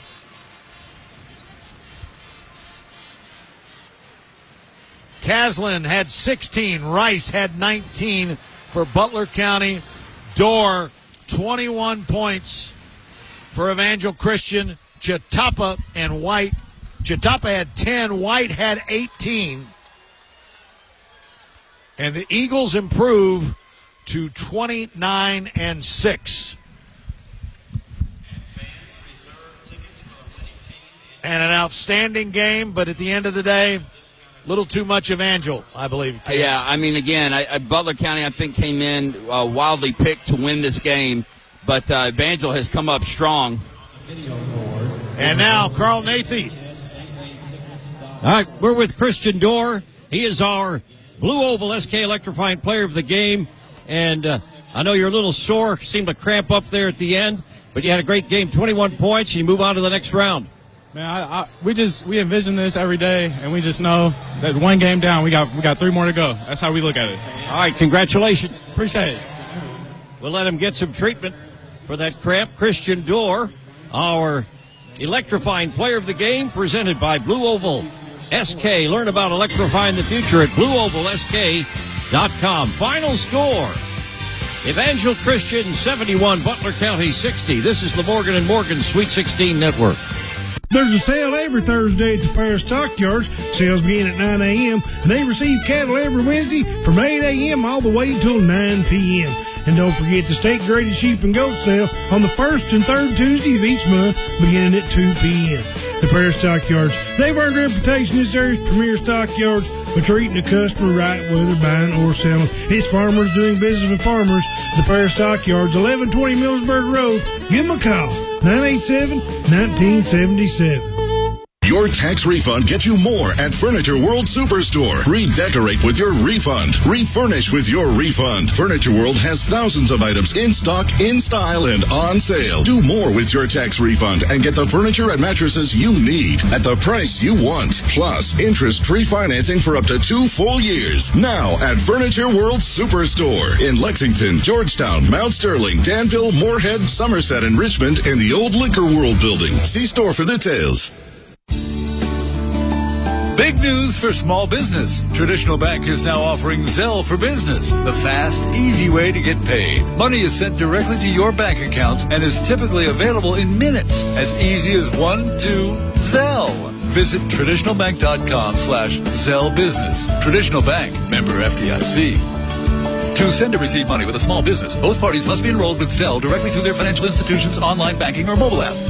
Speaker 6: Caslin had sixteen. Rice had nineteen for Butler County. Dorr, twenty-one points for Evangel Christian. Chatapa and White. Chatapa had ten. White had eighteen. And the Eagles improve to twenty-nine and six. and an outstanding game, but at the end of the day, a little too much Evangel, I believe.
Speaker 16: Yeah, I mean, again, I, I, Butler County, I think, came in uh, wildly picked to win this game, but uh, Evangel has come up strong.
Speaker 6: And now, Carl Nathy.
Speaker 1: All right, we're with Christian Dorr. He is our Blue Oval S K Electrifying Player of the Game. And uh, I know you're a little sore, seemed to cramp up there at the end, but you had a great game, twenty-one points, and you move on to the next round.
Speaker 8: Man, I, I, we just we envision this every day, and we just know that one game down, we got we got three more to go. That's how we look at it.
Speaker 1: All right, congratulations.
Speaker 8: Appreciate it.
Speaker 1: We'll let him get some treatment for that cramp. Christian Dorr, our electrifying player of the game, presented by Blue Oval S K. Learn about electrifying the future at blue oval s k dot com. Final score, Evangel Christian seventy-one, Butler County sixty. This is the Morgan and Morgan Sweet sixteen Network.
Speaker 4: There's a sale every Thursday at the Paris Stockyards. Sales begin at nine a.m. and they receive cattle every Wednesday from eight a.m. all the way until nine p.m. And don't forget the state-graded sheep and goat sale on the first and third Tuesday of each month beginning at two p.m. The Paris Stockyards, they've earned a reputation as area's premier stockyards for treating the customer right, whether buying or selling. It's farmers doing business with farmers. The Paris Stockyards, eleven twenty Millersburg Road. Give them a call, nine eight seven, one nine seven seven.
Speaker 13: Your tax refund gets you more at Furniture World Superstore. Redecorate with your refund. Refurnish with your refund. Furniture World has thousands of items in stock, in style, and on sale. Do more with your tax refund and get the furniture and mattresses you need at the price you want. Plus, interest-free financing for up to two full years. Now at Furniture World Superstore in Lexington, Georgetown, Mount Sterling, Danville, Moorhead, Somerset, and Richmond, and the old Liquor World building. See store for details.
Speaker 15: Big news for small business. Traditional Bank is now offering Zelle for Business, the fast, easy way to get paid. Money is sent directly to your bank accounts and is typically available in minutes. As easy as one, two, Zelle. Visit traditionalbank.com slash Zelle Business. Traditional Bank, member F D I C. To send or receive money with a small business, both parties must be enrolled with Zelle directly through their financial institution's online banking or mobile app.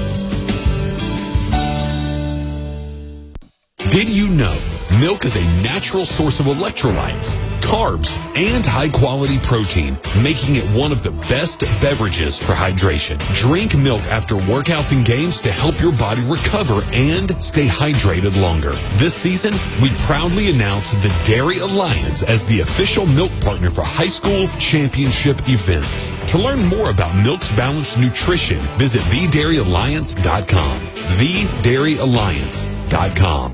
Speaker 17: Did you know milk is a natural source of electrolytes, carbs, and high-quality protein, making it one of the best beverages for hydration? Drink milk after workouts and games to help your body recover and stay hydrated longer. This season, we proudly announce the Dairy Alliance as the official milk partner for high school championship events. To learn more about milk's balanced nutrition, visit the dairy alliance dot com. the dairy alliance dot com.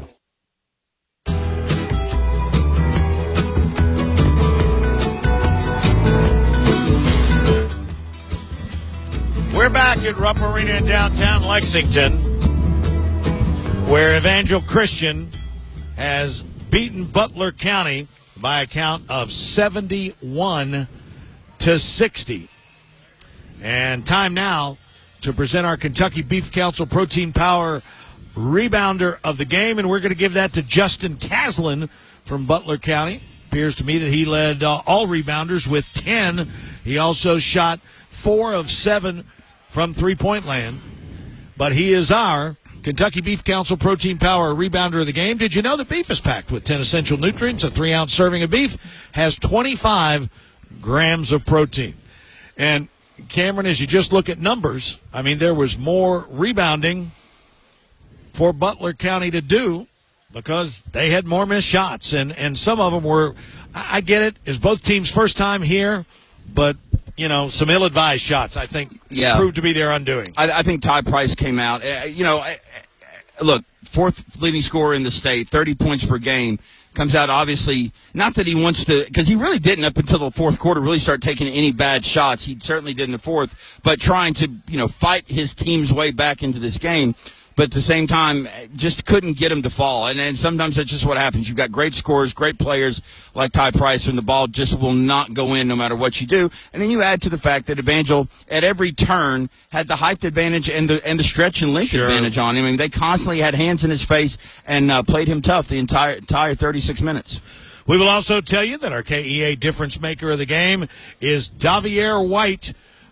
Speaker 6: We're back at Rupp Arena in downtown Lexington, where Evangel Christian has beaten Butler County by a count of seventy-one to sixty. And time now to present our Kentucky Beef Council Protein Power Rebounder of the game, and we're going to give that to Justin Caslin from Butler County. Appears to me that he led uh, all rebounders with ten. He also shot four of seven from three-point land. But he is our Kentucky Beef Council Protein Power Rebounder of the game. Did you know that beef is packed with ten essential nutrients? A three-ounce serving of beef has twenty-five grams of protein. And, Cameron, as you just look at numbers, I mean, there was more rebounding for Butler County to do because they had more missed shots. And, and some of them were, I get it, it's both teams' first time here, but you know, some ill-advised shots, I think,
Speaker 16: yeah.
Speaker 6: proved to be their undoing.
Speaker 16: I, I think Ty Price came out. Uh, you know, uh, look, fourth leading scorer in the state, thirty points per game, comes out obviously, not that he wants to, because he really didn't up until the fourth quarter really start taking any bad shots. He certainly did in the fourth, but trying to, you know, fight his team's way back into this game. But at the same time, just couldn't get him to fall. And, and sometimes that's just what happens. You've got great scorers, great players like Ty Price, and the ball just will not go in no matter what you do. And then you add to the fact that Evangel, at every turn, had the height advantage and the and the stretch and length sure. advantage on him. I mean, they constantly had hands in his face and uh, played him tough the entire entire thirty-six minutes.
Speaker 6: We will also tell you that our K E A difference maker of the game is Davier White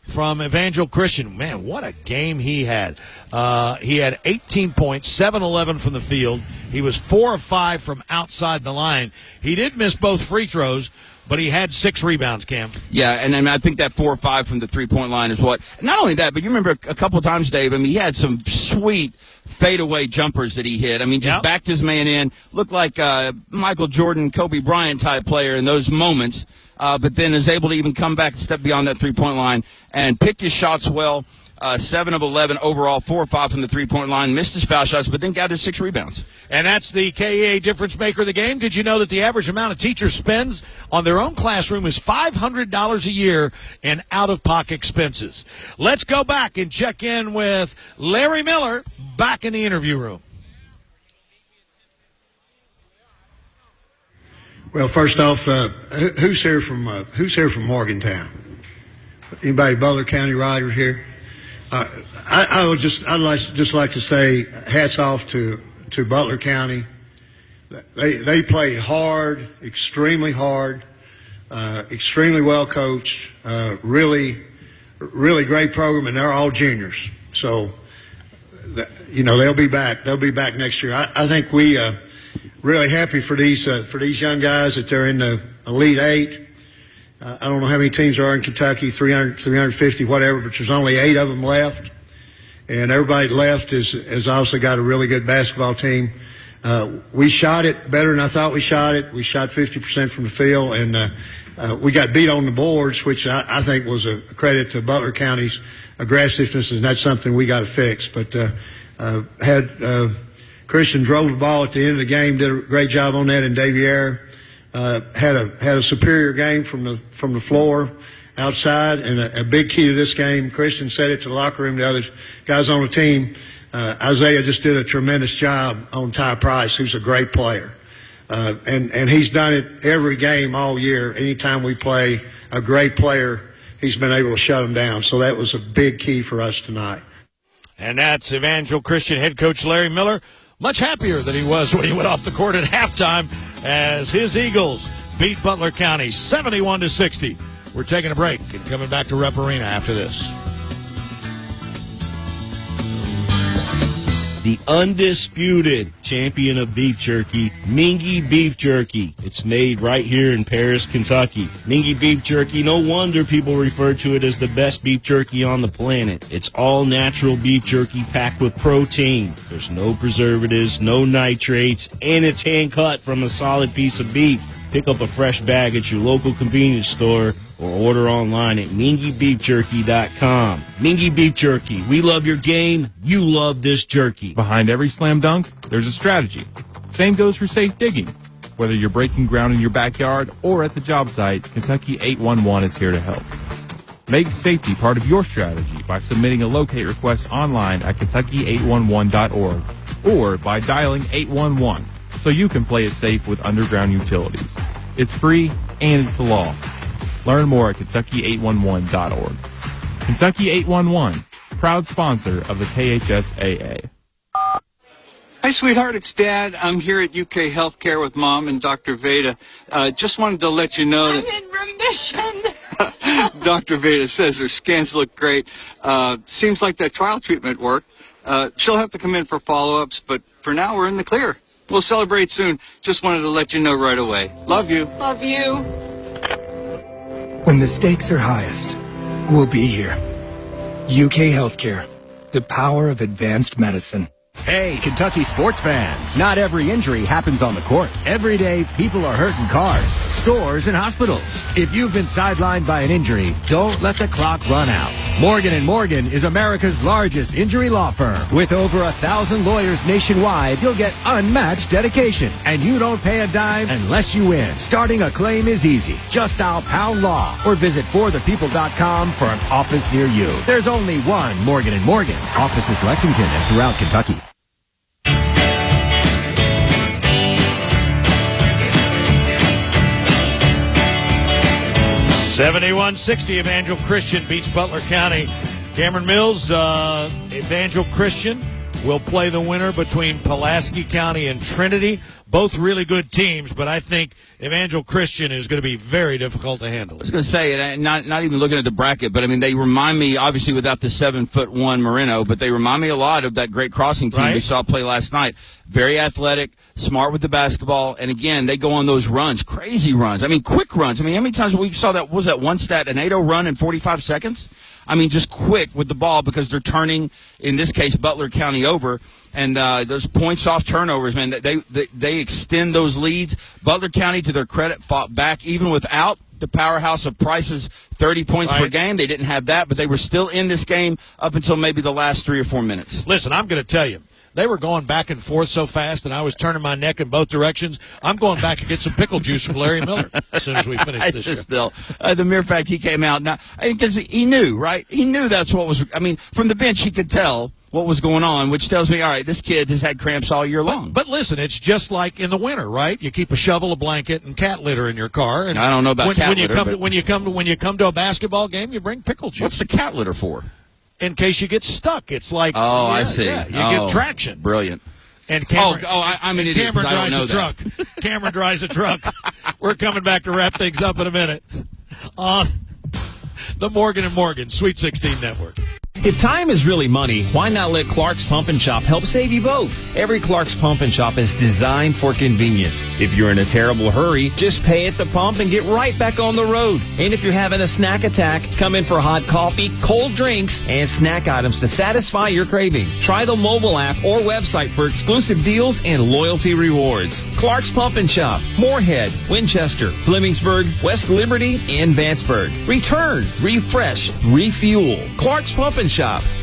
Speaker 6: from Evangel Christian. Man, what a game he had. Uh, he had eighteen points, seven eleven from the field. He was four of five from outside the line. He did miss both free throws, but he had six rebounds, Cam.
Speaker 16: Yeah, and then I think that four or five from the three-point line is what. Not only that, but you remember a couple of times, Dave, I mean, he had some sweet fadeaway jumpers that he hit. I mean, just yep. backed his man in. Looked like uh, Michael Jordan, Kobe Bryant type player in those moments, uh, but then is able to even come back and step beyond that three-point line and picked his shots well. Uh, seven of eleven overall, four or five from the three-point line, missed his foul shots, but then gathered six rebounds.
Speaker 6: And that's the K E A difference maker of the game. Did you know that the average amount a teacher spends on their own classroom is five hundred dollars a year in out-of-pocket expenses? Let's go back and check in with Larry Miller back in the interview room.
Speaker 2: Well, first off, uh, who's here from uh, who's here from Morgantown? Anybody Butler County Riders here? Uh, I, I would just I'd like just like to say hats off to, to Butler County. They they played hard, extremely hard, uh, extremely well coached, uh, really really great program, and they're all juniors. So you know they'll be back. They'll be back next year. I, I think we uh, really happy for these uh, for these young guys that they're in the Elite Eight. Uh, I don't know how many teams there are in Kentucky, three hundred, three hundred fifty, whatever, but there's only eight of them left. And everybody left is, has also got a really good basketball team. Uh, we shot it better than I thought we shot it. We shot fifty percent from the field, and uh, uh, we got beat on the boards, which I, I think was a credit to Butler County's aggressiveness, and that's something we got to fix. But uh, uh, had uh, Christian drove the ball at the end of the game, did a great job on that, and Davier Uh, had a had a superior game from the from the floor outside, and a, a big key to this game. Christian said it to the locker room. The other guys on the team, uh, Isaiah just did a tremendous job on Ty Price, who's a great player, uh, and and he's done it every game all year. Anytime we play a great player, he's been able to shut them down. So that was a big key for us tonight.
Speaker 6: And that's Evangel Christian head coach Larry Miller. Much happier than he was when he went off the court at halftime as his Eagles beat Butler County seventy-one to sixty. We're taking a break and coming back to Rupp Arena after this.
Speaker 10: The undisputed champion of beef jerky, Mingy Beef Jerky. It's made right here in Paris, Kentucky. Mingy Beef Jerky, no wonder people refer to it as the best beef jerky on the planet. It's all natural beef jerky packed with protein. There's no preservatives, no nitrates, and it's hand cut from a solid piece of beef. Pick up a fresh bag at your local convenience store or order online at mingy beef jerky dot com. Mingy Beef Jerky, we love your game, you love this jerky.
Speaker 18: Behind every slam dunk, there's a strategy. Same goes for safe digging. Whether you're breaking ground in your backyard or at the job site, Kentucky eight one one is here to help. Make safety part of your strategy by submitting a locate request online at kentucky eight one one dot org or by dialing eight one one so you can play it safe with underground utilities. It's free and it's the law. Learn more at kentucky eight one one dot org. Kentucky eight one one, proud sponsor of the K H S A A.
Speaker 19: Hi, sweetheart. It's Dad. I'm here at U K Healthcare with Mom and Doctor Veda. Uh, just wanted to let you know that...
Speaker 20: I'm in remission.
Speaker 19: Doctor Veda says her scans look great. Uh, seems like that trial treatment worked. Uh, she'll have to come in for follow-ups, but for now we're in the clear. We'll celebrate soon. Just wanted to let you know right away. Love you.
Speaker 20: Love you.
Speaker 22: When the stakes are highest, we'll be here. U K Healthcare, the power of advanced medicine.
Speaker 27: Hey, Kentucky sports fans. Not every injury happens on the court. Every day, people are hurt in cars, stores, and hospitals. If you've been sidelined by an injury, don't let the clock run out. Morgan and Morgan is America's largest injury law firm. With over a thousand lawyers nationwide, you'll get unmatched dedication. And you don't pay a dime unless you win. Starting a claim is easy. Just dial Pound Law or visit for the people dot com for an office near you. There's only one Morgan and Morgan. Offices Lexington and throughout Kentucky.
Speaker 6: seventy-one sixty, Evangel Christian beats Butler County. Cameron Mills, uh, Evangel Christian will play the winner between Pulaski County and Trinity. Both really good teams, but I think Evangel Christian is going to be very difficult to handle.
Speaker 16: I was going to say, and not not even looking at the bracket, but I mean, they remind me, obviously without the seven foot one Moreno, but they remind me a lot of that great Crossing team
Speaker 6: Right.
Speaker 16: we saw play last night. Very athletic, smart with the basketball, and again, they go on those runs, crazy runs. I mean, quick runs. I mean, how many times we saw that? What was that one stat? An eight oh run in forty-five seconds? I mean, just quick with the ball because they're turning, in this case, Butler County over. And uh, those points off turnovers, man, they, they they extend those leads. Butler County, to their credit, fought back even without the powerhouse of Price's thirty points
Speaker 6: Right.
Speaker 16: per game. They didn't have that, but they were still in this game up until maybe the last three or four minutes.
Speaker 6: Listen, I'm going to tell you, they were going back and forth so fast, and I was turning my neck in both directions. I'm going back to get some pickle juice from Larry Miller as soon as we finish
Speaker 16: I
Speaker 6: this
Speaker 16: just
Speaker 6: show.
Speaker 16: Still, uh, the mere fact he came out now, because he knew, right? He knew that's what was. I mean, from the bench, he could tell what was going on, which tells me, all right, this kid has had cramps all year long.
Speaker 6: But listen, it's just like in the winter, right? You keep a shovel, a blanket, and cat litter in your car. And
Speaker 16: I don't know about
Speaker 6: when,
Speaker 16: cat
Speaker 6: when you
Speaker 16: litter,
Speaker 6: come
Speaker 16: but-
Speaker 6: to, when you come to when you come to a basketball game, you bring pickle juice.
Speaker 16: What's the cat litter for?
Speaker 6: In case you get stuck. It's like
Speaker 16: Oh,
Speaker 6: yeah,
Speaker 16: I see.
Speaker 6: yeah, you
Speaker 16: Oh,
Speaker 6: get traction.
Speaker 16: Brilliant.
Speaker 6: And Cameron,
Speaker 16: oh, oh, I, I'm an
Speaker 6: and
Speaker 16: idiot.
Speaker 6: Cameron
Speaker 16: 'cause I don't
Speaker 6: drives
Speaker 16: know
Speaker 6: a
Speaker 16: that.
Speaker 6: truck. Cameron drives a truck. We're coming back to wrap things up in a minute on the Morgan and Morgan Sweet sixteen Network.
Speaker 5: If time is really money, why not let Clark's Pump and Shop help save you both? Every Clark's Pump and Shop is designed for convenience. If you're in a terrible hurry, just pay at the pump and get right back on the road. And if you're having a snack attack, come in for hot coffee, cold drinks, and snack items to satisfy your craving. Try the mobile app or website for exclusive deals and loyalty rewards. Clark's Pump and Shop, Moorhead, Winchester, Flemingsburg, West Liberty, and Vanceburg. Return, refresh, refuel. Clark's Pump and Shop.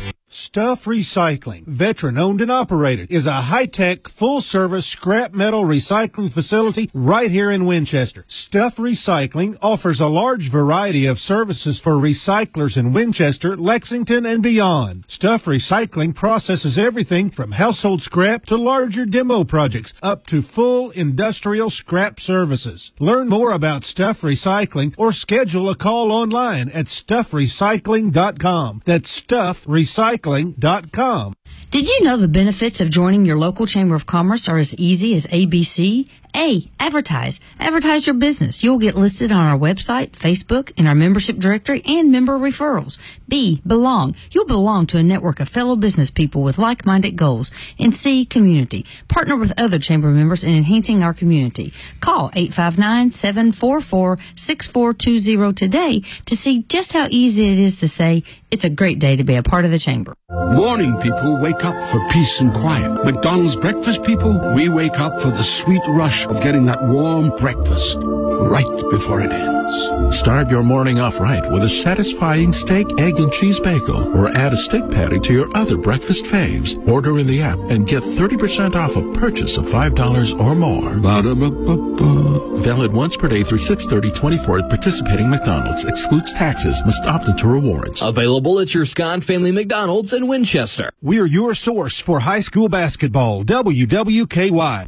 Speaker 4: Stuff Recycling, veteran-owned and operated, is a high-tech, full-service scrap metal recycling facility right here in Winchester. Stuff Recycling offers a large variety of services for recyclers in Winchester, Lexington, and beyond. Stuff Recycling processes everything from household scrap to larger demo projects, up to full industrial scrap services. Learn more about Stuff Recycling or schedule a call online at stuff recycling dot com. That's stuff recycling dot com.
Speaker 7: Did you know the benefits of joining your local Chamber of Commerce are as easy as A B C? A. Advertise. Advertise your business. You'll get listed on our website, Facebook, in our membership directory, and member referrals. B. Belong. You'll belong to a network of fellow business people with like-minded goals. And C. Community. Partner with other Chamber members in enhancing our community. Call eight five nine, seven four four, six four two zero today to see just how easy it is to say, it's a great day to be a part of the Chamber.
Speaker 9: Morning people wake up for peace and quiet. McDonald's breakfast people, we wake up for the sweet rush of getting that warm breakfast right before it ends.
Speaker 11: Start your morning off right with a satisfying steak, egg, and cheese bagel, or add a steak patty to your other breakfast faves. Order in the app and get thirty percent off a purchase of five dollars or more. Ba-da-ba-ba-ba. Valid once per day through six thirty twenty-four at participating McDonald's. Excludes taxes. Must opt into rewards.
Speaker 14: Available at your Scott Family McDonald's in Winchester.
Speaker 4: We're your source for high school basketball. W W K Y.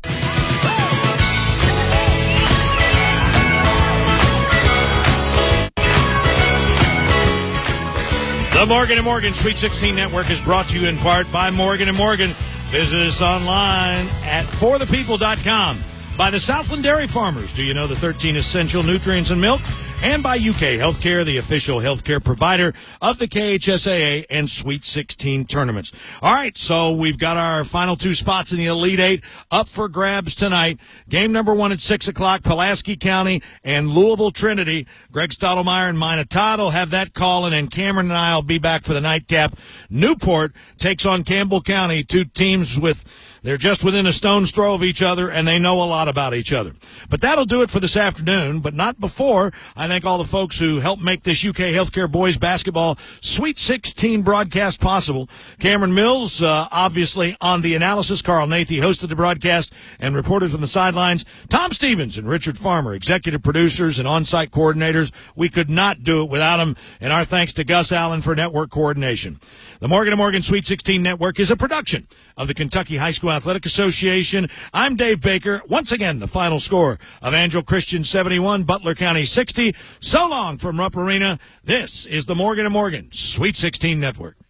Speaker 6: The Morgan and Morgan Sweet sixteen Network is brought to you in part by Morgan and Morgan. Visit us online at for the people dot com. By the Southland Dairy Farmers. Do you know the thirteen essential nutrients in milk? And by U K Healthcare, the official healthcare provider of the K H S A A and Sweet sixteen tournaments. All right, so we've got our final two spots in the Elite Eight up for grabs tonight. Game number one at six o'clock, Pulaski County and Louisville Trinity. Greg Stottlemyre and Mina Todd will have that calling, and Cameron and I will be back for the nightcap. Newport takes on Campbell County, two teams with they're just within a stone's throw of each other, and they know a lot about each other. But that'll do it for this afternoon, but not before. I thank all the folks who helped make this U K Healthcare Boys Basketball Sweet sixteen broadcast possible. Cameron Mills, uh, obviously on the analysis. Carl Nathy hosted the broadcast and reported from the sidelines. Tom Stevens and Richard Farmer, executive producers and on-site coordinators. We could not do it without them, and our thanks to Gus Allen for network coordination. The Morgan and Morgan Sweet sixteen Network is a production of the Kentucky High School Athletic Association. I'm Dave Baker. Once again, the final score of Evangel Christian seventy-one, Butler County sixty. So long from Rupp Arena. This is the Morgan and Morgan Sweet sixteen Network.